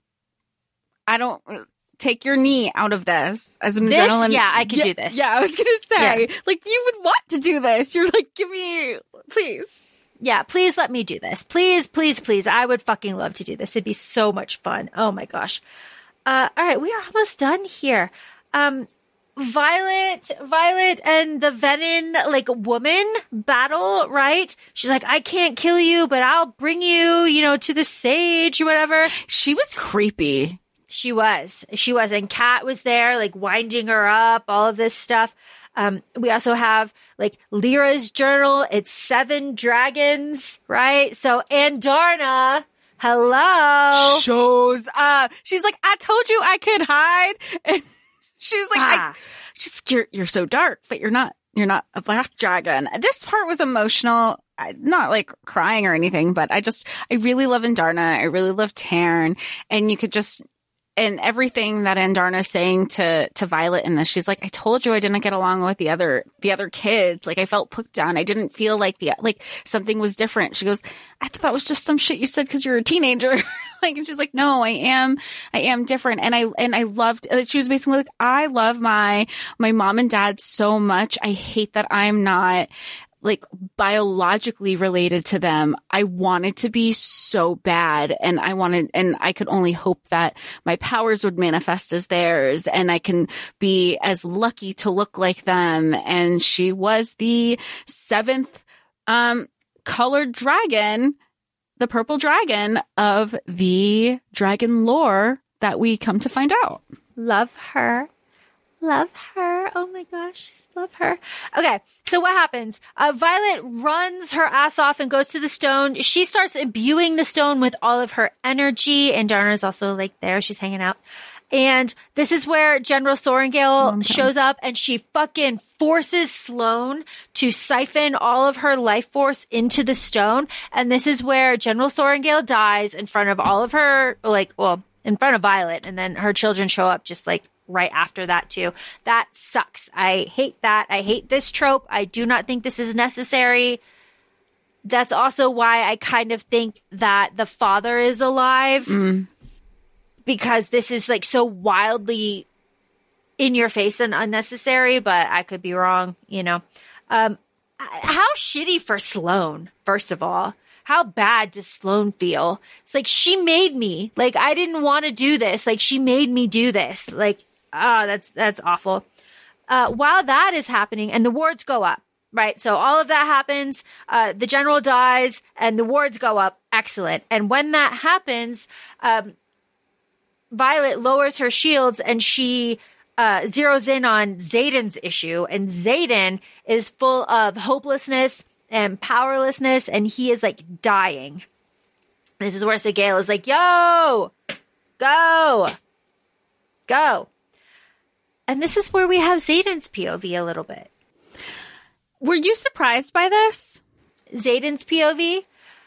D: I don't take your knee out of this as an
C: This?
D: adrenaline.
C: Yeah, I could
D: yeah,
C: do this.
D: Yeah, I was gonna say, like, you would want to do this. You're like, give me, please.
C: Yeah, please let me do this. Please, please, please. I would fucking love to do this. It'd be so much fun. Oh my gosh. Uh, all right, we are almost done here. Um, Violet, Violet and the Venin, like, woman battle, right? She's like, I can't kill you, but I'll bring you, you know, to the sage, whatever.
D: She was creepy.
C: She was. She was. And Kat was there, like, winding her up, all of this stuff. Um, we also have, like, Lyra's journal. It's seven dragons, right? So, Andarna, hello.
D: Shows up. She's like, I told you I could hide. And she's like,
C: Ah.
D: I, she's like, you're, you're so dark, but you're not, you're not a black dragon. This part was emotional. I, not like crying or anything, but I just, I really love Andarna. I really love Tarn. And you could just, and everything that Andarna's saying to, to Violet in this, she's like, I told you I didn't get along with the other, the other kids. Like, I felt put down. I didn't feel like the, like something was different. She goes, I thought that was just some shit you said because you're a teenager. Like, and she's like, no, I am, I am different. And I, and I loved, she was basically like, I love my, my mom and dad so much. I hate that I'm not like biologically related to them. I wanted to be so bad, and I wanted, and I could only hope that my powers would manifest as theirs, and I can be as lucky to look like them. And she was the seventh, um, colored dragon, the purple dragon of the dragon lore that we come to find out.
C: Love her. Love her. Oh my gosh. Love her. Okay. So what happens? Uh, Violet runs her ass off and goes to the stone. She starts imbuing the stone with all of her energy. And Darna's also like there. She's hanging out. And this is where General Sorrengail oh, shows up and she fucking forces Sloane to siphon all of her life force into the stone. And this is where General Sorrengail dies in front of all of her, like, well, in front of Violet. And then her children show up just like right after that too. That sucks. I hate that. I hate this trope. I do not think this is necessary. That's also why I kind of think that the father is alive. Mm. Because this is like so wildly in your face and unnecessary, but I could be wrong, you know. Um, how shitty for Sloane, first of all. How bad does Sloane feel? It's like, she made me. Like, I didn't want to do this. Like, she made me do this. Like, oh, that's that's awful. Uh, while that is happening, and the wards go up, right? So all of that happens. Uh, the general dies, and the wards go up. Excellent. And when that happens, um, Violet lowers her shields and she uh, zeroes in on Xaden's issue. And Xaden is full of hopelessness and powerlessness, and he is like dying. This is where Sgaeyl is like, yo, go, go. And this is where we have Xaden's P O V a little bit.
D: Were you surprised by this?
C: Xaden's P O V?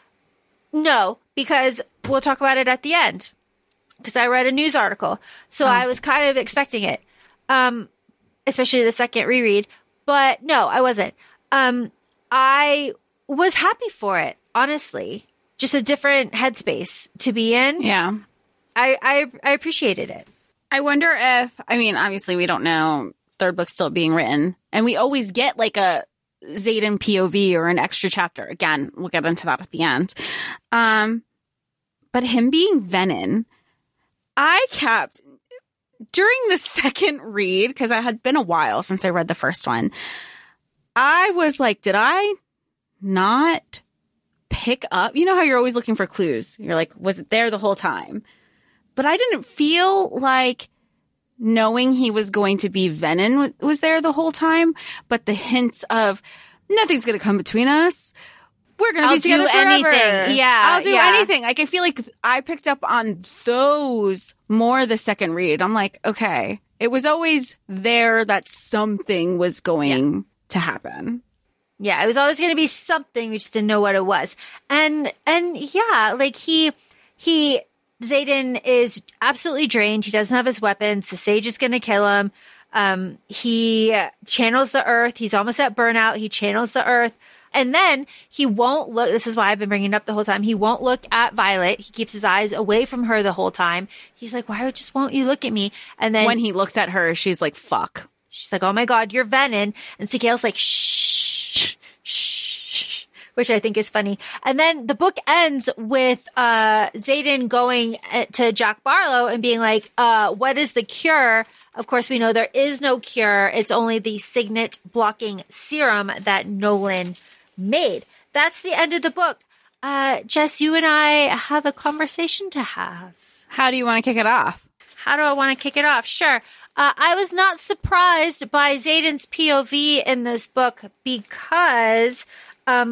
C: No, because we'll talk about it at the end. Because I read a news article. So oh. I was kind of expecting it. Um, especially the second reread. But no, I wasn't. Um, I was happy for it, honestly. Just a different headspace to be in.
D: Yeah.
C: I, I, I appreciated it.
D: I wonder if, I mean, obviously we don't know, third book's still being written. And we always get like a Xaden P O V or an extra chapter. Again, we'll get into that at the end. Um, but him being Venin, I kept, during the second read, because it had been a while since I read the first one, I was like, did I not pick up? You know how you're always looking for clues. You're like, was it there the whole time? But I didn't feel like knowing he was going to be Venin was there the whole time. But the hints of nothing's going to come between us. We're going to be together forever.
C: Anything. Yeah.
D: I'll do
C: yeah.
D: anything. Like, I feel like I picked up on those more the second read. I'm like, okay, it was always there that something was going yeah. to happen.
C: Yeah. It was always going to be something. We just didn't know what it was. And, and yeah, like he, he, Xaden is absolutely drained. He doesn't have his weapons. The sage is going to kill him. Um, he channels the earth. He's almost at burnout. He channels the earth. And then he won't look. This is why I've been bringing it up the whole time. He won't look at Violet. He keeps his eyes away from her the whole time. He's like, why just won't you look at me? And then
D: when he looks at her, she's like, fuck.
C: She's like, oh my God, you're Venin. And Sgaeyl's like, shh, shh, shh, which I think is funny. And then the book ends with uh, Xaden going to Jack Barlow and being like, uh, what is the cure? Of course, we know there is no cure. It's only the signet blocking serum that Nolan made. That's the end of the book. Uh, Jess, you and I have a conversation to have.
D: How do you want to kick it off?
C: How do I want to kick it off? Sure. Uh, I was not surprised by Xaden's P O V in this book because um,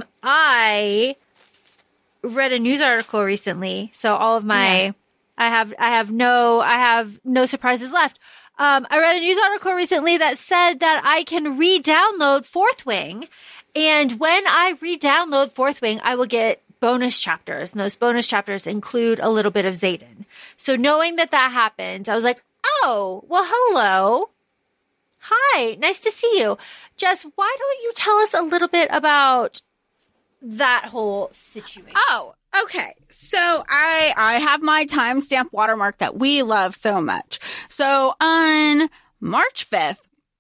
C: I read a news article recently. So all of my, yeah. I have, I have no, I have no surprises left. Um, I read a news article recently that said that I can re-download Fourth Wing. And when I re-download Fourth Wing, I will get bonus chapters. And those bonus chapters include a little bit of Xaden. So knowing that that happened, I was like, oh, well, hello. Hi, nice to see you. Jess, why don't you tell us a little bit about that whole situation?
D: Oh, okay. So I I have my timestamp watermark that we love so much. So on March fifth,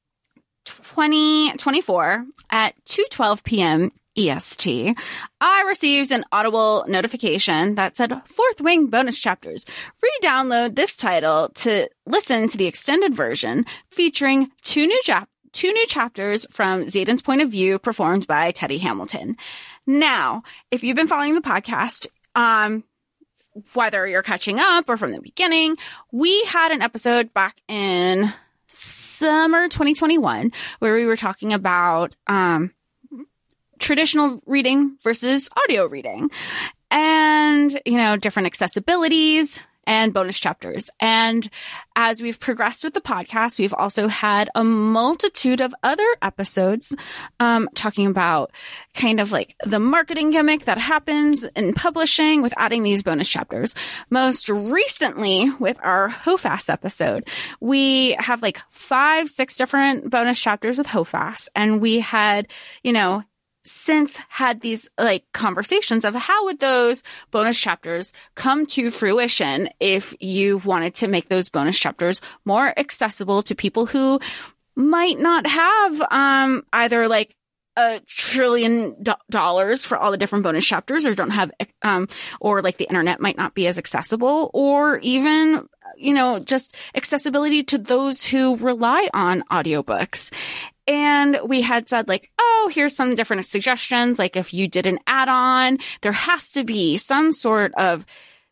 D: twenty twenty-four at two twelve p.m. E S T, I received an Audible notification that said Fourth Wing bonus chapters. Re-download this title to listen to the extended version featuring two new chap- two new chapters from Xaden's point of view performed by Teddy Hamilton. Now, if you've been following the podcast, um, whether you're catching up or from the beginning, we had an episode back in summer twenty twenty-one where we were talking about um, traditional reading versus audio reading and, you know, different accessibilities and bonus chapters. And as we've progressed with the podcast, we've also had a multitude of other episodes um, talking about kind of like the marketing gimmick that happens in publishing with adding these bonus chapters. Most recently with our HoFast episode, we have like five, six different bonus chapters with HoFast. And we had, you know, since had these like conversations of how would those bonus chapters come to fruition if you wanted to make those bonus chapters more accessible to people who might not have um either like a trillion do- dollars for all the different bonus chapters, or don't have um or like the internet might not be as accessible, or even, you know, just accessibility to those who rely on audiobooks. And we had said like, oh, here's some different suggestions. Like if you did an add-on, there has to be some sort of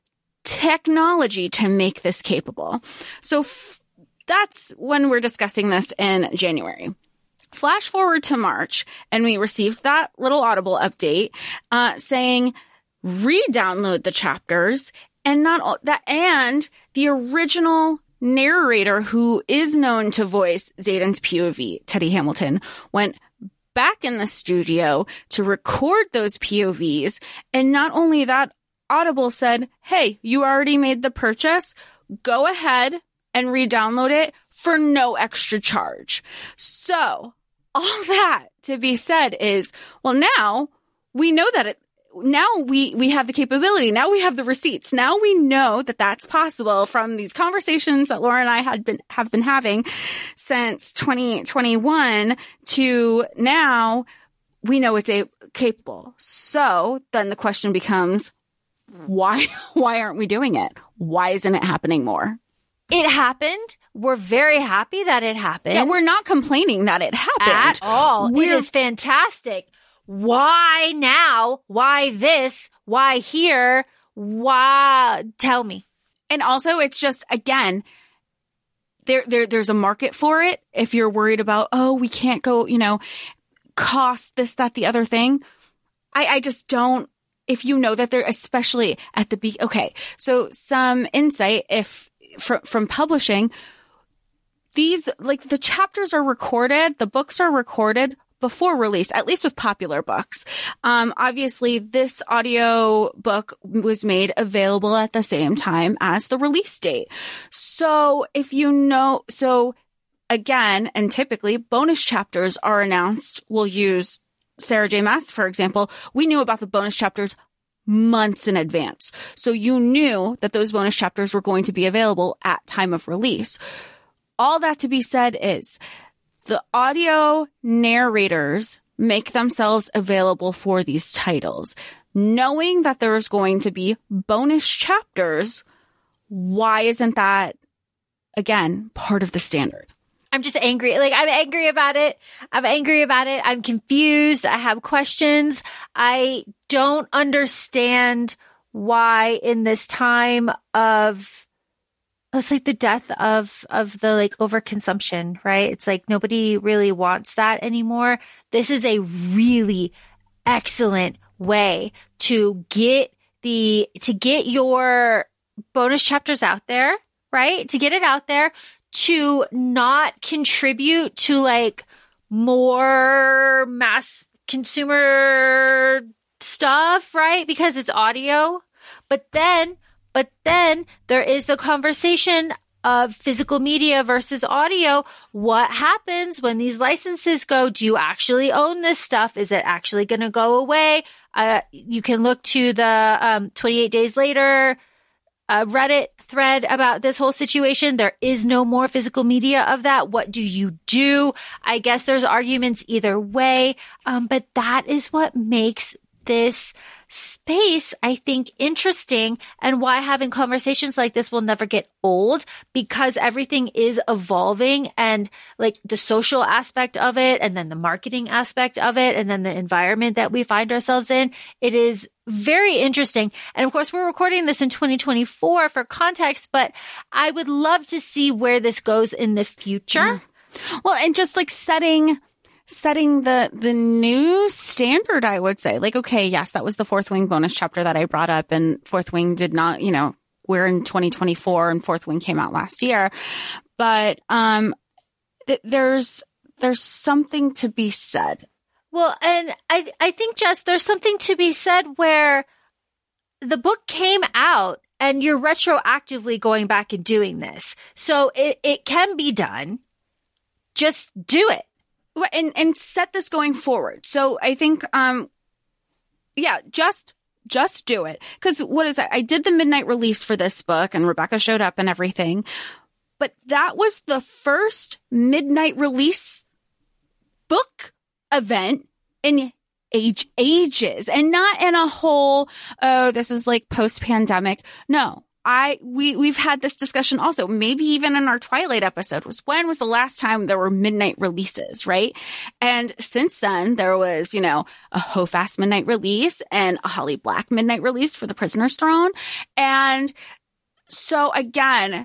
D: technology to make this capable. So f- that's when we're discussing this in January. Flash forward to March, and we received that little Audible update uh, saying re-download the chapters, and not that, and the original narrator who is known to voice Xaden's P O V, Teddy Hamilton, went back in the studio to record those P O Vs. And not only that, Audible said, hey, you already made the purchase. Go ahead and re-download it for no extra charge. So all that to be said is, well, now we know that it, now we, we have the capability. Now we have the receipts. Now we know that that's possible from these conversations that Laura and I had been, have been having since twenty twenty-one to now. We know it's a, capable. So then the question becomes, why, why aren't we doing it? Why isn't it happening more?
C: It happened. We're very happy that it happened.
D: Yeah, we're not complaining that it happened
C: at all.
D: We're,
C: it is fantastic. Why now? Why this? Why here? Why? Tell me.
D: And also, it's just, again, there, there, there's a market for it. If you're worried about, oh, we can't go, you know, cost this, that, the other thing. I, I just don't, if you know that they're, especially at the be, okay. So some insight, if from, from publishing, these, like the chapters are recorded, the books are recorded before release, at least with popular books. Um, obviously, this audio book was made available at the same time as the release date. So if you know, so again, and typically bonus chapters are announced. We'll use Sarah J. Maas, for example. We knew about the bonus chapters months in advance. So you knew that those bonus chapters were going to be available at time of release. All that to be said is, the audio narrators make themselves available for these titles. Knowing that there's going to be bonus chapters, why isn't that, again, part of the standard?
C: I'm just angry. Like, I'm angry about it. I'm angry about it. I'm confused. I have questions. I don't understand why in this time of, it's like the death of, of the like overconsumption, right? It's like nobody really wants that anymore. This is a really excellent way to get the, to get your bonus chapters out there, right? To get it out there, to not contribute to like more mass consumer stuff, right? Because it's audio. But then But then there is the conversation of physical media versus audio. What happens when these licenses go? Do you actually own this stuff? Is it actually going to go away? Uh, you can look to the um, twenty-eight days later uh, Reddit thread about this whole situation. There is no more physical media of that. What do you do? I guess there's arguments either way. Um, but that is what makes this space, I think, interesting, and why having conversations like this will never get old, because everything is evolving, and like the social aspect of it, and then the marketing aspect of it, and then the environment that we find ourselves in. It is very interesting. And of course, we're recording this in twenty twenty-four for context, but I would love to see where this goes in the future.
D: Mm. Well, and just like setting setting the the new standard, I would say. Like, okay, yes, that was the Fourth Wing bonus chapter that I brought up, and Fourth Wing did not, you know, we're in twenty twenty-four and Fourth Wing came out last year. But um, th- there's there's something to be said.
C: Well, and I I think, Jess, there's something to be said where the book came out and you're retroactively going back and doing this. So it, it can be done. Just do it.
D: And and set this going forward. So I think, um, yeah, just just do it. Because what is that? I did the midnight release for this book and Rebecca showed up and everything. But that was the first midnight release book event in age ages, and not in a whole, oh, this is like post-pandemic. No, I, we, we've had this discussion also, maybe even in our Twilight episode, was when was the last time there were midnight releases, right? And since then there was, you know, a Hofast midnight release and a Holly Black midnight release for The Prisoner's Throne. And so again,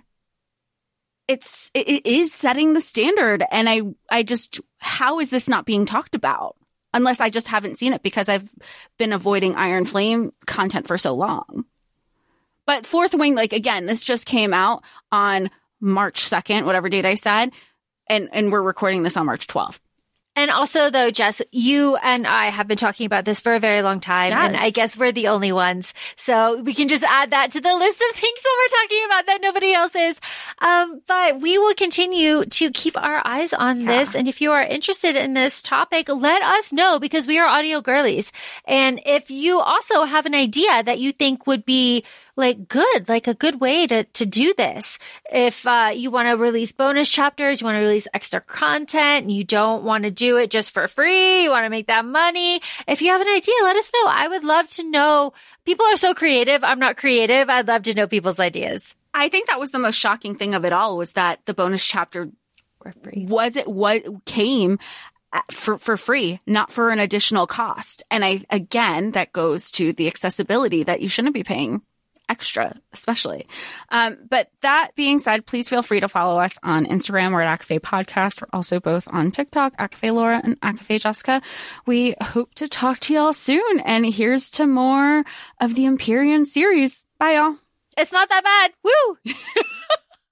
D: it's, it is setting the standard. And I, I just, how is this not being talked about? Unless I just haven't seen it because I've been avoiding Iron Flame content for so long. But Fourth Wing, like, again, this just came out on March second, whatever date I said. And, and we're recording this on March twelfth.
C: And also, though, Jess, you and I have been talking about this for a very long time.
D: Yes.
C: And I guess we're the only ones. So we can just add that to the list of things that we're talking about that nobody else is. Um, but we will continue to keep our eyes on
D: Yeah.
C: this. And if you are interested in this topic, let us know because we are audio girlies. And if you also have an idea that you think would be like good, like a good way to, to do this. If, uh, you want to release bonus chapters, you want to release extra content, and you don't want to do it just for free, you want to make that money. If you have an idea, let us know. I would love to know. People are so creative. I'm not creative. I'd love to know people's ideas.
D: I think that was the most shocking thing of it all, was that the bonus chapter
C: For free.
D: was it what came for, for free, not for an additional cost. And I, again, that goes to the accessibility that you shouldn't be paying extra, especially. Um, but that being said, please feel free to follow us on Instagram. We're at Acafe Podcast. We're also both on TikTok, Acafe Laura and Acafe Jessica. We hope to talk to y'all soon. And here's to more of the Empyrean series. Bye, y'all.
C: It's not that bad. Woo!